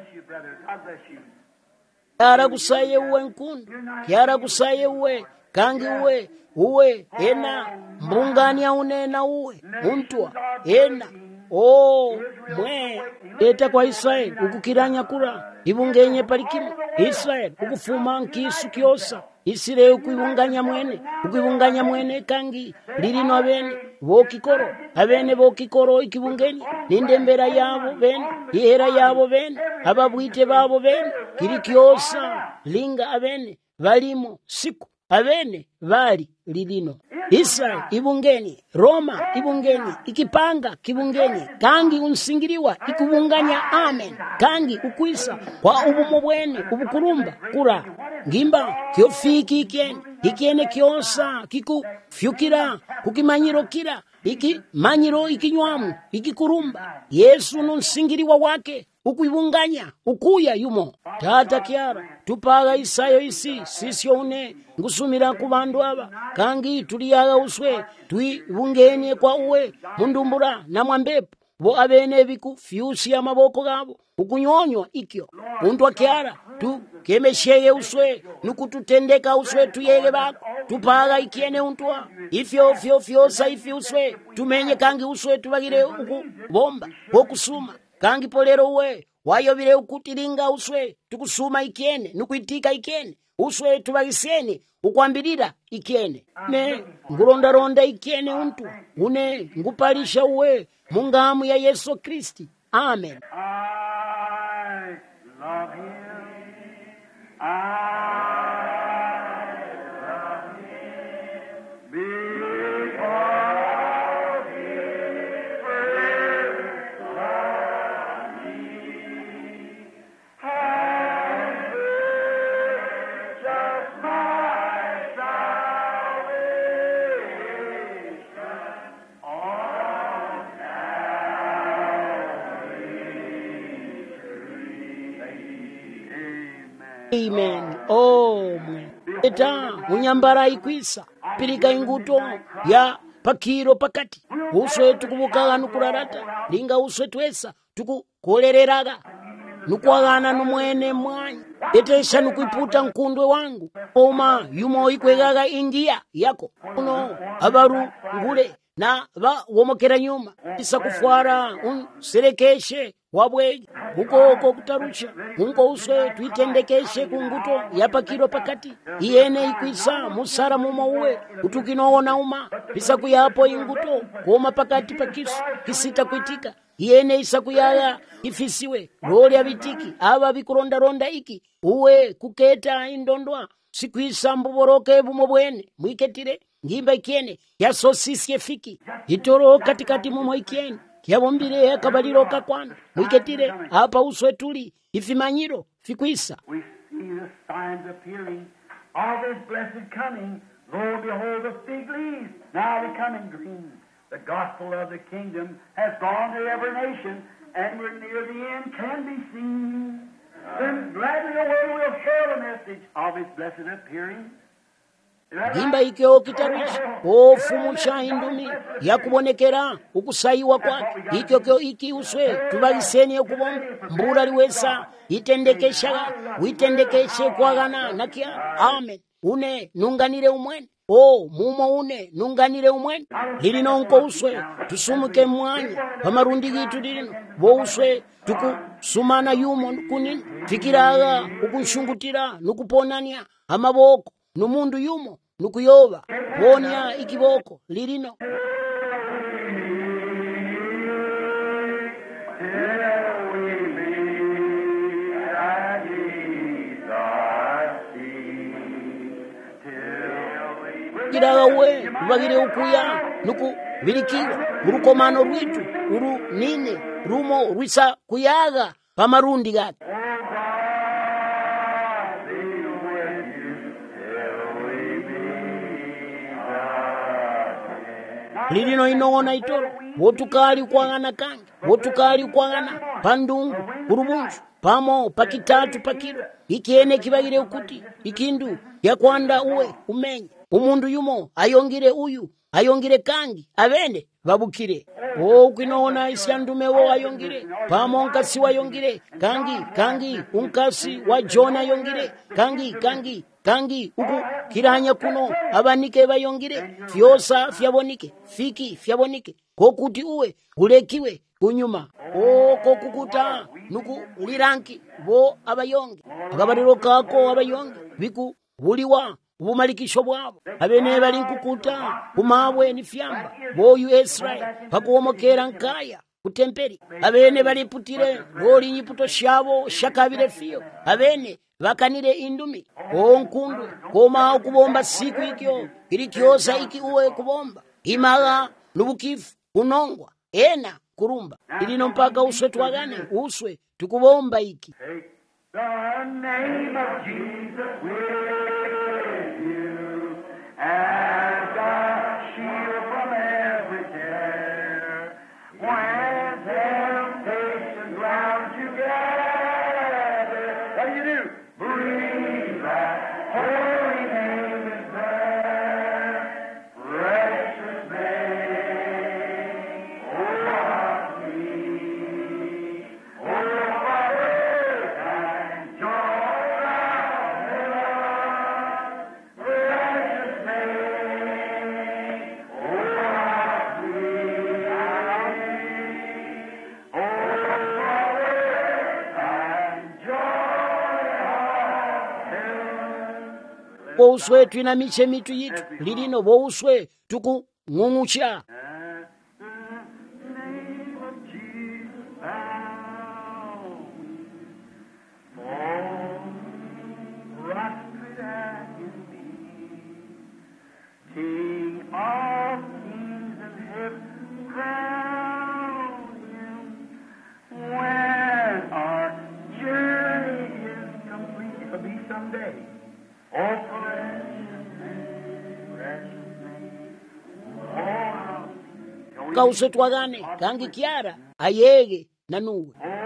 Speaker 1: kyara kusaye uwe nkundu kyara kusaye uwe kangi uwe uwe ena mbungani aune na uwe muntu ena o mwe eta kwa Israeli ukukiranya kura ibungenye palikimo Israeli ukufuma nkisu kyosa isire ukibunganya mwene ukibunganya mwene kangi lilino abene bokikoro abene bokikoro ikibungenye nindembera yabo bene ihera yabo bene ababwite babo bene kiri kyosa linga abene balimo siku abene bali lilino Israeli ibungeni Roma ibungeni ikipanga kibungeni kangi unsingiriwa ikubunganya amen kangi ukwisa kwa ubumo bwene ubukurumba kura ngimba kyofiki ikene ikene kyosa kikufyukira kukimanyiro kira iki manyiro ikinywamu ikikurumba Yesu nunsingiriwa wake ukuibunganya ukuya yumo tata kyara tupaga isayo isi sisyo une ngusumira ku bandu aba kangi tuliyaga uswe tuibungenye kwa uwe mundumbura na mwambepo bo abene biku fyusi amaboko gabo ukunyonywa ikyo muntu akyara tu kemesheye uswe nukututendeka uswe tuyege bako tupaga ikiene untwa ifyo fyo fyosa ifyo uswe tumenye kangi uswe tubagire ukubomba wokusuma kangi polero uwe wayobire ukutilinga uswe tukusuma ikiene nukuitika ikiene uswe tubagisene ukwambirira ikiene ne ngurondaronda ikiene untu une ngupalisha uwe mungamu ya Yesu Kristi amen.
Speaker 2: I love him. I love him because he first loved me and purchased my salvation on
Speaker 1: Amen. Oh mwe eta unyambara ikwisa pilika inguto ya pakiro pakati uswe tukubukaga nukurarata linga uswe twesa tukukolereraga nukwagana numwene mwanyi etesha nukuiputa nkundwe wangu oma yumo ikwegaga ingia yako uno abaru ngule na ba womokera nyuma isa kufwara un serekeshe wabwe ukoko kutarucha unko uswe tuitendekeshe kunguto yapakiro pakati iyene ikwisa musara mumo uwe utukinoona uma bisa kuyapo inguto koma pakati pakisu kisita kuitika iyene isa kuyaya ifisiwe roli abitiki aba bikuronda ronda iki uwe kuketa indondwa sikwisa mbuboroke bumo bwene mwiketire ngimba ikiene yasosisye fiki itoro katikati mumo ikiene kiabombire akabaliro kakwana mwiketire hapa uswe tuli ifimanyiro fikwisa.
Speaker 2: we see the signs appearing of his blessed coming. Lo, behold, the fig leaves now becoming green. The gospel of the kingdom has gone to every nation, and we're near the end can be seen. Then gladly away we'll share the message of his blessed appearing.
Speaker 1: ngimba ikyo kitaruchi ofumusha indumi yakubonekera ukusaiwa kwake ikyo kyo iki uswe tubaliseni okubomba mbura liwesa itendekesha uitendekeshe kwagana nakia amen une nunganire umwene o mumo une nunganire umwene lilino nko uswe tusumuke mwanya pamarundi gitu lilino bo uswe tukusumana yumo kunini fikiraga ukunshungutira nukuponania amaboko numundu yumo nukuyoba ponya ikiboko lilino kiraga we tubagire ukuya nuku birikiwa urukomano rwitu uru nine rumo rwisa kuyaga pamarundi gati lilino inong'ona itolo wotukali kwang'ana kangi wotukali kwang'ana pandungu kurubunju pamo pakitatu pakilo ikiene kibagire ukuti ikindu yakwanda uwe umenye umundu yumo ayongire uyu ayongire kangi abene babukire o kwinona isyandume wo ayongire pamo nkasi wayongire kangi kangi unkasi wa Jona ayongire kangi kangi kangi uku kiranya kuno abanike bayongire fyosa fyabonike fiki fyabonike kokuti uwe ulekiwe kunyuma o kokukuta nuku liranki bo abayonge akabariro kako abayonge biku buliwa ubumalikisho bwabo abene bali nkukuta kumabwe ni fyamba boyu Israel pakuomokera nkaya kutemperi abene bali putire loli nyiputo shabo shakabire fiyo abene bakanire indumi onkundu koma kubomba siku ikyo ili kyosa iki uwe kubomba imaga nubukifu unongwa ena kurumba ilino mpaka uswe twagane uswe tukubomba iki
Speaker 2: Take the name of Jesus with you as a shield from every care. When temptation round you gather, what do you do? Breathe that holy name in prayer. Precious name, oh, how sweet, oh, Father, and joy of heaven. Precious name, oh, how sweet, oh, Father, and joy of heaven.
Speaker 1: bo uswe twina miche mitu yitu lilino bo uswe tukung'ung'ucha
Speaker 2: Name of Jesus bow we fall prostrate at his feet. King of kings and heaven crown him. When our journey is complete, it'll be someday. Oh, precious name, precious name. Oh, how
Speaker 1: kauswe twagane kangi kiara ayege nanuwe